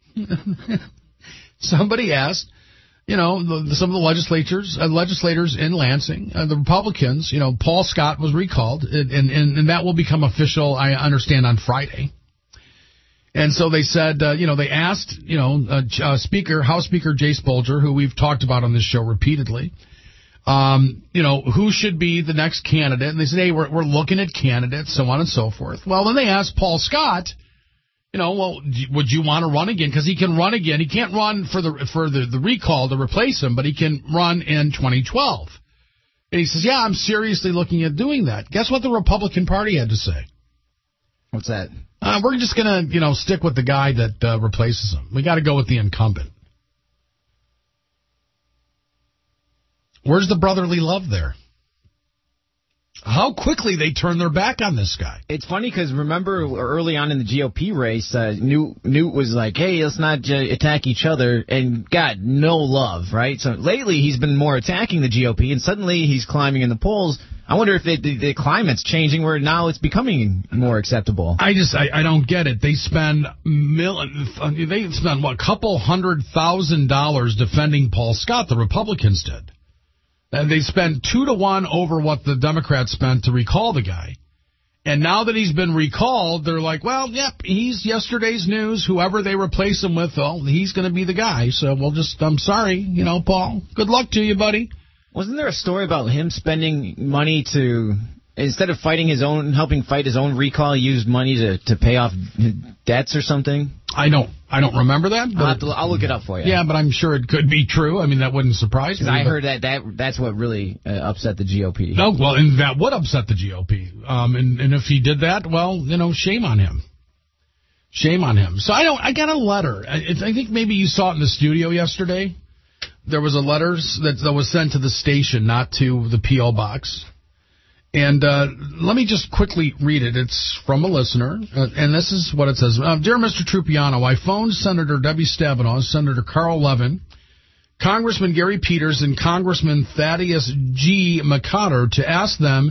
somebody asked, you know, the, some of the legislators, uh, legislators in Lansing, uh, the Republicans, you know, Paul Scott was recalled, and, and, and that will become official, I understand, on Friday. And so they said, uh, you know, they asked, you know, uh, uh, Speaker, House Speaker Jace Bolger, who we've talked about on this show repeatedly, um, you know, who should be the next candidate. And they said, hey, we're, we're looking at candidates, so on and so forth. Well, then they asked Paul Scott, You know, well, would you want to run again? Because he can run again. He can't run for the for the, the recall to replace him, but he can run in twenty twelve. And he says, yeah, I'm seriously looking at doing that. Guess what the Republican Party had to say? What's that? Uh, we're just going to, you know, stick with the guy that uh, replaces him. We got to go with the incumbent. Where's the brotherly love there? How quickly they turn their back on this guy. It's funny because remember early on in the G O P race, uh, Newt, Newt was like, hey, let's not uh, attack each other, and got no love, right? So lately he's been more attacking the G O P, and suddenly he's climbing in the polls. I wonder if they, the, the climate's changing where now it's becoming more acceptable. I just, I, I don't get it. They spend mil, they spend, what, a couple hundred thousand dollars defending Paul Scott, the Republicans did. And they spent two to one over what the Democrats spent to recall the guy. And now that he's been recalled, they're like, well, yep, he's yesterday's news. Whoever they replace him with, well, he's going to be the guy. So we'll just, I'm sorry, you know, Paul. Good luck to you, buddy. Wasn't there a story about him spending money to, instead of fighting his own, helping fight his own recall, he used money to, to pay off debts or something? I don't, I don't remember that. But I'll, have to, I'll look it up for you. Yeah, but I'm sure it could be true. I mean, that wouldn't surprise me. I heard that, that that's what really uh, upset the G O P. No, well, and that would upset the G O P. Um, and, and if he did that, well, you know, shame on him. Shame on him. So I don't, I got a letter. I, I think maybe you saw it in the studio yesterday. There was a letter that, that was sent to the station, not to the P O box. And uh, let me just quickly read it. It's from a listener, uh, and this is what it says. Uh, Dear Mister Trupiano, I phoned Senator Debbie Stabenow, Senator Carl Levin, Congressman Gary Peters, and Congressman Thaddeus G. McCotter to ask them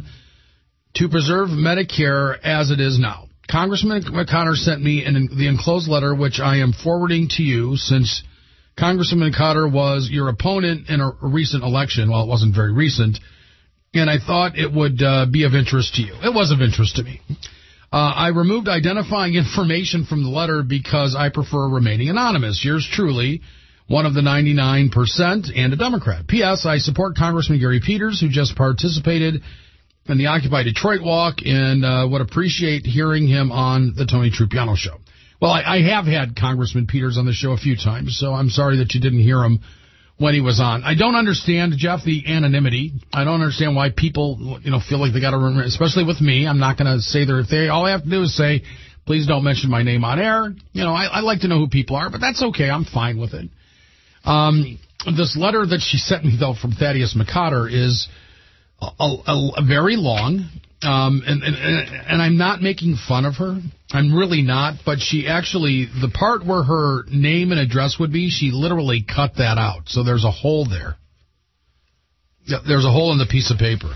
to preserve Medicare as it is now. Congressman McCotter sent me an, the enclosed letter, which I am forwarding to you since Congressman McCotter was your opponent in a, a recent election. Well, it wasn't very recent. And I thought it would uh, be of interest to you. It was of interest to me. Uh, I removed identifying information from the letter because I prefer remaining anonymous. Yours truly, one of the ninety-nine percent and a Democrat. P S. I support Congressman Gary Peters, who just participated in the Occupy Detroit Walk, and uh, would appreciate hearing him on the Tony Trupiano Show. Well, I, I have had Congressman Peters on the show a few times, so I'm sorry that you didn't hear him when he was on. I don't understand, Jeff, the anonymity. I don't understand why people, you know, feel like they got to remember, especially with me. I'm not going to say their thing. All I have to do is say, please don't mention my name on air. You know, I, I like to know who people are, but that's okay. I'm fine with it. Um, this letter that she sent me, though, from Thaddeus McCotter is a, a, a very long, um, and, and, and I'm not making fun of her. I'm really not, but she actually, the part where her name and address would be, she literally cut that out. So there's a hole there. There's a hole in the piece of paper.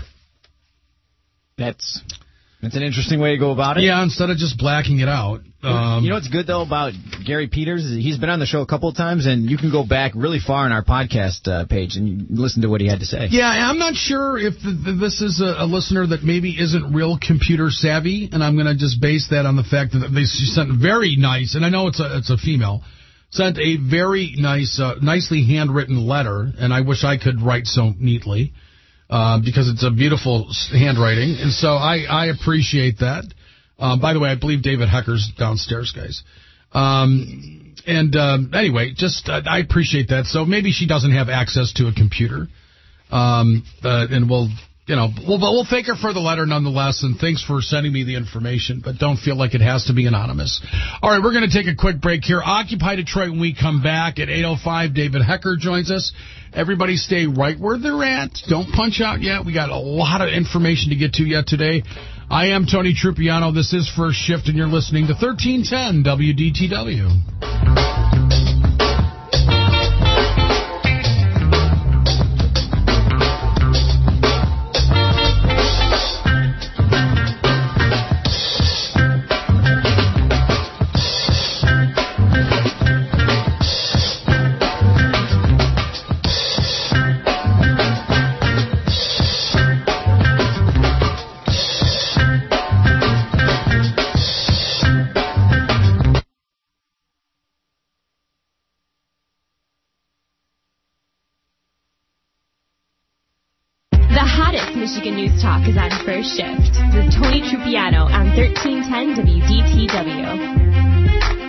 That's that's an interesting way to go about it. Yeah, instead of just blacking it out. Um, you know what's good, though, about Gary Peters? Is he's been on the show a couple of times, and you can go back really far on our podcast uh, page and listen to what he had to say. Yeah, I'm not sure if the, the, this is a, a listener that maybe isn't real computer savvy, and I'm going to just base that on the fact that they she sent very nice, and I know it's a it's a female, sent a very nice, uh, nicely handwritten letter, and I wish I could write so neatly. Uh, because it's a beautiful handwriting, and so I, I appreciate that. Uh, by the way, I believe David Hecker's downstairs, guys. Um, and um, anyway, just uh, I appreciate that. So maybe she doesn't have access to a computer, um, uh, and we'll, you know, we'll we'll thank her for the letter nonetheless. And thanks for sending me the information, but don't feel like it has to be anonymous. All right, we're going to take a quick break here. Occupy Detroit. When we come back at eight oh five, David Hecker joins us. Everybody stay right where they're at. Don't punch out yet. We got a lot of information to get to yet today. I am Tony Trupiano. This is First Shift, and you're listening to thirteen ten W D T W. Michigan News Talk is on First Shift with Tony Trupiano on thirteen ten W D T W.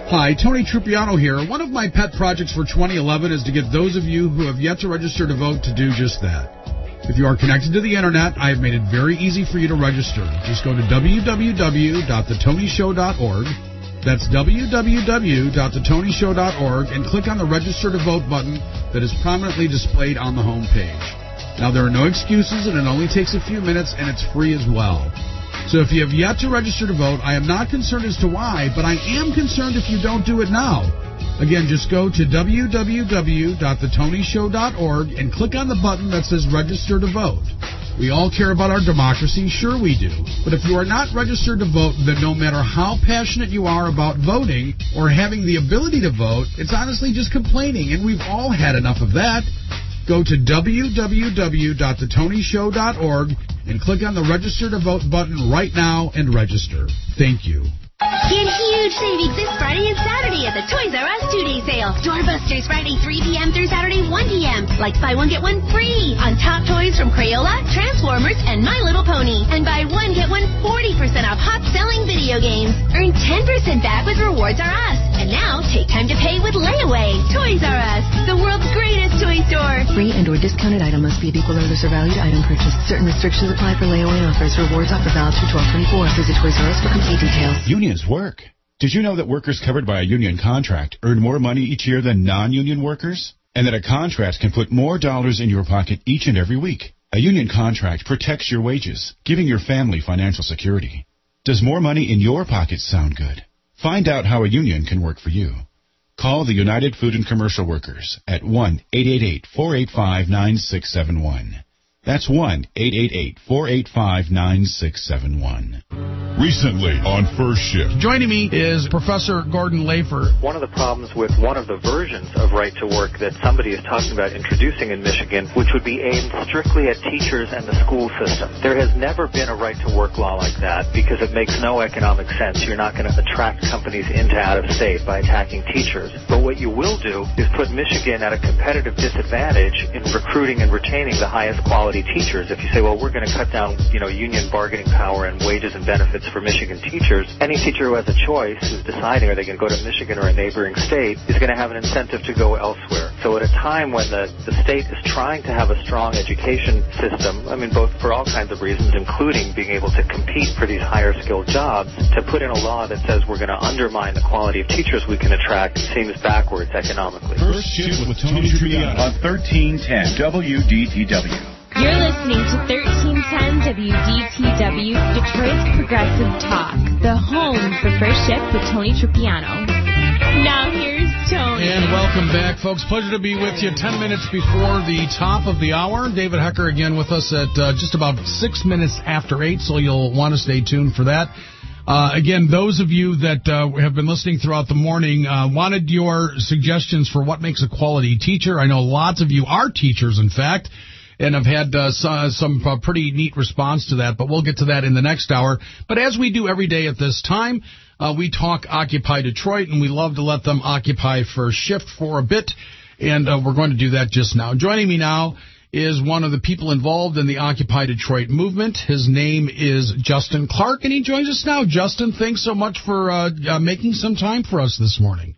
Hi, Tony Trupiano here. One of my pet projects for twenty eleven is to get those of you who have yet to register to vote to do just that. If you are connected to the Internet, I have made it very easy for you to register. Just go to w w w dot the tony show dot org. That's w w w dot the tony show dot org and click on the Register to Vote button that is prominently displayed on the home page. Now, there are no excuses, and it only takes a few minutes, and it's free as well. So if you have yet to register to vote, I am not concerned as to why, but I am concerned if you don't do it now. Again, just go to w w w dot the tony show dot org and click on the button that says Register to Vote. We all care about our democracy, sure we do. But if you are not registered to vote, then no matter how passionate you are about voting or having the ability to vote, it's honestly just complaining, and we've all had enough of that. Go to w w w dot the tony show dot org and click on the Register to Vote button right now and register. Thank you. Get huge savings this Friday and Saturday at the Toys R Us two-day sale. Doorbusters Friday three p.m. through Saturday one p.m. Like buy one, get one free on top toys from Crayola, Transformers, and My Little Pony. And buy one, get one forty percent off hot-selling video games. Earn ten percent back with Rewards R Us. And now, take time to pay with Layaway. Toys R Us, the world's greatest toy store. Free and or discounted item must be of equal or lesser value to item purchased. Certain restrictions apply for layaway offers. Rewards offer valid through twelve twenty-four. Visit Toys R Us for complete details. Unions work. Did you know that workers covered by a union contract earn more money each year than non-union workers? And that a contract can put more dollars in your pocket each and every week? A union contract protects your wages, giving your family financial security. Does more money in your pocket sound good? Find out how a union can work for you. Call the United Food and Commercial Workers at one eight eight eight, four eight five, nine six seven one. That's one eight eight eight, four eight five, nine six seven one. Recently on First Shift. Joining me is Professor Gordon Lafer. One of the problems with one of the versions of Right to Work that somebody is talking about introducing in Michigan, which would be aimed strictly at teachers and the school system. There has never been a Right to Work law like that because it makes no economic sense. You're not going to attract companies into out of state by attacking teachers. But what you will do is put Michigan at a competitive disadvantage in recruiting and retaining the highest quality teachers. If you say, well, we're going to cut down, you know, union bargaining power and wages and benefits for Michigan teachers, any teacher who has a choice, who's deciding are they going to go to Michigan or a neighboring state, is going to have an incentive to go elsewhere. So at a time when the, the state is trying to have a strong education system, I mean, both for all kinds of reasons, including being able to compete for these higher skilled jobs, to put in a law that says we're going to undermine the quality of teachers we can attract seems backwards economically. First Shift with Tony Trupiano on thirteen ten W D T W. You're listening to thirteen ten W D T W, Detroit's Progressive Talk, the home for First Shift with Tony Trupiano. Now here's Tony. And welcome back, folks. Pleasure to be with you ten minutes before the top of the hour. David Hecker again with us at uh, just about six minutes after eight, so you'll want to stay tuned for that. Uh, again, those of you that uh, have been listening throughout the morning uh, wanted your suggestions for what makes a quality teacher. I know lots of you are teachers, in fact, and have had uh, some, some uh, pretty neat response to that, but we'll get to that in the next hour. But as we do every day at this time, uh, we talk Occupy Detroit, and we love to let them occupy First Shift for a bit, and uh, we're going to do that just now. Joining me now is one of the people involved in the Occupy Detroit movement. His name is Justin Clark, and he joins us now. Justin, thanks so much for uh, uh, making some time for us this morning.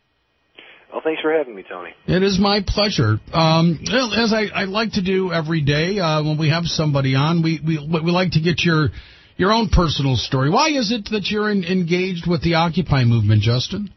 Well, thanks for having me, Tony. It is my pleasure. Um, as I, I like to do every day uh, when we have somebody on, we, we we like to get your your own personal story. Why is it that you're in, engaged with the Occupy movement, Justin?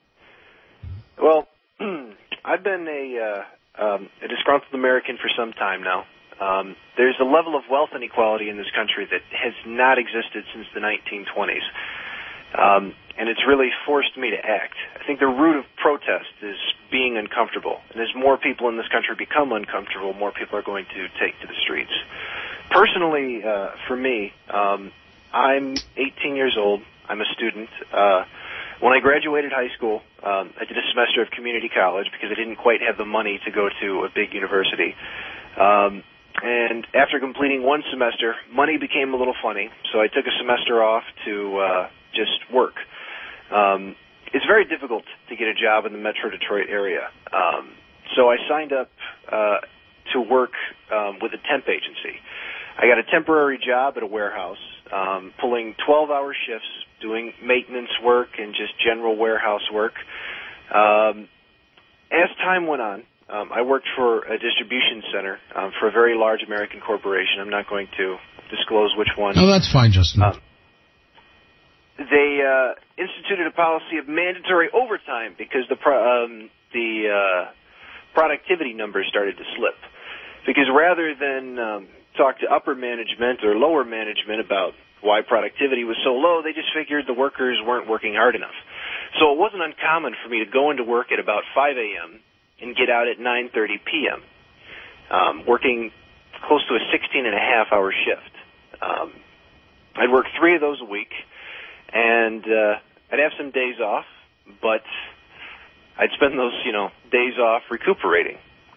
Well, I've been a, uh, um, a disgruntled American for some time now. Um, there's a level of wealth inequality in this country that has not existed since the nineteen twenties. Um, and it's really forced me to act. I think the root of protest is being uncomfortable. And as more people in this country become uncomfortable, more people are going to take to the streets. Personally, uh, for me, um, I'm eighteen years old. I'm a student. Uh, when I graduated high school, um, I did a semester of community college because I didn't quite have the money to go to a big university. Um, and after completing one semester, money became a little funny, so I took a semester off to uh, just work. Um, it's very difficult to get a job in the Metro Detroit area. Um, so I signed up uh, to work um, with a temp agency. I got a temporary job at a warehouse, um, pulling twelve-hour shifts doing maintenance work and just general warehouse work. Um, as time went on, um, I worked for a distribution center um, for a very large American corporation. I'm not going to disclose which one. No, that's fine, Justin. Um, they uh, instituted a policy of mandatory overtime because the pro- um, the uh, productivity numbers started to slip. Because rather than um, talk to upper management or lower management about why productivity was so low, they just figured the workers weren't working hard enough. So it wasn't uncommon for me to go into work at about five a.m. and get out at nine thirty p.m., um, working close to a sixteen and a half hour shift. Um, I'd work three of those a week, and uh, I'd have some days off, but I'd spend those, you know, days off recuperating.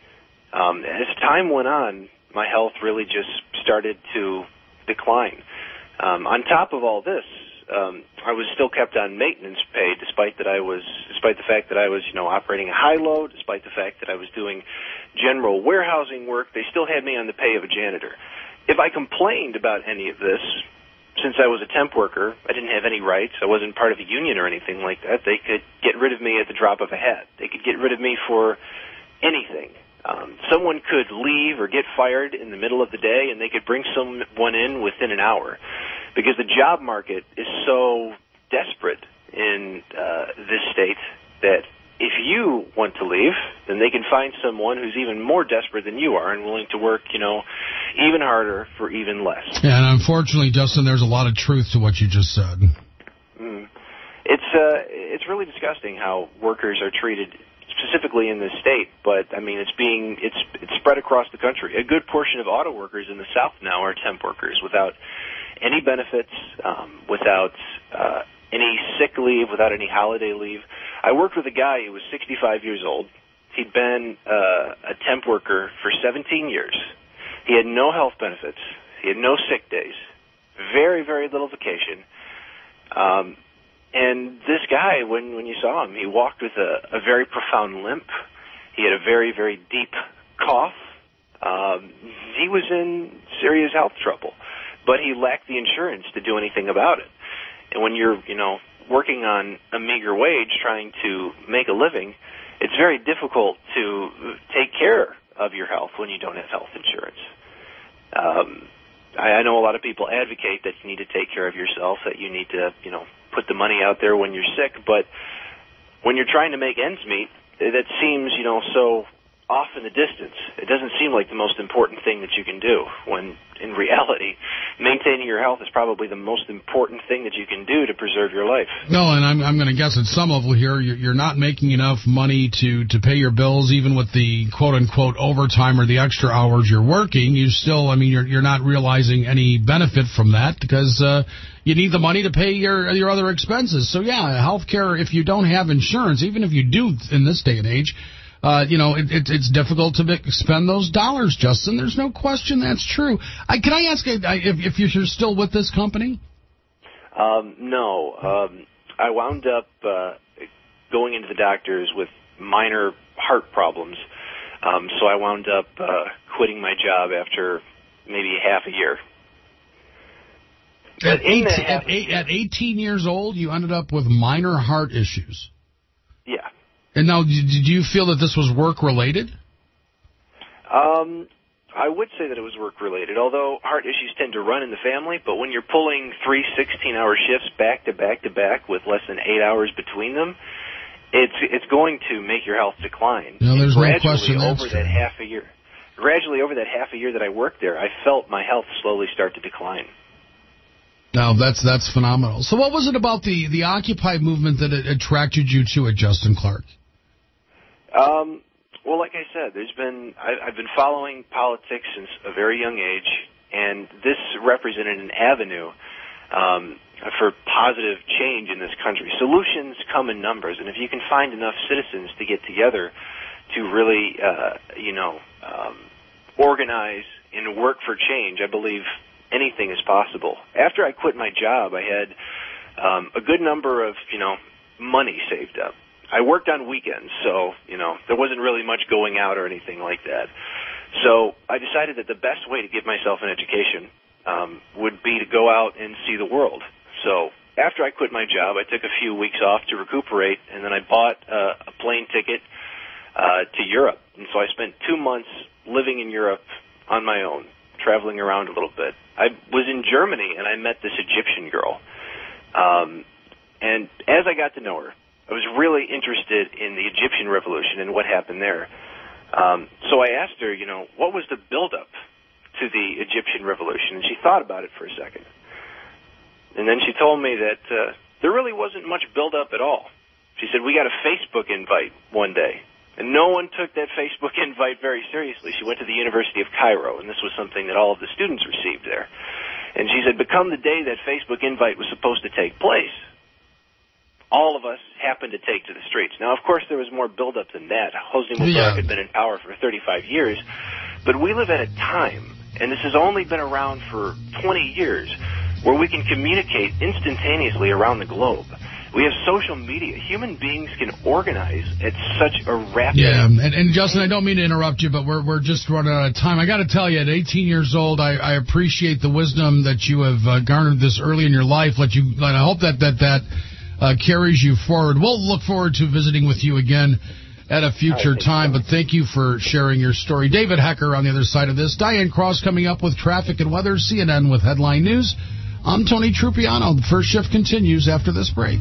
Um, as time went on, my health really just started to decline. Um, on top of all this, um, I was still kept on maintenance pay, despite that I was, despite the fact that I was, you know, operating a high load, despite the fact that I was doing general warehousing work. They still had me on the pay of a janitor. If I complained about any of this, since I was a temp worker, I didn't have any rights. I wasn't part of a union or anything like that. They could get rid of me at the drop of a hat. They could get rid of me for anything. Um, someone could leave or get fired in the middle of the day, and they could bring someone in within an hour, because the job market is so desperate in uh, this state that if you want to leave, then they can find someone who's even more desperate than you are and willing to work, you know, even harder for even less. Yeah, and unfortunately, Dustin, there's a lot of truth to what you just said. Mm. It's uh, it's really disgusting how workers are treated, specifically in this state, but I mean, it's being it's it's spread across the country. A good portion of auto workers in the South now are temp workers without any benefits, um, without uh, any sick leave, without any holiday leave. I worked with a guy who was sixty-five years old. He'd been uh, a temp worker for seventeen years. He had no health benefits. He had no sick days. Very, very little vacation. Um, and this guy, when, when you saw him, he walked with a, a very profound limp. He had a very, very deep cough. Um, he was in serious health trouble, but he lacked the insurance to do anything about it. And when you're, you know, working on a meager wage trying to make a living, it's very difficult to take care of your health when you don't have health insurance. Um, I, I know a lot of people advocate that you need to take care of yourself, that you need to, you know, put the money out there when you're sick, but when you're trying to make ends meet, that seems, you know, so off in the distance. It doesn't seem like the most important thing that you can do, when in reality, maintaining your health is probably the most important thing that you can do to preserve your life. No, and I'm, I'm going to guess at some level here, you're, you're not making enough money to, to pay your bills, even with the quote-unquote overtime or the extra hours you're working. You still, I mean, you're, you're not realizing any benefit from that because uh, you need the money to pay your, your other expenses. So, yeah, health care, if you don't have insurance, even if you do in this day and age, Uh, you know, it, it, it's difficult to spend those dollars, Justin. There's no question that's true. I, can I ask if, if you're still with this company? Um, no. Um, I wound up uh, going into the doctors with minor heart problems, um, so I wound up uh, quitting my job after maybe half a year. At, eighteen, at, eight, at eighteen years old, you ended up with minor heart issues. Yeah. And now, did you feel that this was work-related? Um, I would say that it was work-related, although heart issues tend to run in the family, but when you're pulling three sixteen-hour shifts back to back to back with less than eight hours between them, it's it's going to make your health decline. No, there's no gradually question that's over true. that half a year. Gradually over that half a year that I worked there, I felt my health slowly start to decline. No, that's that's phenomenal. So what was it about the, the Occupy movement that attracted you to it, Justin Clark? Um, well, like I said, there's been I, I've been following politics since a very young age, and this represented an avenue um, for positive change in this country. Solutions come in numbers, and if you can find enough citizens to get together to really, uh, you know, um, organize and work for change, I believe anything is possible. After I quit my job, I had um, a good number of, you know, money saved up. I worked on weekends, so, you know, there wasn't really much going out or anything like that. So I decided that the best way to give myself an education um, would be to go out and see the world. So after I quit my job, I took a few weeks off to recuperate, and then I bought uh, a plane ticket uh, to Europe. And so I spent two months living in Europe on my own, traveling around a little bit. I was in Germany, and I met this Egyptian girl. Um, and as I got to know her, I was really interested in the Egyptian revolution and what happened there. Um, so I asked her, you know, what was the buildup to the Egyptian revolution? And she thought about it for a second. And then she told me that uh, there really wasn't much buildup at all. She said, we got a Facebook invite one day. And no one took that Facebook invite very seriously. She went to the University of Cairo, and this was something that all of the students received there. And she said, become the day that Facebook invite was supposed to take place, all of us happened to take to the streets. Now, of course, there was more buildup than that. Hosni Mubarak Yeah. had been in power for thirty-five years. But we live at a time, and this has only been around for twenty years, where we can communicate instantaneously around the globe. We have social media. Human beings can organize at such a rapid... Yeah, and, and Justin, I don't mean to interrupt you, but we're we're just running out of time. I got to tell you, at eighteen years old, I, I appreciate the wisdom that you have uh, garnered this early in your life. Let you, and I hope that that that uh, carries you forward. We'll look forward to visiting with you again at a future time, but thank you for sharing your story. David Hecker on the other side of this. Diane Cross coming up with traffic and weather. C N N with headline news. I'm Tony Trupiano. The first shift continues after this break.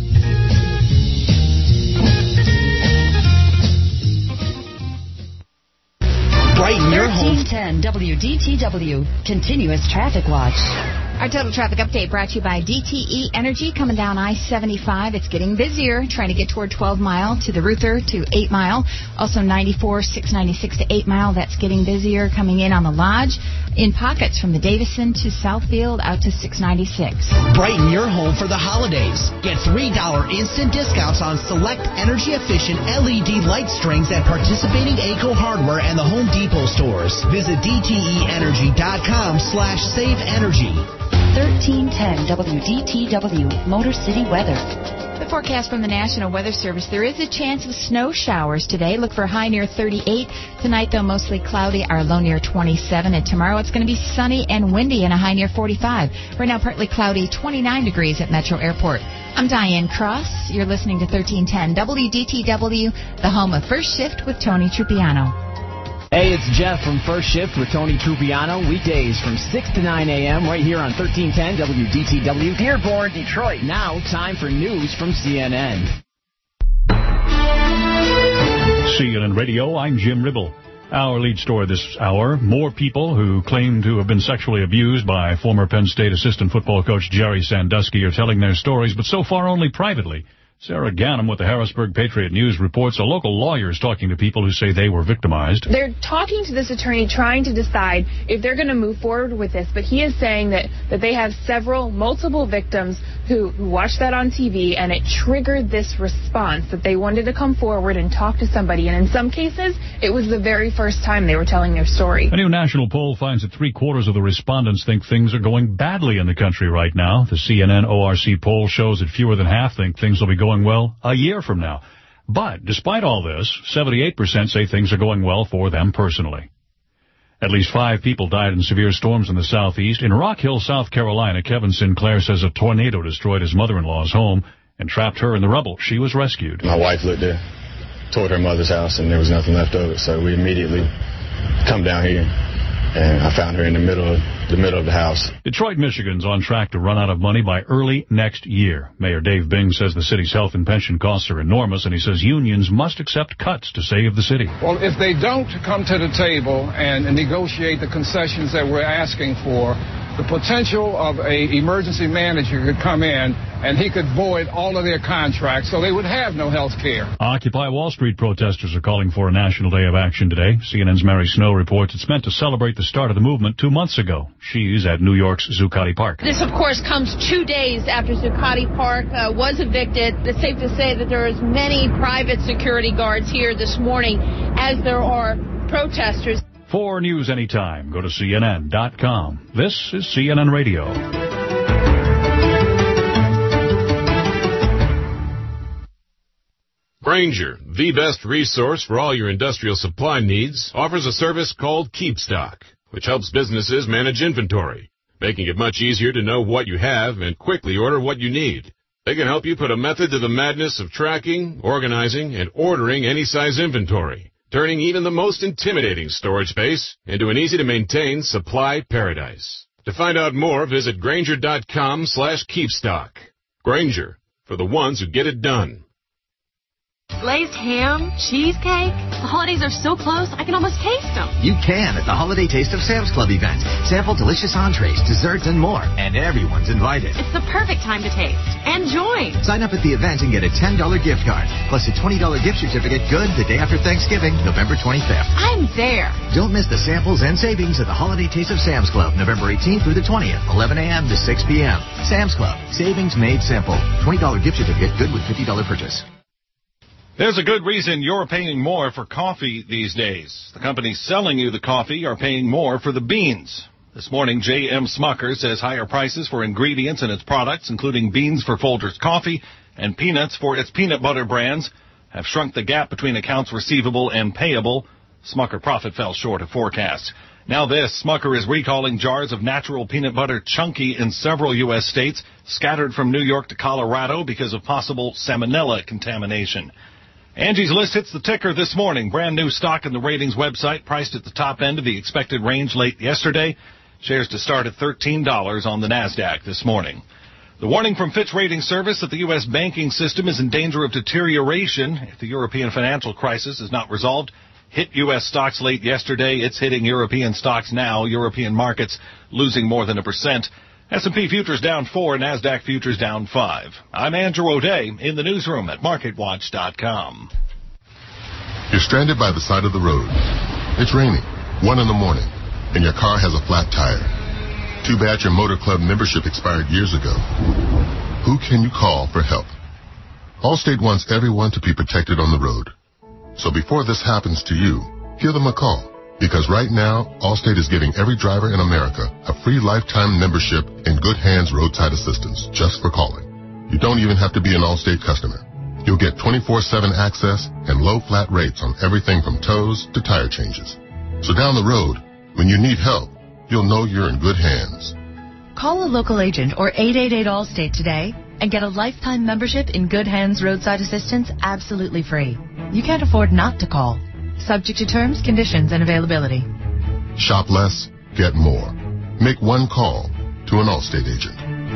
Brighten your home. thirteen ten W D T W. Continuous traffic watch. Our total traffic update brought to you by D T E Energy. Coming down I seventy-five. It's getting busier, trying to get toward twelve mile to the Ruther to eight mile. Also ninety-four, six ninety-six to eight mile. That's getting busier. Coming in on the Lodge. In pockets from the Davison to Southfield out to six ninety-six. Brighten your home for the holidays. Get three dollars instant discounts on select energy-efficient L E D light strings at participating A C O Hardware and the Home Depot stores. Visit D T E energy dot com slash save energy. thirteen ten W D T W. Motor City weather. The forecast from the National Weather Service, there is a chance of snow showers today. Look for a high near thirty-eight. Tonight, though, mostly cloudy, our low near twenty-seven. And tomorrow, it's going to be sunny and windy and a high near forty-five. Right now, partly cloudy, twenty-nine degrees at Metro Airport. I'm Diane Cross. You're listening to thirteen ten W D T W, the home of First Shift with Tony Trupiano. Hey, it's Jeff from First Shift with Tony Trupiano. Weekdays from six to nine a.m. right here on thirteen ten W D T W. Dearborn, Detroit. Now, time for news from C N N. C N N Radio, I'm Jim Ribble. Our lead story this hour, more people who claim to have been sexually abused by former Penn State assistant football coach Jerry Sandusky are telling their stories, but so far only privately. Sarah Ganem with the Harrisburg Patriot News reports a local lawyer is talking to people who say they were victimized. They're talking to this attorney trying to decide if they're going to move forward with this, but he is saying that, that they have several, multiple victims who, who watched that on T V, and it triggered this response that they wanted to come forward and talk to somebody. And in some cases, it was the very first time they were telling their story. A new national poll finds that three-quarters of the respondents think things are going badly in the country right now. The C N N O R C poll shows that fewer than half think things will be going well a year from now. But despite all this, seventy-eight percent say things are going well for them personally. At least five people died in severe storms in the southeast. In Rock Hill, South Carolina, Kevin Sinclair says a tornado destroyed his mother-in-law's home and trapped her in the rubble. She was rescued. My wife lived there, toward her mother's house, and there was nothing left of it, so we immediately come down here, and I found her in the middle of the middle of the house. Detroit, Michigan's on track to run out of money by early next year. Mayor Dave Bing says the city's health and pension costs are enormous, and he says unions must accept cuts to save the city. Well, if they don't come to the table and negotiate the concessions that we're asking for, the potential of an emergency manager could come in and he could void all of their contracts, so they would have no health care. Occupy Wall Street protesters are calling for a national day of action today. C N N's Mary Snow reports it's meant to celebrate the start of the movement two months ago. She's at New York's Zuccotti Park. This, of course, comes two days after Zuccotti Park uh, was evicted. It's safe to say that there are as many private security guards here this morning as there are protesters. For news anytime, go to C N N dot com. This is C N N Radio. Grainger, the best resource for all your industrial supply needs, offers a service called KeepStock, which helps businesses manage inventory, making it much easier to know what you have and quickly order what you need. They can help you put a method to the madness of tracking, organizing, and ordering any size inventory, turning even the most intimidating storage space into an easy-to-maintain supply paradise. To find out more, visit Grainger.com slash keepstock. Grainger, for the ones who get it done. Glazed ham, cheesecake. The holidays are so close, I can almost taste them. You can at the Holiday Taste of Sam's Club event. Sample delicious entrees, desserts, and more. And everyone's invited. It's the perfect time to taste and join. Sign up at the event and get a ten dollars gift card, plus a twenty dollars gift certificate good the day after Thanksgiving, November twenty-fifth. I'm there. Don't miss the samples and savings at the Holiday Taste of Sam's Club, November eighteenth through the twentieth, eleven a.m. to six p.m. Sam's Club. Savings made simple. twenty dollars gift certificate good with fifty dollars purchase. There's a good reason you're paying more for coffee these days. The companies selling you the coffee are paying more for the beans. This morning, J M Smucker says higher prices for ingredients in its products, including beans for Folgers Coffee and peanuts for its peanut butter brands, have shrunk the gap between accounts receivable and payable. Smucker profit fell short of forecasts. Now this, Smucker is recalling jars of natural peanut butter Chunky in several U S states, scattered from New York to Colorado because of possible salmonella contamination. Angie's List hits the ticker this morning. Brand new stock in the ratings website, priced at the top end of the expected range late yesterday. Shares to start at thirteen dollars on the NASDAQ this morning. The warning from Fitch Ratings Service that the U S banking system is in danger of deterioration if the European financial crisis is not resolved hit U S stocks late yesterday. It's hitting European stocks now. European markets losing more than a percent. S and P futures down four, NASDAQ futures down five. I'm Andrew O'Day in the newsroom at market watch dot com. You're stranded by the side of the road. It's raining, one in the morning, and your car has a flat tire. Too bad your motor club membership expired years ago. Who can you call for help? Allstate wants everyone to be protected on the road. So before this happens to you, give them a call. Because right now, Allstate is giving every driver in America a free lifetime membership in Good Hands Roadside Assistance just for calling. You don't even have to be an Allstate customer. You'll get twenty-four seven access and low flat rates on everything from tows to tire changes. So down the road, when you need help, you'll know you're in good hands. Call a local agent or eight eight eight Allstate today and get a lifetime membership in Good Hands Roadside Assistance absolutely free. You can't afford not to call. Subject to terms, conditions, and availability. Shop less, get more. Make one call to an Allstate agent.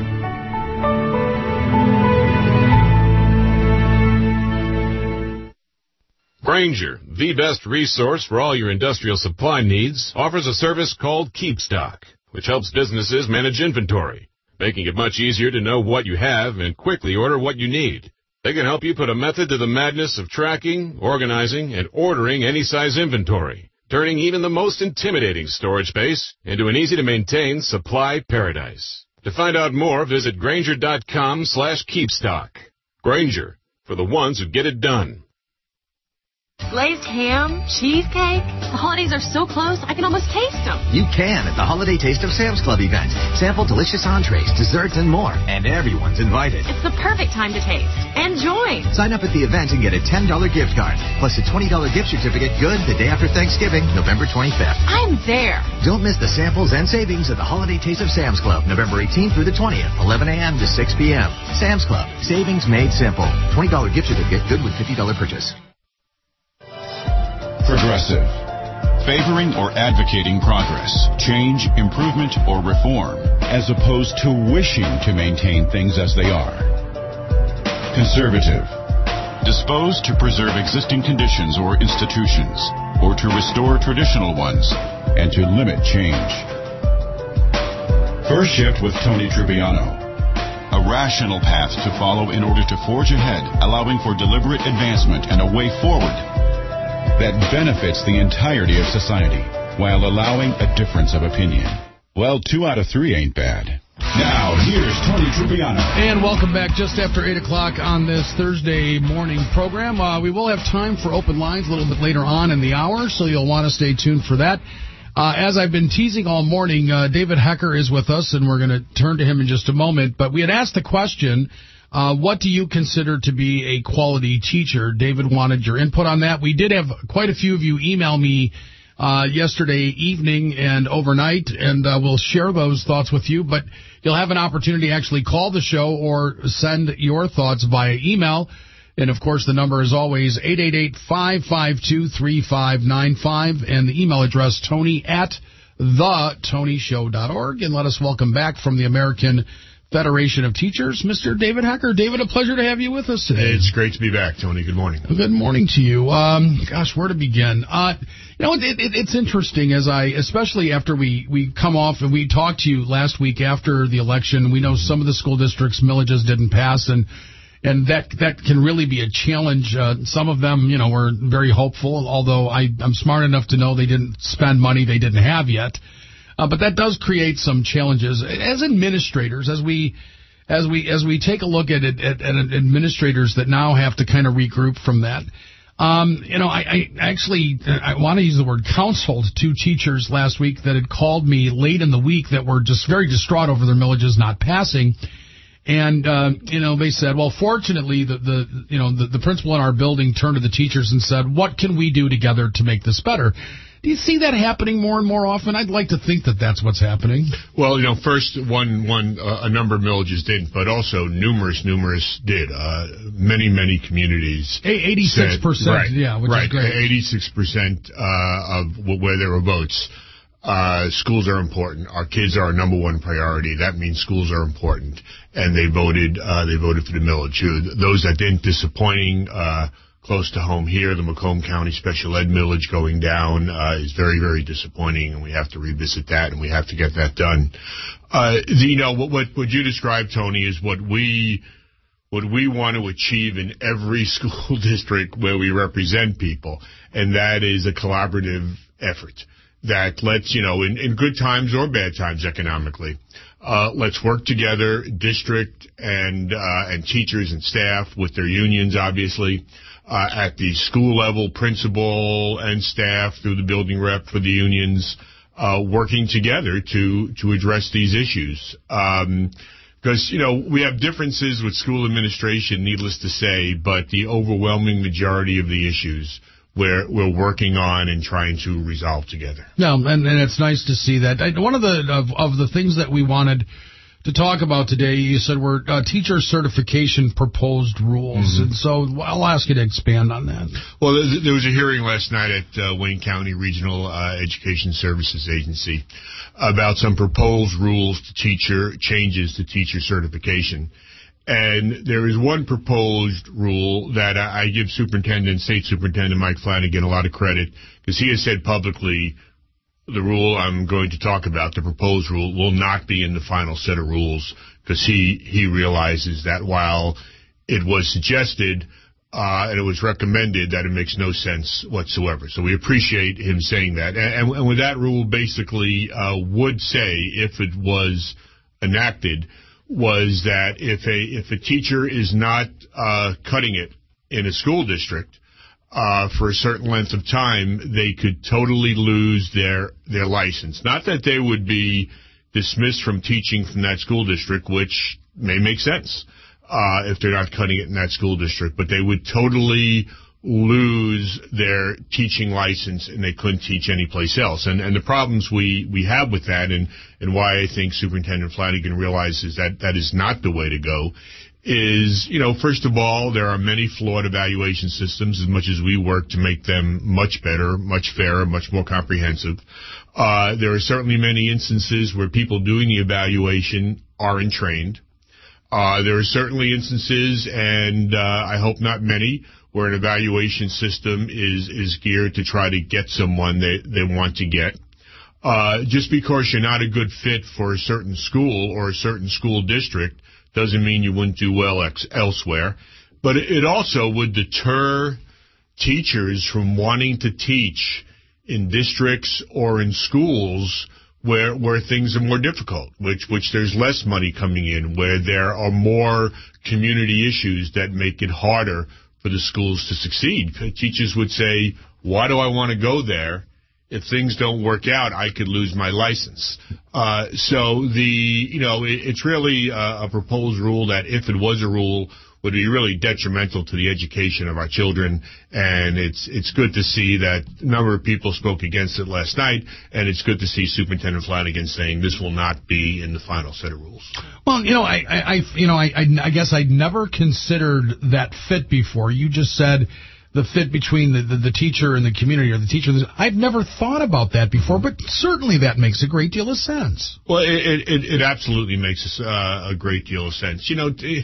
Grainger, the best resource for all your industrial supply needs, offers a service called KeepStock, which helps businesses manage inventory, making it much easier to know what you have and quickly order what you need. They can help you put a method to the madness of tracking, organizing, and ordering any size inventory, turning even the most intimidating storage space into an easy-to-maintain supply paradise. To find out more, visit Grainger.com slash keepstock. Grainger, for the ones who get it done. Glazed ham, cheesecake. The holidays are so close, I can almost taste them. You can at the Holiday Taste of Sam's Club event. Sample delicious entrees, desserts, and more. And everyone's invited. It's the perfect time to taste and join. Sign up at the event and get a ten dollars gift card, plus a twenty dollars gift certificate good the day after Thanksgiving, November twenty-fifth. I'm there. Don't miss the samples and savings at the Holiday Taste of Sam's Club, November eighteenth through the twentieth, eleven a.m. to six p.m. Sam's Club. Savings made simple. twenty dollars gift certificate good with fifty dollars purchase. Progressive. Favoring or advocating progress, change, improvement, or reform, as opposed to wishing to maintain things as they are. Conservative. Disposed to preserve existing conditions or institutions, or to restore traditional ones, and to limit change. First Shift with Tony Trupiano. A rational path to follow in order to forge ahead, allowing for deliberate advancement and a way forward that benefits the entirety of society while allowing a difference of opinion. Well, two out of three ain't bad. Now, here's Tony Trupiano. And welcome back just after eight o'clock on this Thursday morning program. Uh, we will have time for open lines a little bit later on in the hour, so you'll want to stay tuned for that. Uh, as I've been teasing all morning, uh, David Hecker is with us, and we're going to turn to him in just a moment. But we had asked the question, Uh, what do you consider to be a quality teacher? David wanted your input on that. We did have quite a few of you email me uh, yesterday evening and overnight, and uh, we'll share those thoughts with you. But you'll have an opportunity to actually call the show or send your thoughts via email. And, of course, the number is always eight eight eight, five five two, three five nine five, and the email address, Tony at the tony show dot org. And let us welcome back from the American Federation of Teachers, Mister David Hecker. David, a pleasure to have you with us today. It's great to be back, Tony. Good morning. Good morning to you. Um, gosh, where to begin? Uh, you know, it, it, it's interesting as I, especially after we, we come off and we talked to you last week after the election. We know some of the school districts' millages didn't pass, and and that that can really be a challenge. Uh, some of them, you know, were very hopeful, although I, I'm smart enough to know they didn't spend money they didn't have yet. Uh, but that does create some challenges as administrators, as we as we as we take a look at it, at, at administrators that now have to kind of regroup from that. Um, you know, I, I actually I want to use the word counseled two teachers last week that had called me late in the week that were just very distraught over their millages not passing. And, uh, you know, they said, well, fortunately, the, the you know, the, the principal in our building turned to the teachers and said, what can we do together to make this better? Do you see that happening more and more often? I'd like to think that that's what's happening. Well, you know, first, one, one, uh, a number of millages didn't, but also numerous, numerous did. Uh, many, many communities. eighty-six percent, said, right, yeah, which right, is great. eighty-six percent uh, of where there were votes. Uh, schools are important. Our kids are our number one priority. That means schools are important. And they voted, uh, they voted for the millage. Those that didn't, disappointing, uh, close to home here, the Macomb County Special Ed millage going down, uh, is very, very disappointing, and we have to revisit that, and we have to get that done. Uh, the, you know, what, what, what you described, Tony, is what we, what we want to achieve in every school district where we represent people, and that is a collaborative effort that lets, you know, in, in good times or bad times economically, uh, let's work together, district and, uh, and teachers and staff with their unions, obviously, uh, at the school level, principal and staff through the building rep for the unions, uh, working together to, to address these issues. Um, because, you know, we have differences with school administration, needless to say, but the overwhelming majority of the issues We're, we're working on and trying to resolve together. No, and, and it's nice to see that. I, one of the of, of the things that we wanted to talk about today, you said were uh, teacher certification proposed rules. Mm-hmm. And so I'll ask you to expand on that. Well, there was a hearing last night at uh, Wayne County Regional uh, Education Services Agency about some proposed rules to teacher changes to teacher certification. And there is one proposed rule that I give Superintendent, State Superintendent Mike Flanagan a lot of credit, because he has said publicly the rule I'm going to talk about, the proposed rule, will not be in the final set of rules, because he, he realizes that while it was suggested uh, and it was recommended, that it makes no sense whatsoever. So we appreciate him saying that. And, and with that rule basically uh, would say, if it was enacted, was that if a if a teacher is not uh, cutting it in a school district uh, for a certain length of time, they could totally lose their their license. Not that they would be dismissed from teaching from that school district, which may make sense uh, if they're not cutting it in that school district, but they would totally lose their teaching license and they couldn't teach anyplace else. And and the problems we, we have with that, and, and why I think Superintendent Flanagan realizes that that is not the way to go, is, you know, first of all, there are many flawed evaluation systems, as much as we work to make them much better, much fairer, much more comprehensive. Uh, there are certainly many instances where people doing the evaluation aren't trained. Uh, there are certainly instances, and uh, I hope not many, where an evaluation system is, is geared to try to get someone they, they want to get. Uh, just because you're not a good fit for a certain school or a certain school district doesn't mean you wouldn't do well ex- elsewhere. But it also would deter teachers from wanting to teach in districts or in schools where where things are more difficult, which which there's less money coming in, where there are more community issues that make it harder for the schools to succeed. Teachers would say, why do I want to go there? If things don't work out, I could lose my license. Uh, so the, you know, it, it's really a, a proposed rule that, if it was a rule, would be really detrimental to the education of our children. And it's it's good to see that a number of people spoke against it last night, and it's good to see Superintendent Flanagan saying this will not be in the final set of rules. Well, you know, I, I, I you know, I, I, I guess I'd never considered that fit before. You just said the fit between the, the, the teacher and the community, or the teacher. I've never thought about that before, but certainly that makes a great deal of sense. Well, it it, it absolutely makes uh, a great deal of sense. You know, the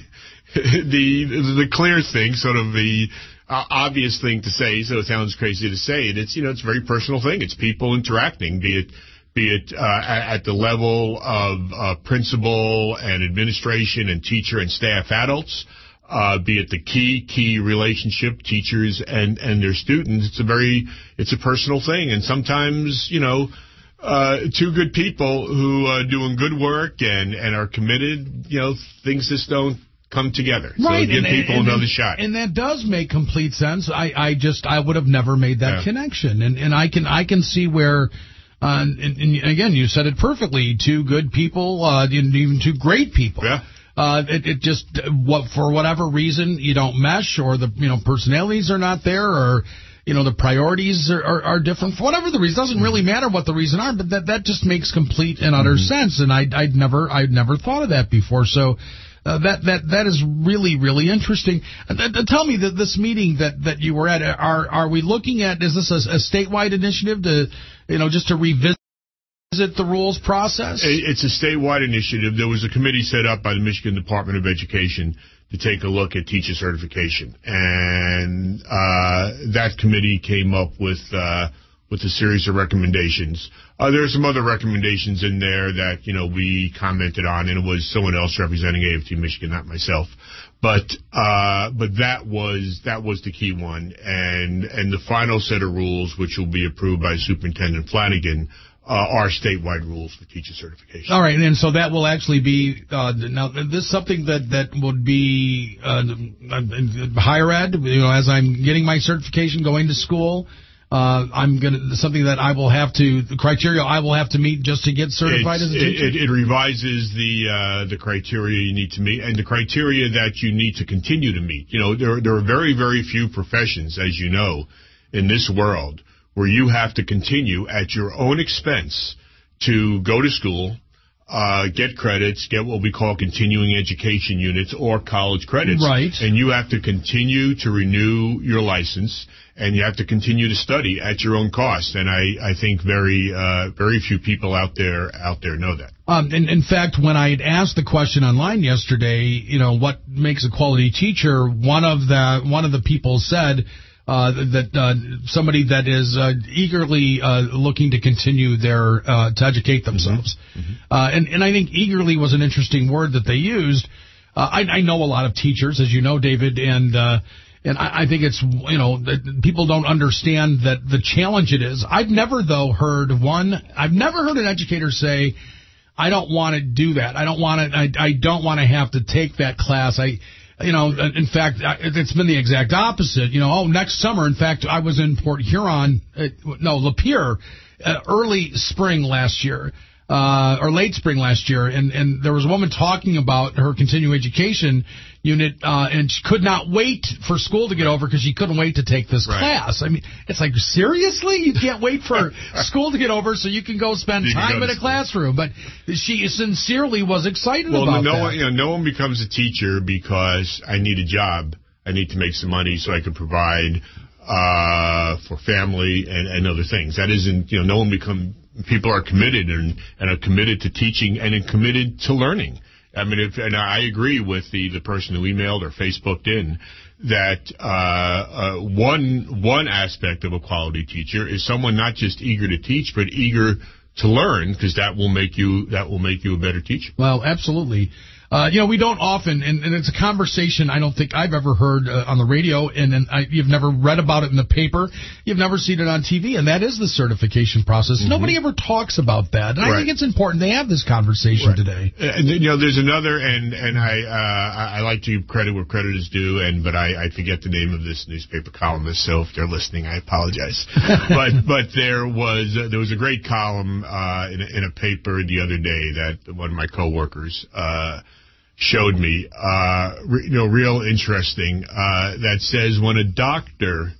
the clear thing, sort of the uh, obvious thing to say, so it sounds crazy to say it. It's you know, it's a very personal thing. It's people interacting, be it be it uh, at the level of uh, principal and administration and teacher and staff adults. Uh, be it the key, key relationship, teachers and, and their students. It's a very, it's a personal thing. And sometimes, you know, uh, two good people who are doing good work and, and are committed, you know, things just don't come together. Right. So give and, people and, another and, shot. And that does make complete sense. I, I just, I would have never made that yeah. connection. And, and I can, I can see where, uh, and, and again, you said it perfectly, two good people, uh, even two great people. Yeah. Uh, it, it just, what for whatever reason, you don't mesh, or the, you know, personalities are not there, or, you know, the priorities are, are, are different. For whatever the reason, it doesn't really matter what the reason are, but that, that just makes complete and utter mm-hmm. sense. And I, I'd never, I'd never thought of that before. So, uh, that, that, that is really, really interesting. Uh, uh, tell me that this meeting that, that you were at, are, are we looking at, is this a, a statewide initiative to, you know, just to revisit Is it the rules process? It's a statewide initiative. There was a committee set up by the Michigan Department of Education to take a look at teacher certification. And uh, that committee came up with uh, with a series of recommendations. Uh, there are some other recommendations in there that, you know, we commented on, and it was someone else representing A F T Michigan, not myself. But uh, but that was that was the key one. And, and the final set of rules, which will be approved by Superintendent Flanagan, Uh, are statewide rules for teacher certification. All right, and so that will actually be, uh, now, this is something that, that would be uh, higher ed, you know, as I'm getting my certification, going to school, uh, I'm going to, something that I will have to, the criteria I will have to meet just to get certified it's, as a teacher? It, it, it revises the, uh, the criteria you need to meet, and the criteria that you need to continue to meet. You know, there, there are very, very few professions, as you know, in this world, where you have to continue at your own expense to go to school, uh, get credits, get what we call continuing education units or college credits. Right. And you have to continue to renew your license, and you have to continue to study at your own cost. And I, I think very, uh, very few people out there, out there know that. Um, and in fact, when I had asked the question online yesterday, you know, what makes a quality teacher, one of the, one of the people said, Uh, that uh, somebody that is uh, eagerly uh, looking to continue their uh, to educate themselves, mm-hmm. uh, and and I think eagerly was an interesting word that they used. Uh, I, I know a lot of teachers, as you know, David, and uh, and I, I think it's you know that people don't understand that the challenge it is. I've never though heard one. I've never heard an educator say, "I don't want to do that. I don't want to. I, I don't want to have to take that class." I You know, in fact, it's been the exact opposite. You know, oh, next summer, in fact, I was in Port Huron, uh, no, Lapeer, uh, early spring last year, uh, or late spring last year, and, and there was a woman talking about her continuing education unit, uh, and she could not wait for school to get over because she couldn't wait to take this right. class. I mean, it's like, seriously? You can't wait for school to get over so you can go spend you time go in a school. classroom. But she sincerely was excited well, about no that. One, you know, no one becomes a teacher because I need a job. I need to make some money so I can provide uh, for family and, and other things. That isn't, you know, no one become, people are committed and, and are committed to teaching and are committed to learning. I mean, if, and I agree with the, the person who emailed or Facebooked in that uh, uh, one one aspect of a quality teacher is someone not just eager to teach, but eager to learn, because that will make you that will make you a better teacher. Well, absolutely. Uh, you know, we don't often, and, and it's a conversation I don't think I've ever heard uh, on the radio, and, and I, you've never read about it in the paper, you've never seen it on T V, and that is the certification process. Mm-hmm. Nobody ever talks about that, and right. I think it's important they have this conversation right. today. And, you know, there's another, and and I uh, I like to give credit where credit is due, and but I, I forget the name of this newspaper columnist, so if they're listening, I apologize. but but there was uh, there was a great column uh, in, a, in a paper the other day that one of my coworkers uh showed me, uh, re- you know, real interesting, uh, that says when a doctor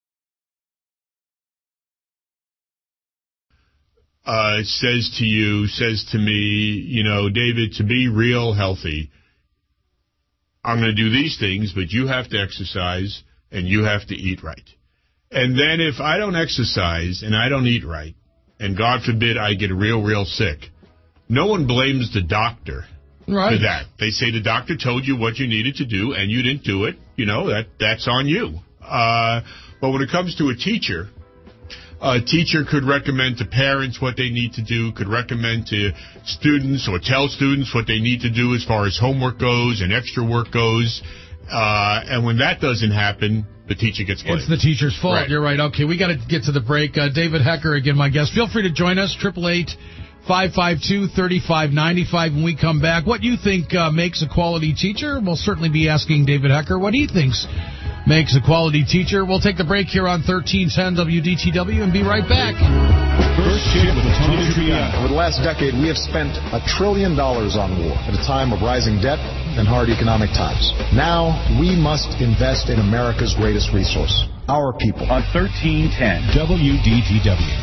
uh, says to you, says to me, you know, David, to be real healthy, I'm going to do these things, but you have to exercise and you have to eat right. And then if I don't exercise and I don't eat right, and God forbid I get real, real sick, no one blames the doctor right. for that. They say the doctor told you what you needed to do and you didn't do it. You know, that that's on you. Uh, but when it comes to a teacher, a teacher could recommend to parents what they need to do, could recommend to students or tell students what they need to do as far as homework goes and extra work goes. Uh, and when that doesn't happen, the teacher gets blamed. It's the teacher's fault. Right. You're right. Okay, we got to get to the break. Uh, David Hecker, again, my guest. Feel free to join us, eight eight eight, five five two, three five nine five when we come back. What you think uh, makes a quality teacher? We'll certainly be asking David Hecker what he thinks makes a quality teacher. We'll take the break here on thirteen ten W D T W and be right back. First Shift with Tony Trippiano. Over the last decade, we have spent a trillion dollars on war at a time of rising debt and hard economic times. Now, we must invest in America's greatest resource, our people. On thirteen ten W D T W.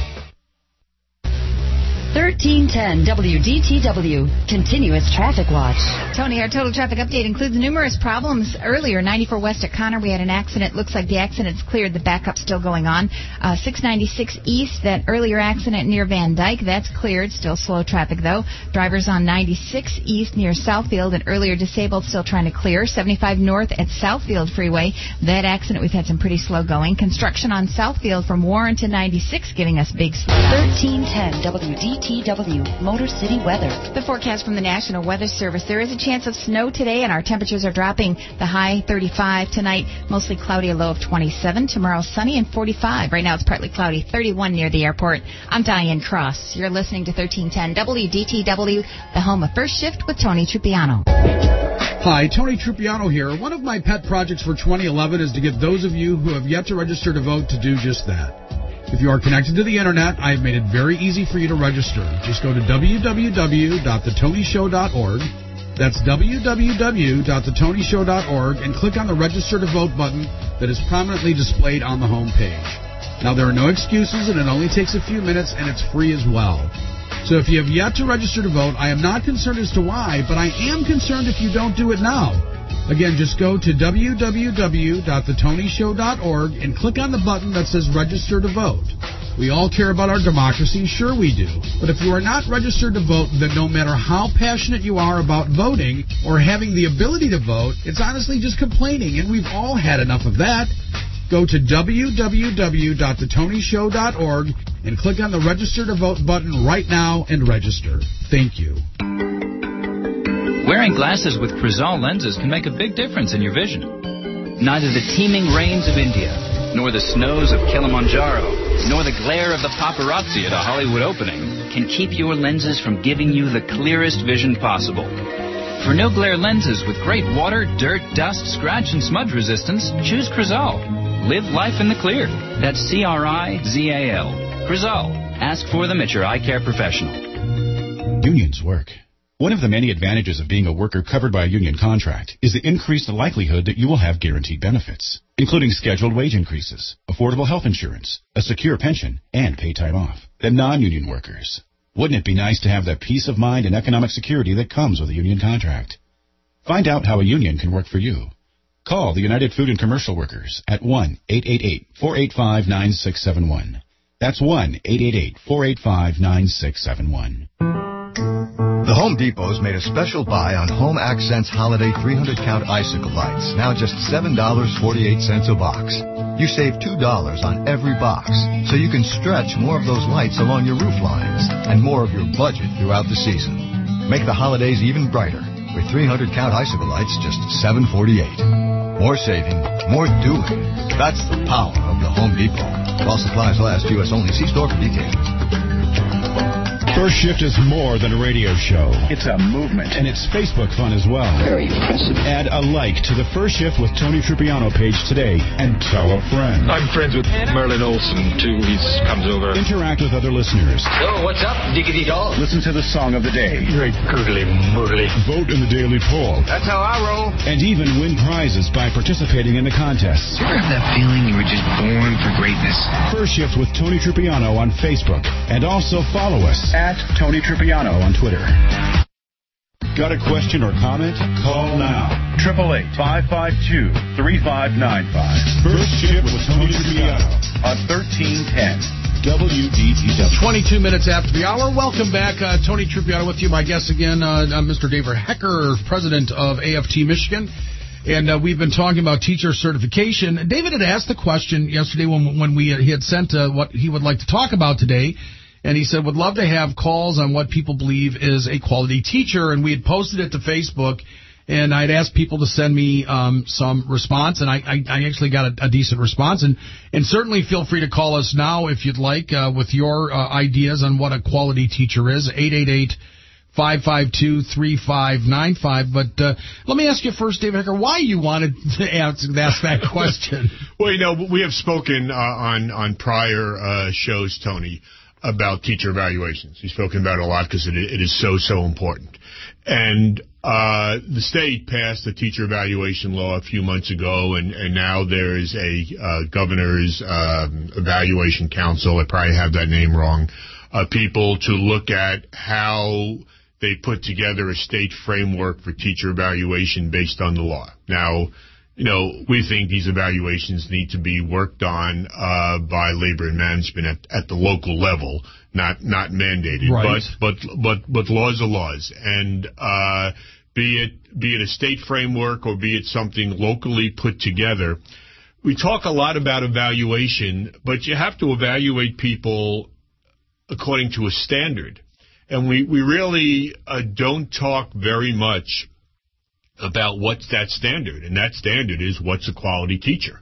thirteen ten W D T W, Continuous Traffic Watch. Tony, our total traffic update includes numerous problems. Earlier, ninety-four West at Connor, we had an accident. Looks like the accident's cleared. The backup's still going on. Uh, six ninety-six East, that earlier accident near Van Dyke, that's cleared. Still slow traffic, though. Drivers on ninety-six East near Southfield, and earlier disabled, still trying to clear. seventy-five North at Southfield Freeway. That accident, we've had some pretty slow going. Construction on Southfield from Warren to ninety-six, giving us big slow. thirteen ten W D T W, Motor City weather. The forecast from the National Weather Service. There is a chance of snow today, and our temperatures are dropping. The high thirty-five tonight, mostly cloudy, a low of twenty-seven. Tomorrow sunny and forty-five. Right now it's partly cloudy, thirty-one near the airport. I'm Diane Cross. You're listening to thirteen ten W D T W, the home of First Shift with Tony Trippiano. Hi, Tony Trippiano here. One of my pet projects for twenty eleven is to get those of you who have yet to register to vote to do just that. If you are connected to the Internet, I have made it very easy for you to register. Just go to w w w dot the tony show dot org. That's w w w dot the tony show dot org and click on the Register to Vote button that is prominently displayed on the home page. Now, there are no excuses, and it only takes a few minutes, and it's free as well. So if you have yet to register to vote, I am not concerned as to why, but I am concerned if you don't do it now. Again, just go to w w w dot the tony show dot org and click on the button that says Register to Vote. We all care about our democracy, sure we do. But if you are not registered to vote, then no matter how passionate you are about voting or having the ability to vote, it's honestly just complaining, and we've all had enough of that. Go to w w w dot the tony show dot org and click on the Register to Vote button right now and register. Thank you. Wearing glasses with Crizal lenses can make a big difference in your vision. Neither the teeming rains of India, nor the snows of Kilimanjaro, nor the glare of the paparazzi at a Hollywood opening can keep your lenses from giving you the clearest vision possible. For no-glare lenses with great water, dirt, dust, scratch, and smudge resistance, choose Crizal. Live life in the clear. That's C R I Z A L. Crizal. Ask for them at your eye care professional. Unions work. One of the many advantages of being a worker covered by a union contract is the increased likelihood that you will have guaranteed benefits, including scheduled wage increases, affordable health insurance, a secure pension, and paid time off. Than non-union workers. Wouldn't it be nice to have that peace of mind and economic security that comes with a union contract? Find out how a union can work for you. Call the United Food and Commercial Workers at one eight eight eight, four eight five, nine six seven one. That's one eight eight eight, four eight five, nine six seven one. The Home Depot's made a special buy on Home Accents Holiday three hundred count icicle lights, now just seven dollars and forty-eight cents a box. You save two dollars on every box, so you can stretch more of those lights along your roof lines and more of your budget throughout the season. Make the holidays even brighter with three hundred count icicle lights, just seven dollars and forty-eight cents. More saving, more doing. That's the power of the Home Depot. While supplies last, U S only. See store for details. First Shift is more than a radio show. It's a movement. And it's Facebook fun as well. Very impressive. Add a like to the First Shift with Tony Trupiano page today and tell a friend. I'm friends with Merlin Olsen, too. He comes over. Interact with other listeners. So, what's up, diggity dog? Listen to the song of the day. Very googly moogly. Vote in the daily poll. That's how I roll. And even win prizes by participating in the contests. You ever have that feeling you were just born for greatness? First Shift with Tony Trupiano on Facebook. And also follow us at Tony Trupiano on Twitter. Got a question or comment? Call now. eight eight eight, five five two, three five nine five. First Shift with Tony Trupiano on thirteen ten. W D T W. twenty-two minutes after the hour. Welcome back. Uh, Tony Trupiano with you. My guest again, uh, uh, Mister David Hecker, president of A F T Michigan. And uh, we've been talking about teacher certification. David had asked the question yesterday when when we he had sent uh, what he would like to talk about today. And he said, would love to have calls on what people believe is a quality teacher. And we had posted it to Facebook. And I'd asked people to send me um, some response, and I, I, I actually got a, a decent response. And, and certainly feel free to call us now if you'd like uh, with your uh, ideas on what a quality teacher is, eight eight eight, five five two, three five nine five. But uh, let me ask you first, David Hecker, why you wanted to ask, ask that question. Well, you know, we have spoken uh, on, on prior uh, shows, Tony, about teacher evaluations. We've spoken about it a lot because it, it is so, so important. And uh the state passed the teacher evaluation law a few months ago, and, and now there's a uh, governor's um, evaluation council. I probably have that name wrong. Uh, people to look at how they put together a state framework for teacher evaluation based on the law. Now, you know, we think these evaluations need to be worked on uh by labor and management at, at the local level, not not mandated. Right. But but but but laws are laws, and uh be it be it a state framework or be it something locally put together. We talk a lot about evaluation, but you have to evaluate people according to a standard, and we we really uh, don't talk very much about what's that standard, and that standard is what's a quality teacher.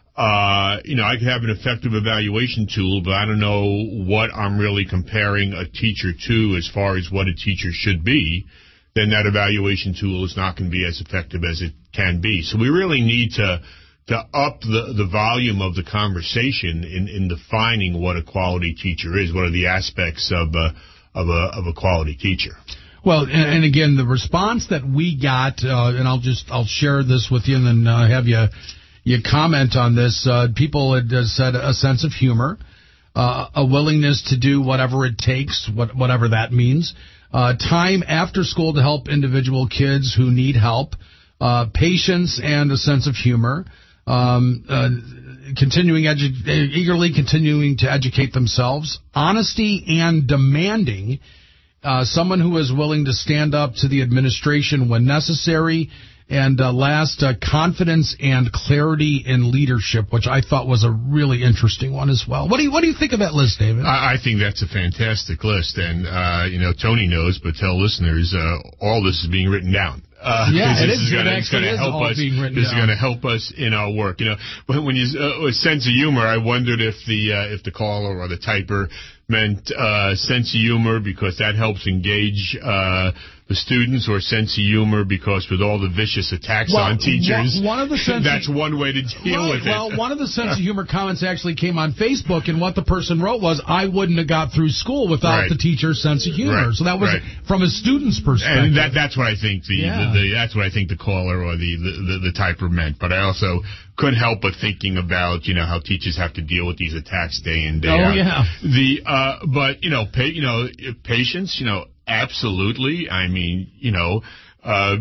Uh, you know, I could have an effective evaluation tool, but I don't know what I'm really comparing a teacher to as far as what a teacher should be. Then that evaluation tool is not going to be as effective as it can be. So we really need to to up the, the volume of the conversation in, in defining what a quality teacher is. What are the aspects of a, of a, of a quality teacher? Well, and, and again, the response that we got, uh, and I'll just I'll share this with you and then uh, have you you comment on this. Uh, people had uh, said a sense of humor, uh, a willingness to do whatever it takes, what, whatever that means, uh, time after school to help individual kids who need help, uh, patience and a sense of humor, um, uh, continuing edu- eagerly continuing to educate themselves, honesty and demanding. Uh, someone who is willing to stand up to the administration when necessary, and uh, last, uh, confidence and clarity in leadership, which I thought was a really interesting one as well. What do you what do you think of that list, David? I, I think that's a fantastic list, and uh, you know, Tony knows, but tell listeners, uh, all this is being written down. Uh, yeah, it this is. is going It to help us. This is going to help us in our work. You know, when, when you uh, a sense of humor, I wondered if the uh, if the caller or the typer meant uh, sense of humor because that helps engage uh, the students, or sense of humor because with all the vicious attacks well, on teachers, one, one of the sense that's of, one way to deal right, with it. Well, one of the sense of humor comments actually came on Facebook, and what the person wrote was, "I wouldn't have got through school without right. the teacher's sense of humor." Right. So that was right. from a student's perspective. And that that's what I think the, yeah. the, the that's what I think the caller or the, the, the, the typer meant. But I also couldn't help but thinking about, you know, how teachers have to deal with these attacks day in, day oh, out. yeah. The, uh, but, you know, pa- you know, patience, you know, absolutely. I mean, you know, uh,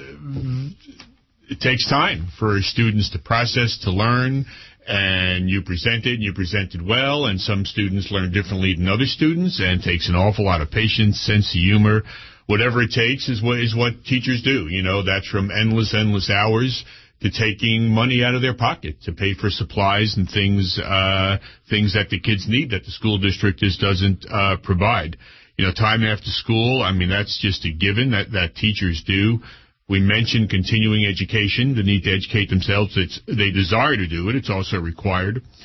it takes time for students to process, to learn, and you present it, and you present it well, and some students learn differently than other students, and it takes an awful lot of patience, sense of humor. Whatever it takes is what, is what teachers do. You know, that's from endless, endless hours to taking money out of their pocket to pay for supplies and things, uh, things that the kids need that the school district just doesn't, uh, provide. You know, time after school, I mean, that's just a given that, that teachers do. We mentioned continuing education, the need to educate themselves. It's, they desire to do it. It's also required.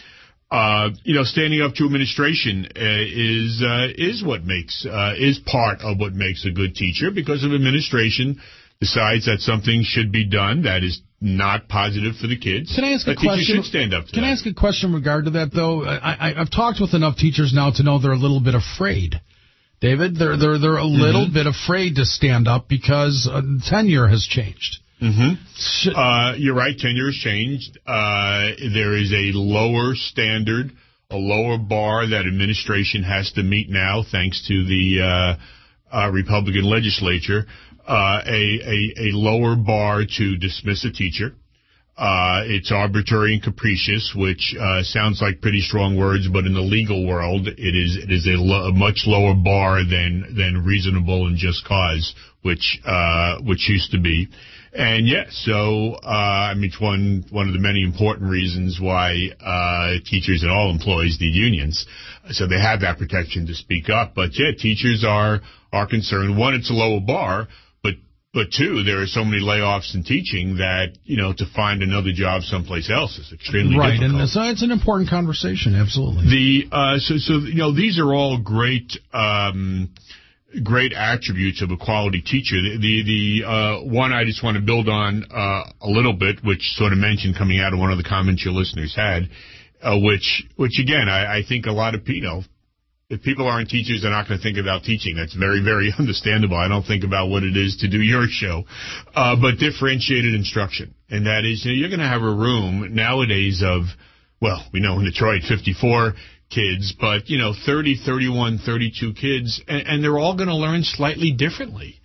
Uh, you know, standing up to administration uh, is uh, is what makes uh, is part of what makes a good teacher, because if administration decides that something should be done that is not positive for the kids, Can I ask a, a teacher question? should stand up to Can that. I ask a question in regard to that, though? I, I, I've talked with enough teachers now to know they're a little bit afraid. David, they're they're they're a little mm-hmm. bit afraid to stand up because uh, tenure has changed. Mm-hmm. Uh, you're right. Tenure has changed. Uh, there is a lower standard, a lower bar that administration has to meet now, thanks to the uh, uh, Republican legislature. Uh, a, a a lower bar to dismiss a teacher. Uh, it's arbitrary and capricious, which uh, sounds like pretty strong words, but in the legal world, it is it is a, lo- a much lower bar than than reasonable and just cause, which uh, which used to be. And yes, yeah, so uh, I mean, it's one one of the many important reasons why uh, teachers and all employees need unions, so they have that protection to speak up. But yeah, teachers are are concerned. One, it's a lower bar. But two, there are so many layoffs in teaching that, you know, to find another job someplace else is extremely right, difficult. Right, and so it's an important conversation, absolutely. The uh, so so you know, these are all great um, great attributes of a quality teacher. The the, the uh, one I just want to build on uh, a little bit, which sort of mentioned coming out of one of the comments your listeners had, uh, which which again I, I think a lot of you know. If people aren't teachers, they're not going to think about teaching. That's very, very understandable. I don't think about what it is to do your show. Uh, but differentiated instruction. And that is, you know, you're going to have a room nowadays of, well, we know in Detroit, fifty-four kids, but, you know, thirty, thirty-one, thirty-two kids, and, and they're all going to learn slightly differently.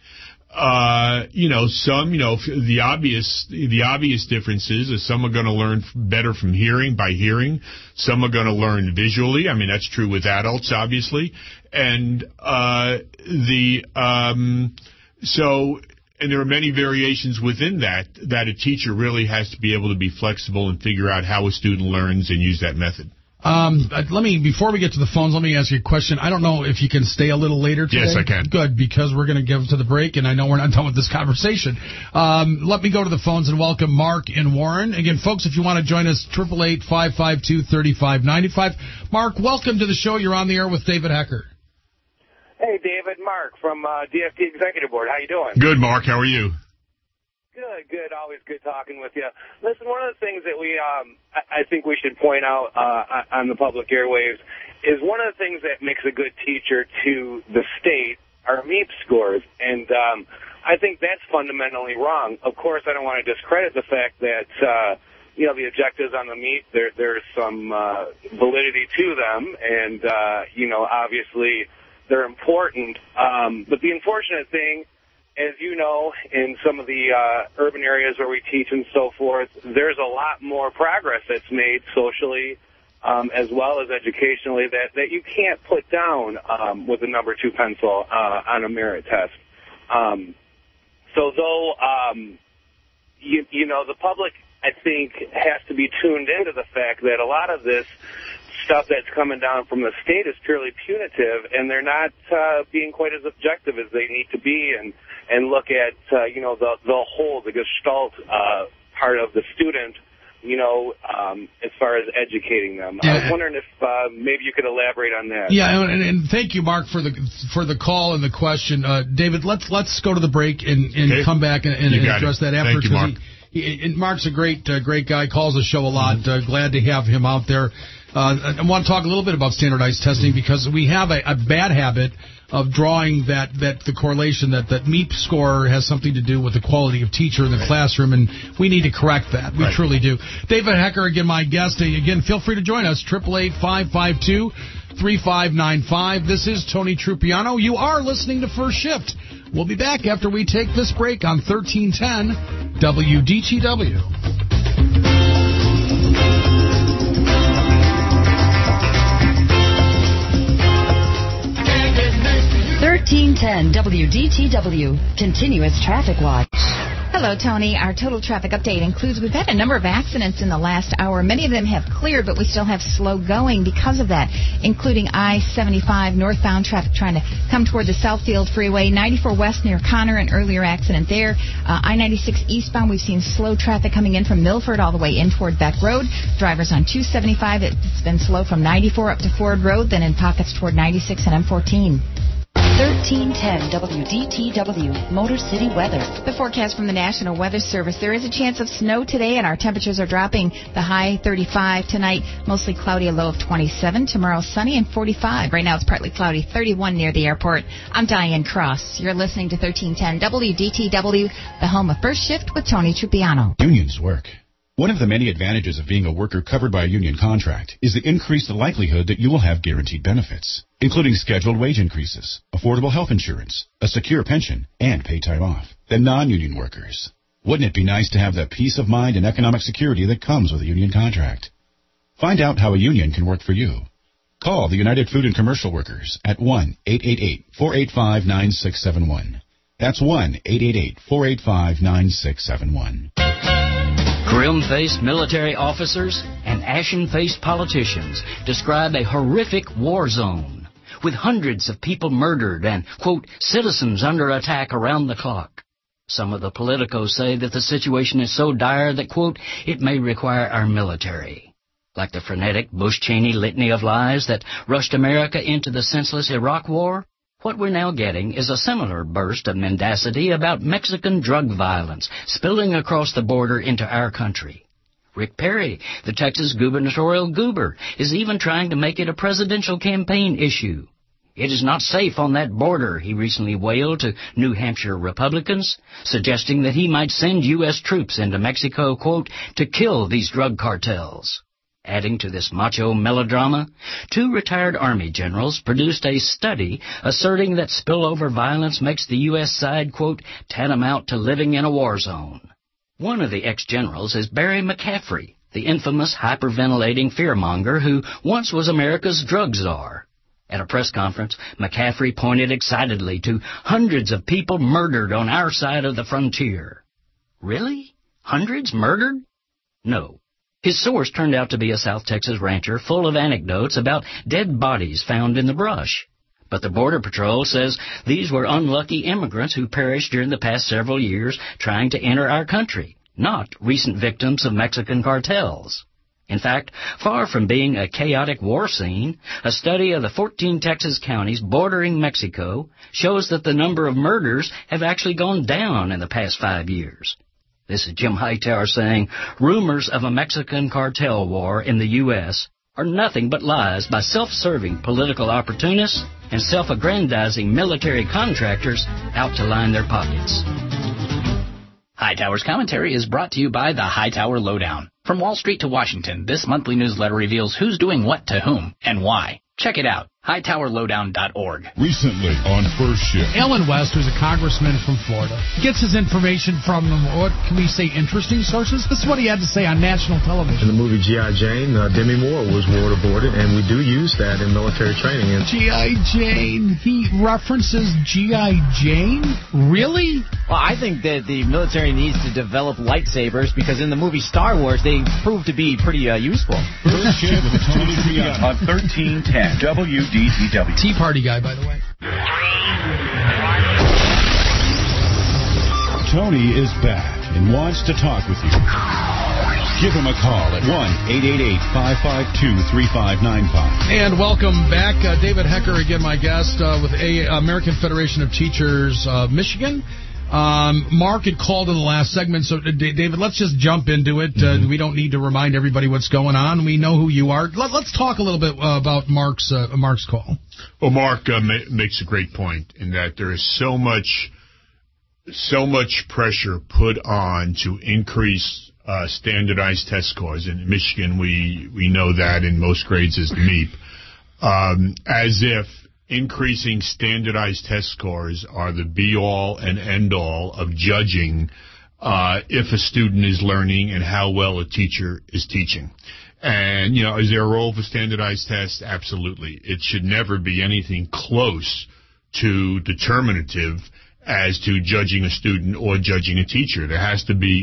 Uh, you know, some, you know, the obvious, the obvious differences is some are going to learn better from hearing, by hearing. Some are going to learn visually. I mean, that's true with adults, obviously. And, uh, the, um, so, and there are many variations within that, that a teacher really has to be able to be flexible and figure out how a student learns and use that method. Um, let me, before we get to the phones, let me ask you a question. I don't know if you can stay a little later today. Yes, I can. Good, because we're going to give to the break, and I know we're not done with this conversation. Um, let me go to the phones and welcome Mark in Warren. Again, folks, if you want to join us, eight eight eight, five five two, three five nine five. Mark, welcome to the show. You're on the air with David Hecker. Hey, David, Mark from uh, D F T Executive Board. How you doing? Good, Mark. How are you? Good, good. Always good talking with you. Listen, one of the things that we, um, I, I think we should point out uh, on the public airwaves is one of the things that makes a good teacher to the state are MEEP scores. And um, I think that's fundamentally wrong. Of course, I don't want to discredit the fact that, uh, you know, the objectives on the MEEP, there, there's some uh, validity to them. And, uh, you know, obviously they're important. Um, but the unfortunate thing, as you know, in some of the uh, urban areas where we teach and so forth, there's a lot more progress that's made socially um, as well as educationally that, that you can't put down um, with a number two pencil uh, on a merit test. Um, so though, um, you, you know, the public, I think, has to be tuned into the fact that a lot of this stuff that's coming down from the state is purely punitive, and they're not uh, being quite as objective as they need to be and, and look at, uh, you know, the, the whole, the gestalt uh, part of the student, you know, um, as far as educating them. Yeah. I was wondering if uh, maybe you could elaborate on that. Yeah, and, and thank you, Mark, for the for the call and the question. Uh, David, let's let's go to the break and, and okay. come back and, and, and address it. that after. Thank you, Mark. He, he, and Mark's a great uh, great guy, calls the show a lot. Mm-hmm. Uh, glad to have him out there. Uh, I want to talk a little bit about standardized testing because we have a, a bad habit of drawing that, that the correlation that that MEEP score has something to do with the quality of teacher in the right. classroom, and we need to correct that. We right. truly do. David Hecker, again, my guest. Again, feel free to join us, eight eight eight, five five two, three five nine five. This is Tony Trupiano. You are listening to First Shift. We'll be back after we take this break on thirteen ten W D T W. thirteen ten W D T W, continuous traffic watch. Hello, Tony. Our total traffic update includes we've had a number of accidents in the last hour. Many of them have cleared, but we still have slow going because of that, including I seventy-five northbound traffic trying to come toward the Southfield Freeway, ninety-four West near Connor, an earlier accident there. Uh, I ninety-six eastbound, we've seen slow traffic coming in from Milford all the way in toward Beck Road. Drivers on two seventy-five, it's been slow from ninety-four up to Ford Road, then in pockets toward ninety-six and M fourteen. thirteen ten W D T W, Motor City weather. The forecast from the National Weather Service. There is a chance of snow today, and our temperatures are dropping. The high thirty-five tonight, mostly cloudy, a low of twenty-seven. Tomorrow, sunny and forty-five. Right now, it's partly cloudy, thirty-one near the airport. I'm Diane Cross. You're listening to thirteen ten W D T W, the home of First Shift with Tony Trupiano. Unions work. One of the many advantages of being a worker covered by a union contract is the increased likelihood that you will have guaranteed benefits, including scheduled wage increases, affordable health insurance, a secure pension, and paid time off than non-union workers. Wouldn't it be nice to have the peace of mind and economic security that comes with a union contract? Find out how a union can work for you. Call the United Food and Commercial Workers at one eight eight eight, four eight five, nine six seven one. That's one eight eight eight, four eight five, nine six seven one. Grim-faced military officers and ashen-faced politicians describe a horrific war zone with hundreds of people murdered and, quote, citizens under attack around the clock. Some of the politicos say that the situation is so dire that, quote, it may require our military. Like the frenetic Bush-Cheney litany of lies that rushed America into the senseless Iraq War, what we're now getting is a similar burst of mendacity about Mexican drug violence spilling across the border into our country. Rick Perry, the Texas gubernatorial goober, is even trying to make it a presidential campaign issue. It is not safe on that border, he recently wailed to New Hampshire Republicans, suggesting that he might send U S troops into Mexico, quote, to kill these drug cartels. Adding to this macho melodrama, two retired Army generals produced a study asserting that spillover violence makes the U S side, quote, tantamount to living in a war zone. One of the ex-generals is Barry McCaffrey, the infamous hyperventilating fearmonger who once was America's drug czar. At a press conference, McCaffrey pointed excitedly to hundreds of people murdered on our side of the frontier. Really? Hundreds murdered? No. His source turned out to be a South Texas rancher full of anecdotes about dead bodies found in the brush. But the Border Patrol says these were unlucky immigrants who perished during the past several years trying to enter our country, not recent victims of Mexican cartels. In fact, far from being a chaotic war scene, a study of the fourteen Texas counties bordering Mexico shows that the number of murders have actually gone down in the past five years. This is Jim Hightower saying rumors of a Mexican cartel war in the U S are nothing but lies by self-serving political opportunists and self-aggrandizing military contractors out to line their pockets. Hightower's commentary is brought to you by the Hightower Lowdown. From Wall Street to Washington, this monthly newsletter reveals who's doing what to whom and why. Check it out, hightower lowdown dot org. Recently on First Shift, Ellen West, who's a congressman from Florida, gets his information from, what can we say, interesting sources? This is what he had to say on national television. In the movie G I. Jane, uh, Demi Moore was waterboarded, and we do use that in military training. And G I. Jane. He references G I. Jane? Really? Well, I think that the military needs to develop lightsabers because in the movie Star Wars, they prove to be pretty uh, useful. First Shift with Tony Trupiano on thirteen ten W D T W. Tea Party guy, by the way. Tony is back and wants to talk with you. Give him a call at one eight eight eight, five five two, three five nine five. And welcome back. Uh, David Hecker, again, my guest, uh, with a American Federation of Teachers of Michigan. Um, Mark had called in the last segment, so uh, David, let's just jump into it. Uh, mm-hmm. We don't need to remind everybody what's going on. We know who you are. Let, let's talk a little bit uh, about Mark's uh, Mark's call. Well, Mark uh, ma- makes a great point in that there is so much, so much pressure put on to increase uh, standardized test scores. In Michigan, we we know that in most grades is the M E P, um, as if increasing standardized test scores are the be-all and end-all of judging uh, if a student is learning and how well a teacher is teaching. And, you know, is there a role for standardized tests? Absolutely. It should never be anything close to determinative as to judging a student or judging a teacher. There has to be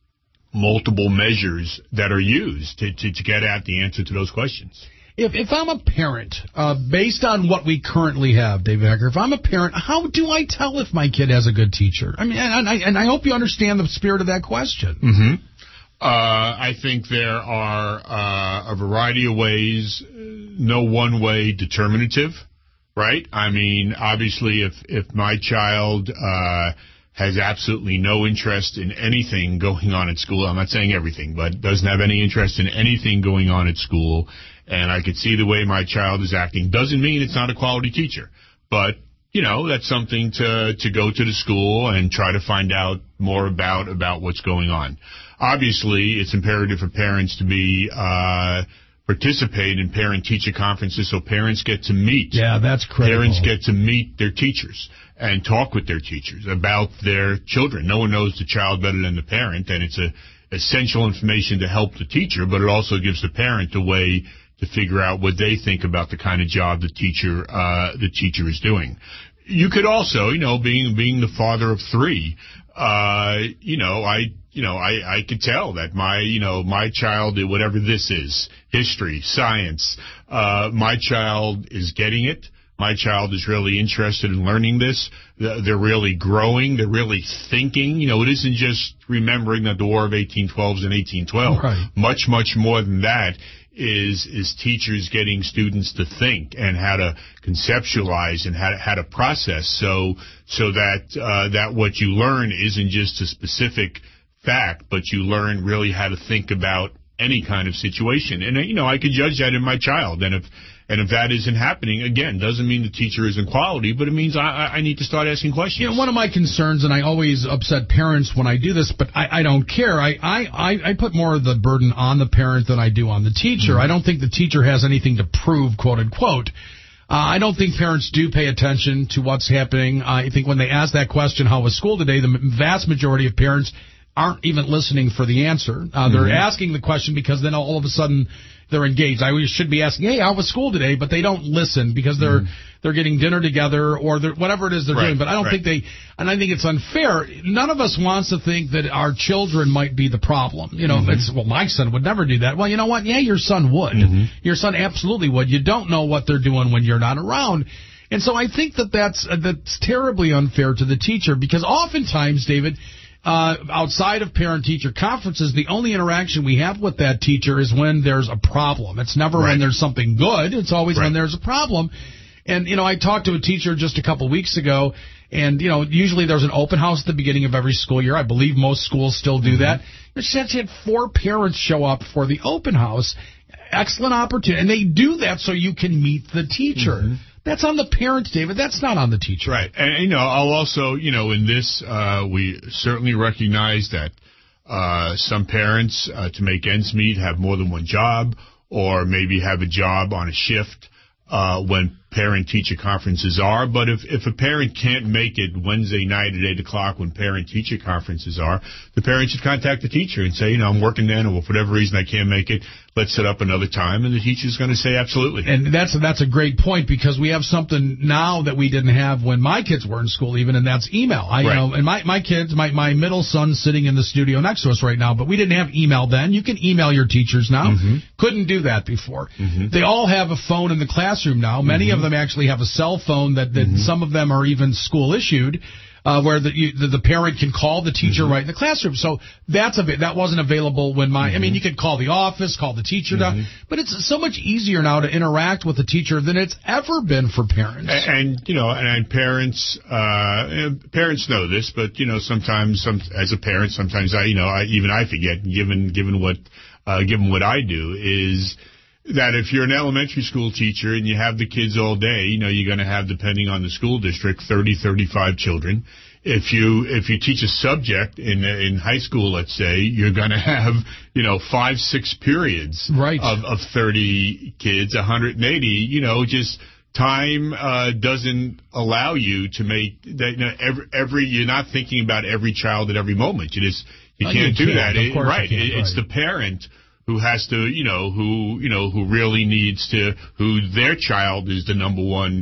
multiple measures that are used to, to, to get at the answer to those questions. If if I'm a parent, uh, based on what we currently have, David Hecker, if I'm a parent, how do I tell if my kid has a good teacher? I mean, and I, and I hope you understand the spirit of that question. Mm-hmm. Uh, I think there are uh, a variety of ways, no one way determinative, right? I mean, obviously, if, if my child uh, has absolutely no interest in anything going on at school, I'm not saying everything, but doesn't have any interest in anything going on at school, and I could see the way my child is acting, doesn't mean it's not a quality teacher. But, you know, that's something to, to go to the school and try to find out more about, about what's going on. Obviously, it's imperative for parents to be uh, participate in parent-teacher conferences so parents get to meet. Yeah, that's critical. Parents get to meet their teachers and talk with their teachers about their children. No one knows the child better than the parent, and it's a essential information to help the teacher, but it also gives the parent a way to figure out what they think about the kind of job the teacher uh, the teacher is doing. You could also, you know, being being the father of three, uh, you know, I you know I, I could tell that my you know my child, whatever this is, history, science, uh, my child is getting it. My child is really interested in learning this. They're really growing. They're really thinking. You know, it isn't just remembering that the War of eighteen twelve is in eighteen twelve. Right. Much, much more than that is is teachers getting students to think and how to conceptualize and how to, how to process so so that uh, that what you learn isn't just a specific fact, but you learn really how to think about any kind of situation. And, you know, I could judge that in my child. And if And if that isn't happening, again, doesn't mean the teacher isn't quality, but it means I, I need to start asking questions. You know, one of my concerns, and I always upset parents when I do this, but I, I don't care. I, I, I put more of the burden on the parent than I do on the teacher. Mm-hmm. I don't think the teacher has anything to prove, quote unquote. Uh, I don't think parents do pay attention to what's happening. I think when they ask that question, how was school today, the vast majority of parents aren't even listening for the answer. Uh, they're mm-hmm. asking the question because then all of a sudden they're engaged. I should be asking, hey, how was school today? But they don't listen because they're mm-hmm. they're getting dinner together or they're, whatever it is they're right, doing. But I don't right. think they, and I think it's unfair. None of us wants to think that our children might be the problem. You know, mm-hmm. it's, well, my son would never do that. Well, you know what? Yeah, your son would. Mm-hmm. Your son absolutely would. You don't know what they're doing when you're not around. And so I think that that's, uh, that's terribly unfair to the teacher because oftentimes, David, Uh, outside of parent-teacher conferences, the only interaction we have with that teacher is when there's a problem. It's never right. when there's something good. It's always right. when there's a problem. And, you know, I talked to a teacher just a couple weeks ago, and, you know, usually there's an open house at the beginning of every school year. I believe most schools still do mm-hmm. that. She had four parents show up for the open house. Excellent opportunity. And they do that so you can meet the teacher. Mm-hmm. That's on the parents, David. That's not on the teacher. Right. And, you know, I'll also, you know, in this, uh, we certainly recognize that uh, some parents, uh, to make ends meet, have more than one job or maybe have a job on a shift uh, when parent-teacher conferences are. But if, if a parent can't make it Wednesday night at eight o'clock when parent-teacher conferences are, the parent should contact the teacher and say, you know, I'm working then, or for whatever reason I can't make it. Let's set up another time, and the teacher's going to say absolutely. And that's that's a great point because we have something now that we didn't have when my kids were in school even, and that's email. I, right. you know, and my, my kids, my, my middle son's sitting in the studio next to us right now, but we didn't have email then. You can email your teachers now. Mm-hmm. Couldn't do that before. Mm-hmm. They all have a phone in the classroom now. Many mm-hmm. of them actually have a cell phone that, that mm-hmm. some of them are even school-issued. Uh, where the, you, the the parent can call the teacher mm-hmm. right in the classroom. So that's a bit, that wasn't available when my, mm-hmm. I mean, you could call the office, call the teacher, mm-hmm. but it's so much easier now to interact with the teacher than it's ever been for parents. And, and you know, and, and parents, uh, parents know this, but, you know, sometimes, some, as a parent, sometimes I, you know, I, even I forget, given, given what, uh, given what I do, is that if you're an elementary school teacher and you have the kids all day, you know, you're going to have, depending on the school district, thirty, thirty-five children. If you if you teach a subject in in high school, let's say, you're going to have, you know, five, six periods right. of, of thirty kids, one hundred eighty, you know, just time uh, doesn't allow you to make that. You know, every, every you're not thinking about every child at every moment. You just you no, can't you do can't. that. Of course it, right. You can't, it, it's right. the parent who has to, you know, who, you know, who really needs to, who their child is the number one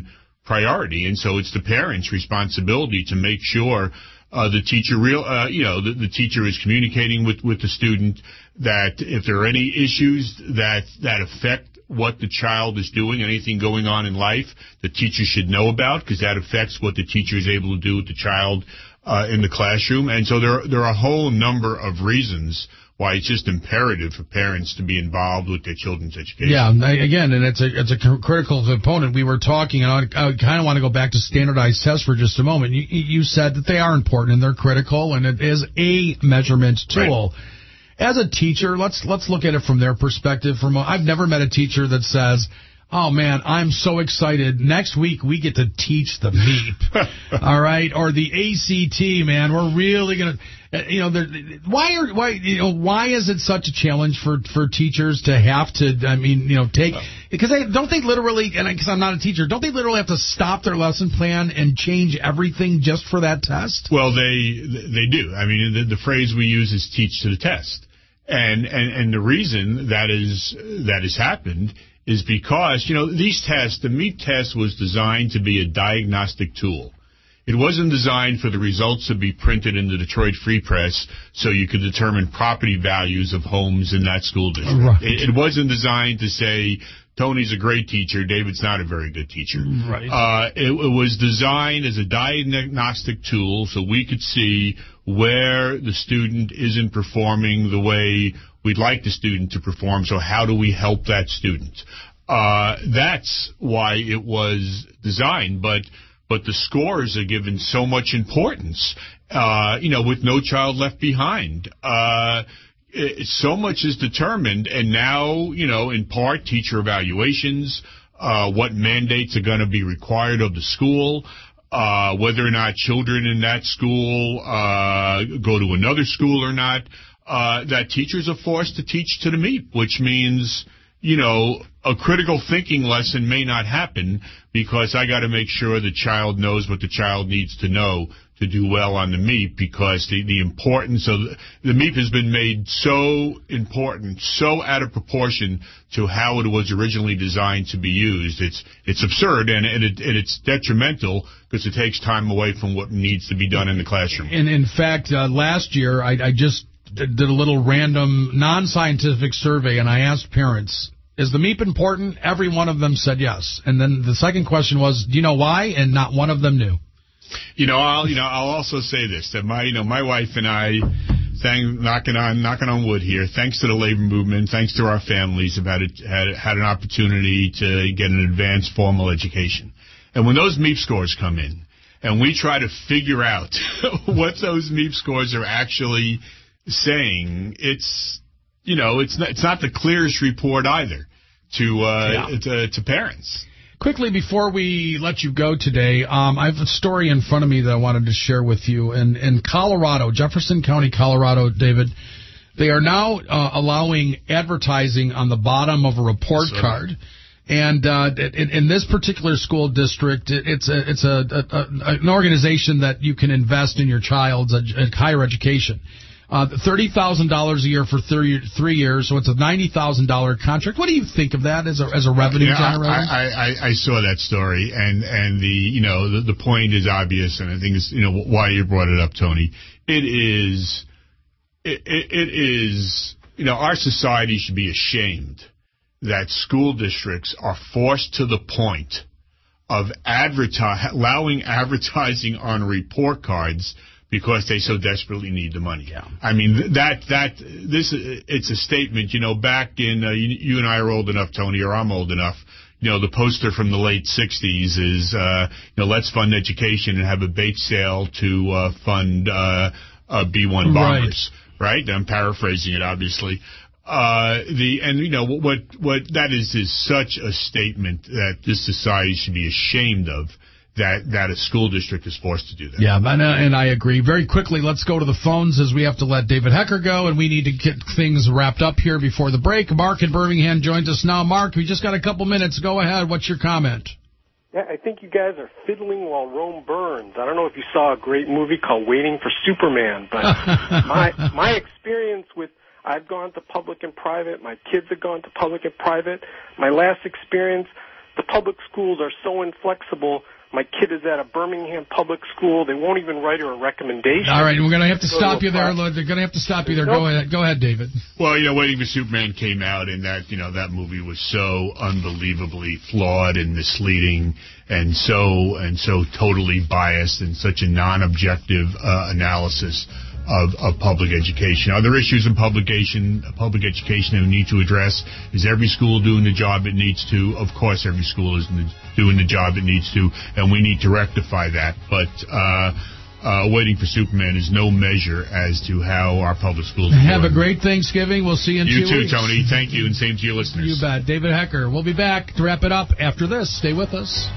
priority. And so it's the parent's responsibility to make sure uh, the teacher real, uh, you know, the, the teacher is communicating with, with the student, that if there are any issues that, that affect what the child is doing, anything going on in life, the teacher should know about, because that affects what the teacher is able to do with the child uh, in the classroom. And so there, there are a whole number of reasons why it's just imperative for parents to be involved with their children's education. Yeah, again, and it's a it's a critical component. We were talking, and I, I kind of want to go back to standardized tests for just a moment. You, you said that they are important and they're critical, and it is a measurement tool. Right. As a teacher, let's let's look at it from their perspective. From a, I've never met a teacher that says, "Oh man, I'm so excited! Next week we get to teach the M E P, all right, or the A C T. Man, we're really gonna." You know, why are why you know why is it such a challenge for, for teachers to have to? I mean, you know, take because they don't they literally, and because I'm not a teacher, don't they literally have to stop their lesson plan and change everything just for that test? Well, they they do. I mean, the, the phrase we use is "teach to the test," and and and the reason that is that has happened is because you know these tests, the M E P test was designed to be a diagnostic tool. It wasn't designed for the results to be printed in the Detroit Free Press so you could determine property values of homes in that school district. Right. It, it wasn't designed to say, Tony's a great teacher, David's not a very good teacher. Right. Uh, it, it was designed as a diagnostic tool so we could see where the student isn't performing the way we'd like the student to perform, so how do we help that student? Uh, that's why it was designed, but... But the scores are given so much importance, uh, you know, with No Child Left Behind. Uh, it, so much is determined, and now, you know, in part, teacher evaluations, uh, what mandates are going to be required of the school, uh, whether or not children in that school uh, go to another school or not, uh, that teachers are forced to teach to the M E P, which means... you know, a critical thinking lesson may not happen because I got to make sure the child knows what the child needs to know to do well on the M E P, because the, the importance of the, the M E P has been made so important, so out of proportion to how it was originally designed to be used. It's it's absurd, and, and, it, and it's detrimental because it takes time away from what needs to be done in the classroom. And in fact, uh, last year I, I just... did a little random non-scientific survey, and I asked parents, is the M E P important? Every one of them said yes. And then the second question was, do you know why? And not one of them knew. You know, I'll you know I'll also say this, that my you know my wife and I, thank, knocking on knocking on wood here, thanks to the labor movement, thanks to our families, have had a, had had an opportunity to get an advanced formal education. And when those M E P scores come in, and we try to figure out what those M E P scores are actually saying, it's, you know, it's not, it's not the clearest report either to, uh, yeah. to, to parents. Quickly, before we let you go today, um, I have a story in front of me that I wanted to share with you. In, in Colorado, Jefferson County, Colorado, David, they are now uh, allowing advertising on the bottom of a report so, card. And uh, in, in this particular school district, it's a, it's a, a, a an organization that you can invest in your child's ed- higher education. Uh, thirty thousand dollars a year for three, three years, so it's a ninety thousand dollars contract. What do you think of that as a as a revenue yeah, generator? I, I, I saw that story, and, and the you know the, the point is obvious, and I think it's you know why you brought it up, Tony. It is it, it, it is you know our society should be ashamed that school districts are forced to the point of advertise allowing advertising on report cards because they so desperately need the money. Yeah. I mean, that, that, this, it's a statement, you know, back in, uh, you, you and I are old enough, Tony, or I'm old enough, you know, the poster from the late sixties is, uh, you know, let's fund education and have a bait sale to, uh, fund, uh, uh, B one bombers. Right. right? I'm paraphrasing it, obviously. Uh, the, and you know, what, what that is, is such a statement that this society should be ashamed of. That, that a school district is forced to do that. Yeah, and, uh, and I agree. Very quickly, let's go to the phones as we have to let David Hecker go, and we need to get things wrapped up here before the break. Mark in Birmingham joins us now. Mark, we just got a couple minutes. Go ahead. What's your comment? Yeah, I think you guys are fiddling while Rome burns. I don't know if you saw a great movie called Waiting for Superman, but my my experience with, I've gone to public and private. My kids have gone to public and private. My last experience, the public schools are so inflexible. My kid is at a Birmingham public school. They won't even write her a recommendation. All right, we're going to have to Go stop to you there. class. They're going to have to stop you there. Nope. Go ahead, go ahead, David. Well, you know, Waiting for Superman came out, and that, you know, that movie was so unbelievably flawed and misleading, and so and so totally biased, and such a non-objective uh, analysis of, of public education. Other issues in public education, public education that we need to address is every school doing the job it needs to. Of course, every school is doing the job it needs to, and we need to rectify that. But uh, uh, Waiting for Superman is no measure as to how our public schools are Have doing. a great Thanksgiving. We'll see you in You two too, weeks. Tony. Thank you, and same to your listeners. You bet. David Hecker. We'll be back to wrap it up after this. Stay with us.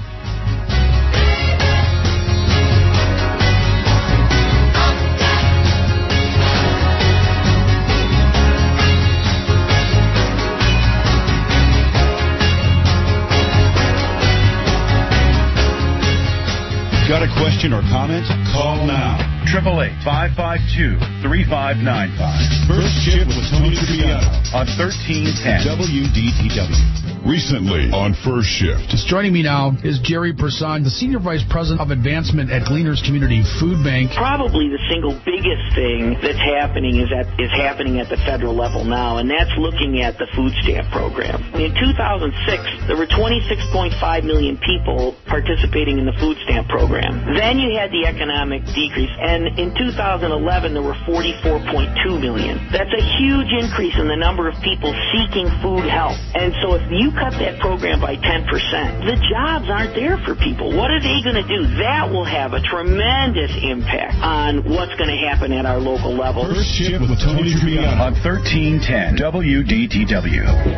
Got a question or comment? Call now. Triple eight five five two three five nine five. First Shift with Tony Trippiano on thirteen ten W D T W. Recently on First Shift. Just joining me now is Jerry Persan, the Senior Vice President of Advancement at Gleaners Community Food Bank. Probably the single biggest thing that's happening is that is happening at the federal level now, and that's looking at the food stamp program. In two thousand six, there were twenty-six point five million people participating in the food stamp program. Then you had the economic decrease, and in two thousand eleven, there were forty-four point two million. That's a huge increase in the number of people seeking food help. And so if you cut that program by ten percent, the jobs aren't there for people. What are they going to do? That will have a tremendous impact on what's going to happen at our local level. First Shift with Tony Trippiano on thirteen ten W D T W.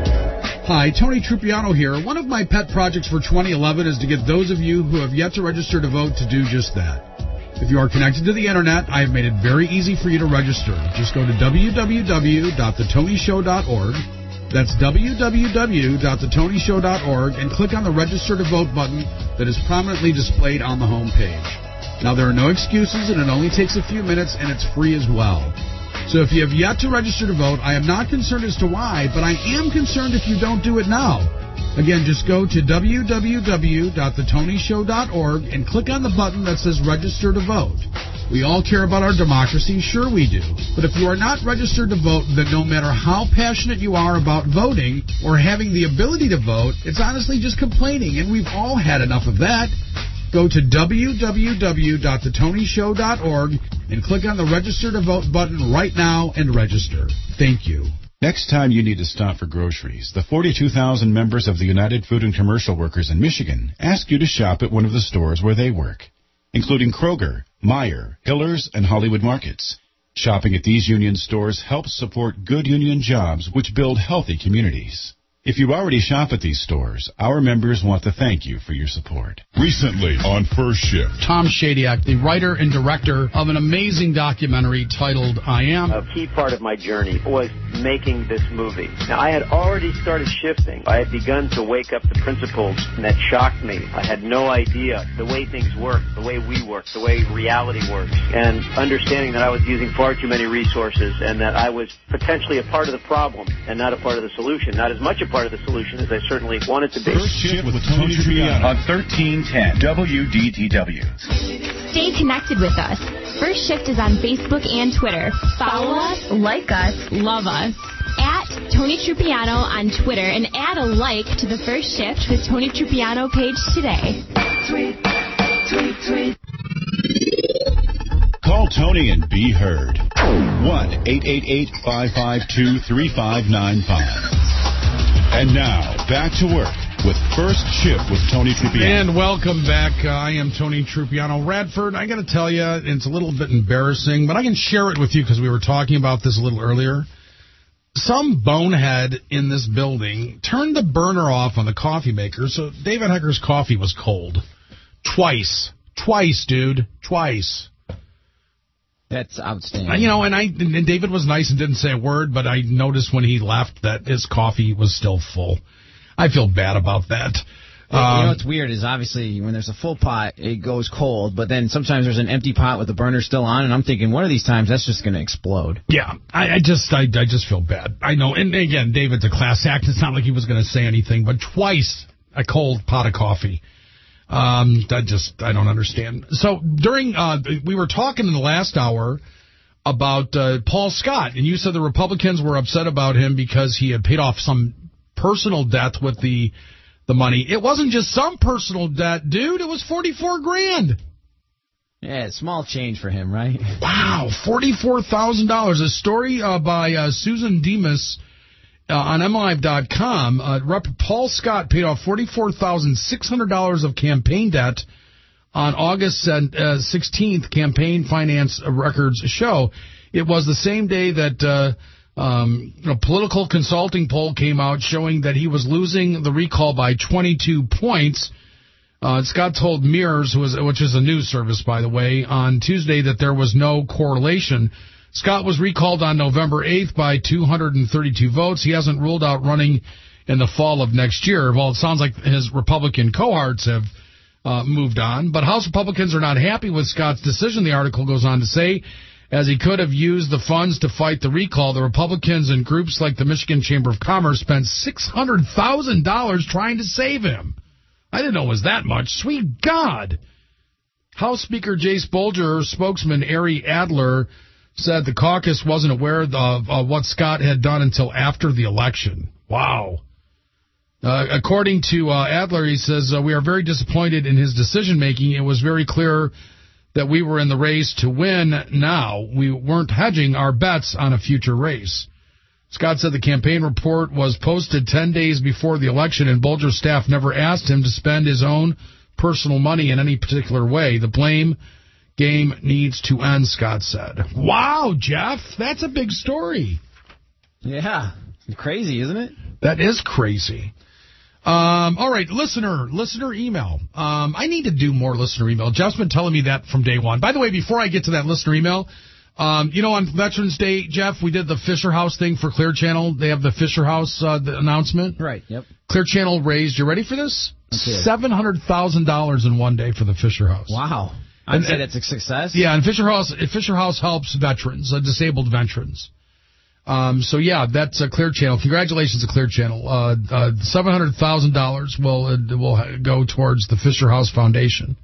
Hi, Tony Truppiano here. One of my pet projects for twenty eleven is to get those of you who have yet to register to vote to do just that. If you are connected to the Internet, I have made it very easy for you to register. Just go to w w w dot the tony show dot org. That's w w w dot the tony show dot org and click on the Register to Vote button that is prominently displayed on the home page. Now, there are no excuses, and it only takes a few minutes, and it's free as well. So if you have yet to register to vote, I am not concerned as to why, but I am concerned if you don't do it now. Again, just go to w w w dot the tony show dot org and click on the button that says Register to Vote. We all care about our democracy, sure we do. But if you are not registered to vote, then no matter how passionate you are about voting or having the ability to vote, it's honestly just complaining, and we've all had enough of that. Go to w w w dot the tony show dot org and click on the Register to Vote button right now and register. Thank you. Next time you need to stop for groceries, the forty-two thousand members of the United Food and Commercial Workers in Michigan ask you to shop at one of the stores where they work, including Kroger, Meijer, Hiller's, and Hollywood Markets. Shopping at these union stores helps support good union jobs which build healthy communities. If you already shop at these stores, our members want to thank you for your support. Recently on First Shift. Tom Shadyac, the writer and director of an amazing documentary titled I Am. A key part of my journey was making this movie. Now, I had already started shifting. I had begun to wake up to principles that shocked me. I had no idea the way things work, the way we work, the way reality works, and understanding that I was using far too many resources and that I was potentially a part of the problem and not a part of the solution. Not as much a part of the solution as I certainly wanted to be. First Shift with Tony Trippiano on thirteen ten W D T W. Stay connected with us. First Shift is on Facebook and Twitter. Follow us, like us, love us. At Tony Truppiano on Twitter and add a like to the First Shift with Tony Truppiano page today. Tweet, tweet, tweet. Call Tony and be heard. one eight eight eight, five five two, three five nine five. And now, back to work with First Shift with Tony Truppiano. And welcome back. Uh, I am Tony Truppiano. Radford, I got to tell you, it's a little bit embarrassing, but I can share it with you because we were talking about this a little earlier. Some bonehead in this building turned the burner off on the coffee maker, so David Hecker's coffee was cold. Twice. Twice, dude. Twice. That's outstanding. Uh, you know, and I and David was nice and didn't say a word, but I noticed when he left that his coffee was still full. I feel bad about that. You Um, know what's weird is obviously when there's a full pot, it goes cold, but then sometimes there's an empty pot with the burner still on, and I'm thinking one of these times that's just going to explode. Yeah, I, I just I, I just feel bad. I know, and again, David's a class act. It's not like he was going to say anything, but twice a cold pot of coffee. Um, I just, I don't understand. So during, uh, we were talking in the last hour about uh, Paul Scott, and you said the Republicans were upset about him because he had paid off some personal debt with the the money. It wasn't just some personal debt, dude. It was forty-four grand. Yeah, small change for him, right? Wow, forty-four thousand dollars. A story uh, by uh, Susan Demas uh, on M Live dot com. Uh, Rep. Paul Scott paid off forty-four thousand six hundred dollars of campaign debt on August sixteenth, Campaign Finance Records show. It was the same day that uh, um, a political consulting poll came out showing that he was losing the recall by twenty-two points. Uh, Scott told Mirrors, who was, which is a news service, by the way, on Tuesday that there was no correlation. Scott was recalled on November eighth by two hundred thirty-two votes. He hasn't ruled out running in the fall of next year. Well, it sounds like his Republican cohorts have Uh, moved on, but House Republicans are not happy with Scott's decision, the article goes on to say, as he could have used the funds to fight the recall. The Republicans and groups like the Michigan Chamber of Commerce spent six hundred thousand dollars trying to save him. I didn't know it was that much. Sweet God. House Speaker Jace Bolger, spokesman Ari Adler, said the caucus wasn't aware of uh, what Scott had done until after the election. Wow. Uh, according to uh, Adler, he says, uh, we are very disappointed in his decision-making. It was very clear that we were in the race to win now. We weren't hedging our bets on a future race. Scott said the campaign report was posted ten days before the election, and Bolger's staff never asked him to spend his own personal money in any particular way. The blame game needs to end, Scott said. Wow, Jeff, that's a big story. Yeah, crazy, isn't it? That is crazy. Um, all right, listener, listener email. Um, I need to do more listener email. Jeff's been telling me that from day one. By the way, before I get to that listener email, um, you know, on Veterans Day, Jeff, we did the Fisher House thing for Clear Channel. They have the Fisher House uh, the announcement. Right, yep. Clear Channel raised, you ready for this? Okay. seven hundred thousand dollars in one day for the Fisher House. Wow. I'd And- say that's a success. Yeah, and Fisher House, Fisher House helps veterans, uh, disabled veterans. Um, so, yeah, that's a Clear Channel. Congratulations to Clear Channel. Uh, uh, seven hundred thousand dollars will uh, will go towards the Fisher House Foundation.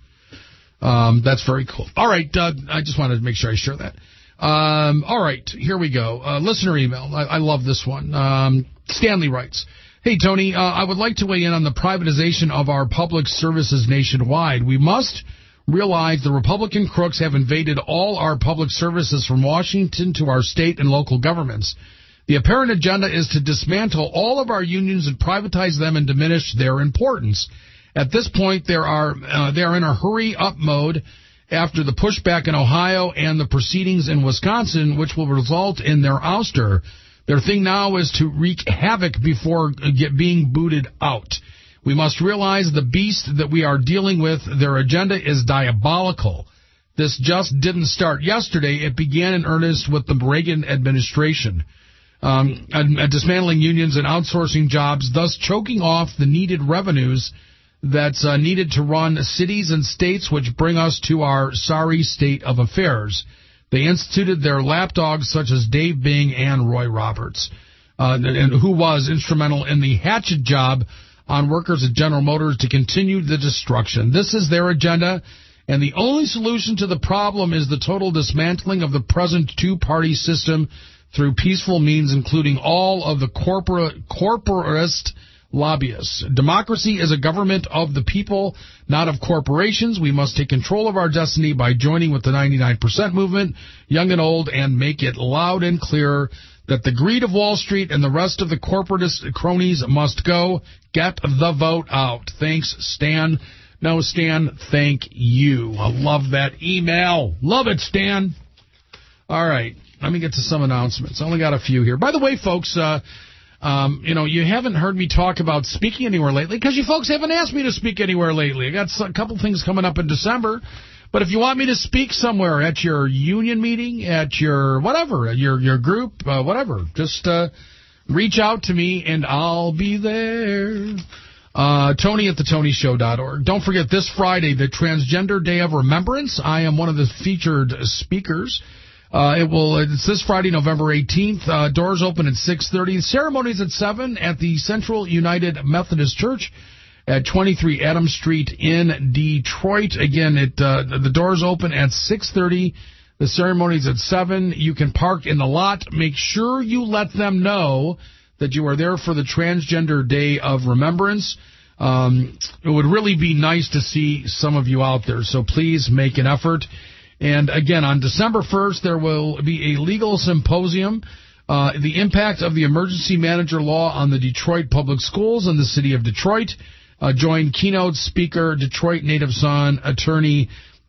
Um, that's very cool. All right, uh, I just wanted to make sure I share that. Um, all right, here we go. Uh, listener email. I, I love this one. Um, Stanley writes, hey, Tony, uh, I would like to weigh in on the privatization of our public services nationwide. We must realize the Republican crooks have invaded all our public services from Washington to our state and local governments. The apparent agenda is to dismantle all of our unions and privatize them and diminish their importance. At this point, there are uh, they are in a hurry-up mode after the pushback in Ohio and the proceedings in Wisconsin, which will result in their ouster. Their thing now is to wreak havoc before get being booted out. We must realize the beast that we are dealing with, their agenda is diabolical. This just didn't start yesterday. It began in earnest with the Reagan administration, um, and, and dismantling unions and outsourcing jobs, thus choking off the needed revenues that's uh, needed to run cities and states, which bring us to our sorry state of affairs. They instituted their lapdogs such as Dave Bing and Roy Roberts, uh, and who was instrumental in the hatchet job on workers at General Motors to continue the destruction. This is their agenda, and the only solution to the problem is the total dismantling of the present two-party system through peaceful means, including all of the corporate corporatist lobbyists. Democracy is a government of the people, not of corporations. We must take control of our destiny by joining with the ninety-nine percent movement, young and old, and make it loud and clear that the greed of Wall Street and the rest of the corporatist cronies must go. Get the vote out. Thanks, Stan. No, Stan, thank you. I love that email. Love it, Stan. All right, let me get to some announcements. I only got a few here. By the way, folks, uh, um, you know, you haven't heard me talk about speaking anywhere lately because you folks haven't asked me to speak anywhere lately. I got a couple things coming up in December. But if you want me to speak somewhere at your union meeting, at your whatever, your your group, uh, whatever, just uh, reach out to me and I'll be there. Uh, Tony at the Tony Show dot org. Don't forget this Friday, the Transgender Day of Remembrance. I am one of the featured speakers. Uh, it will. It's this Friday, November eighteenth. Uh, doors open at six thirty. Ceremonies at seven at the Central United Methodist Church. at twenty-three Adams Street in Detroit. Again, it uh, the doors open at six thirty. The ceremony's at seven. You can park in the lot. Make sure you let them know that you are there for the Transgender Day of Remembrance. Um, it would really be nice to see some of you out there, so please make an effort. And again, on December first, there will be a legal symposium, uh, the impact of the emergency manager law on the Detroit public schools and the city of Detroit. Uh, join keynote speaker, Detroit native son, attorney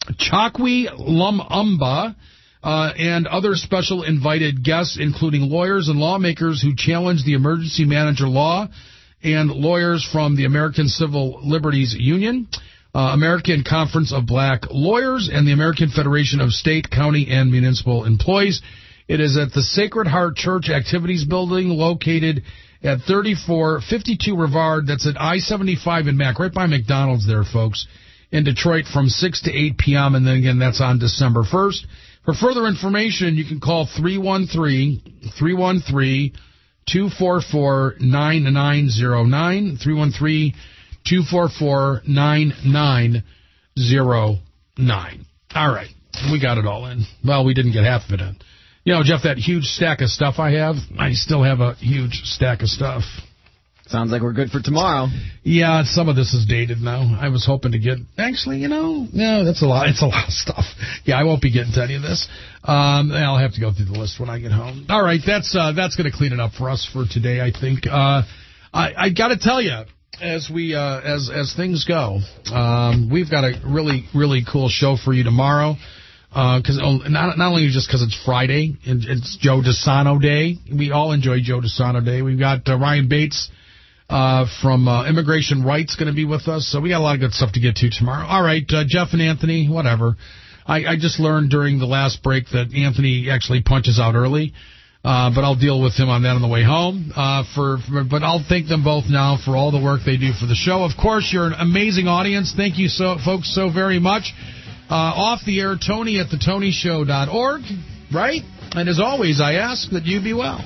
Chakwi Lumumba, uh, and other special invited guests, including lawyers and lawmakers who challenge the emergency manager law, and lawyers from the American Civil Liberties Union, uh, American Conference of Black Lawyers, and the American Federation of State, County, and Municipal Employees. It is at the Sacred Heart Church Activities Building, located at thirty-four fifty-two Rivard. That's at I seventy-five in Mac, right by McDonald's there, folks, in Detroit, from six to eight p.m., and then again, that's on December first. For further information, you can call three one three, three one three, two four four, nine nine zero nine, three one three, two four four, nine nine zero nine. All right, we got it all in. Well, we didn't get half of it in. You know, Jeff, that huge stack of stuff I have, I still have a huge stack of stuff. Sounds like we're good for tomorrow. Yeah, some of this is dated now. I was hoping to get... Actually, you know, no, that's a lot. It's a lot of stuff. Yeah, I won't be getting to any of this. Um, I'll have to go through the list when I get home. All right, that's uh, that's going to clean it up for us for today, I think. Uh, I, I got to tell you, as we uh, as as things go, um, we've got a really, really cool show for you tomorrow. Because uh, not not only just because it's Friday, and it's Joe DeSano Day. We all enjoy Joe DeSano Day. We've got uh, Ryan Bates uh, from uh, Immigration Rights going to be with us. So we got a lot of good stuff to get to tomorrow. All right, uh, Jeff and Anthony, whatever. I, I just learned during the last break that Anthony actually punches out early, uh, but I'll deal with him on that on the way home. Uh, for, for But I'll thank them both now for all the work they do for the show. Of course, you're an amazing audience. Thank you, so folks, so very much. Uh, off the air, Tony at the tony show dot org, right? And as always, I ask that you be well.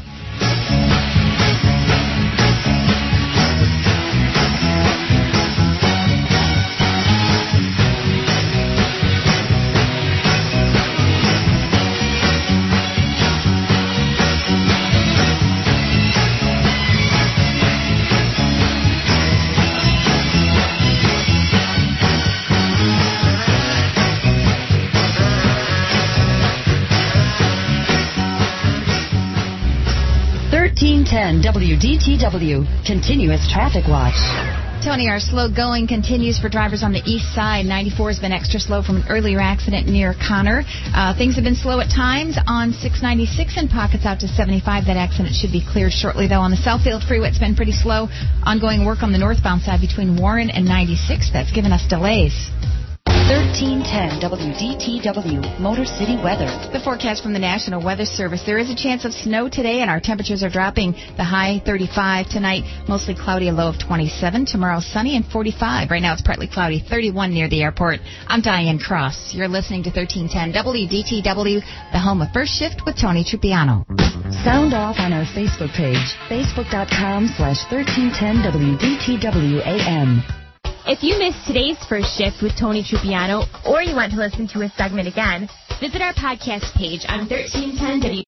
thirteen ten W D T W, Continuous Traffic Watch. Tony, our slow going continues for drivers on the east side. ninety-four has been extra slow from an earlier accident near Connor. Uh, things have been slow at times on six ninety-six and pockets out to seventy-five. That accident should be cleared shortly, though. On the Southfield Freeway, it's been pretty slow. Ongoing work on the northbound side between Warren and ninety-six. That's given us delays. thirteen ten W D T W, Motor City weather. The forecast from the National Weather Service. There is a chance of snow today, and our temperatures are dropping. The high thirty-five tonight, mostly cloudy, a low of twenty-seven. Tomorrow, sunny and forty-five. Right now, it's partly cloudy, thirty-one near the airport. I'm Diane Cross. You're listening to thirteen ten W D T W, the home of First Shift with Tony Trupiano. Sound off on our Facebook page, facebook.com slash 1310 WDTWAM. If you missed today's First Shift with Tony Trupiano, or you want to listen to a segment again, visit our podcast page on thirteen ten W.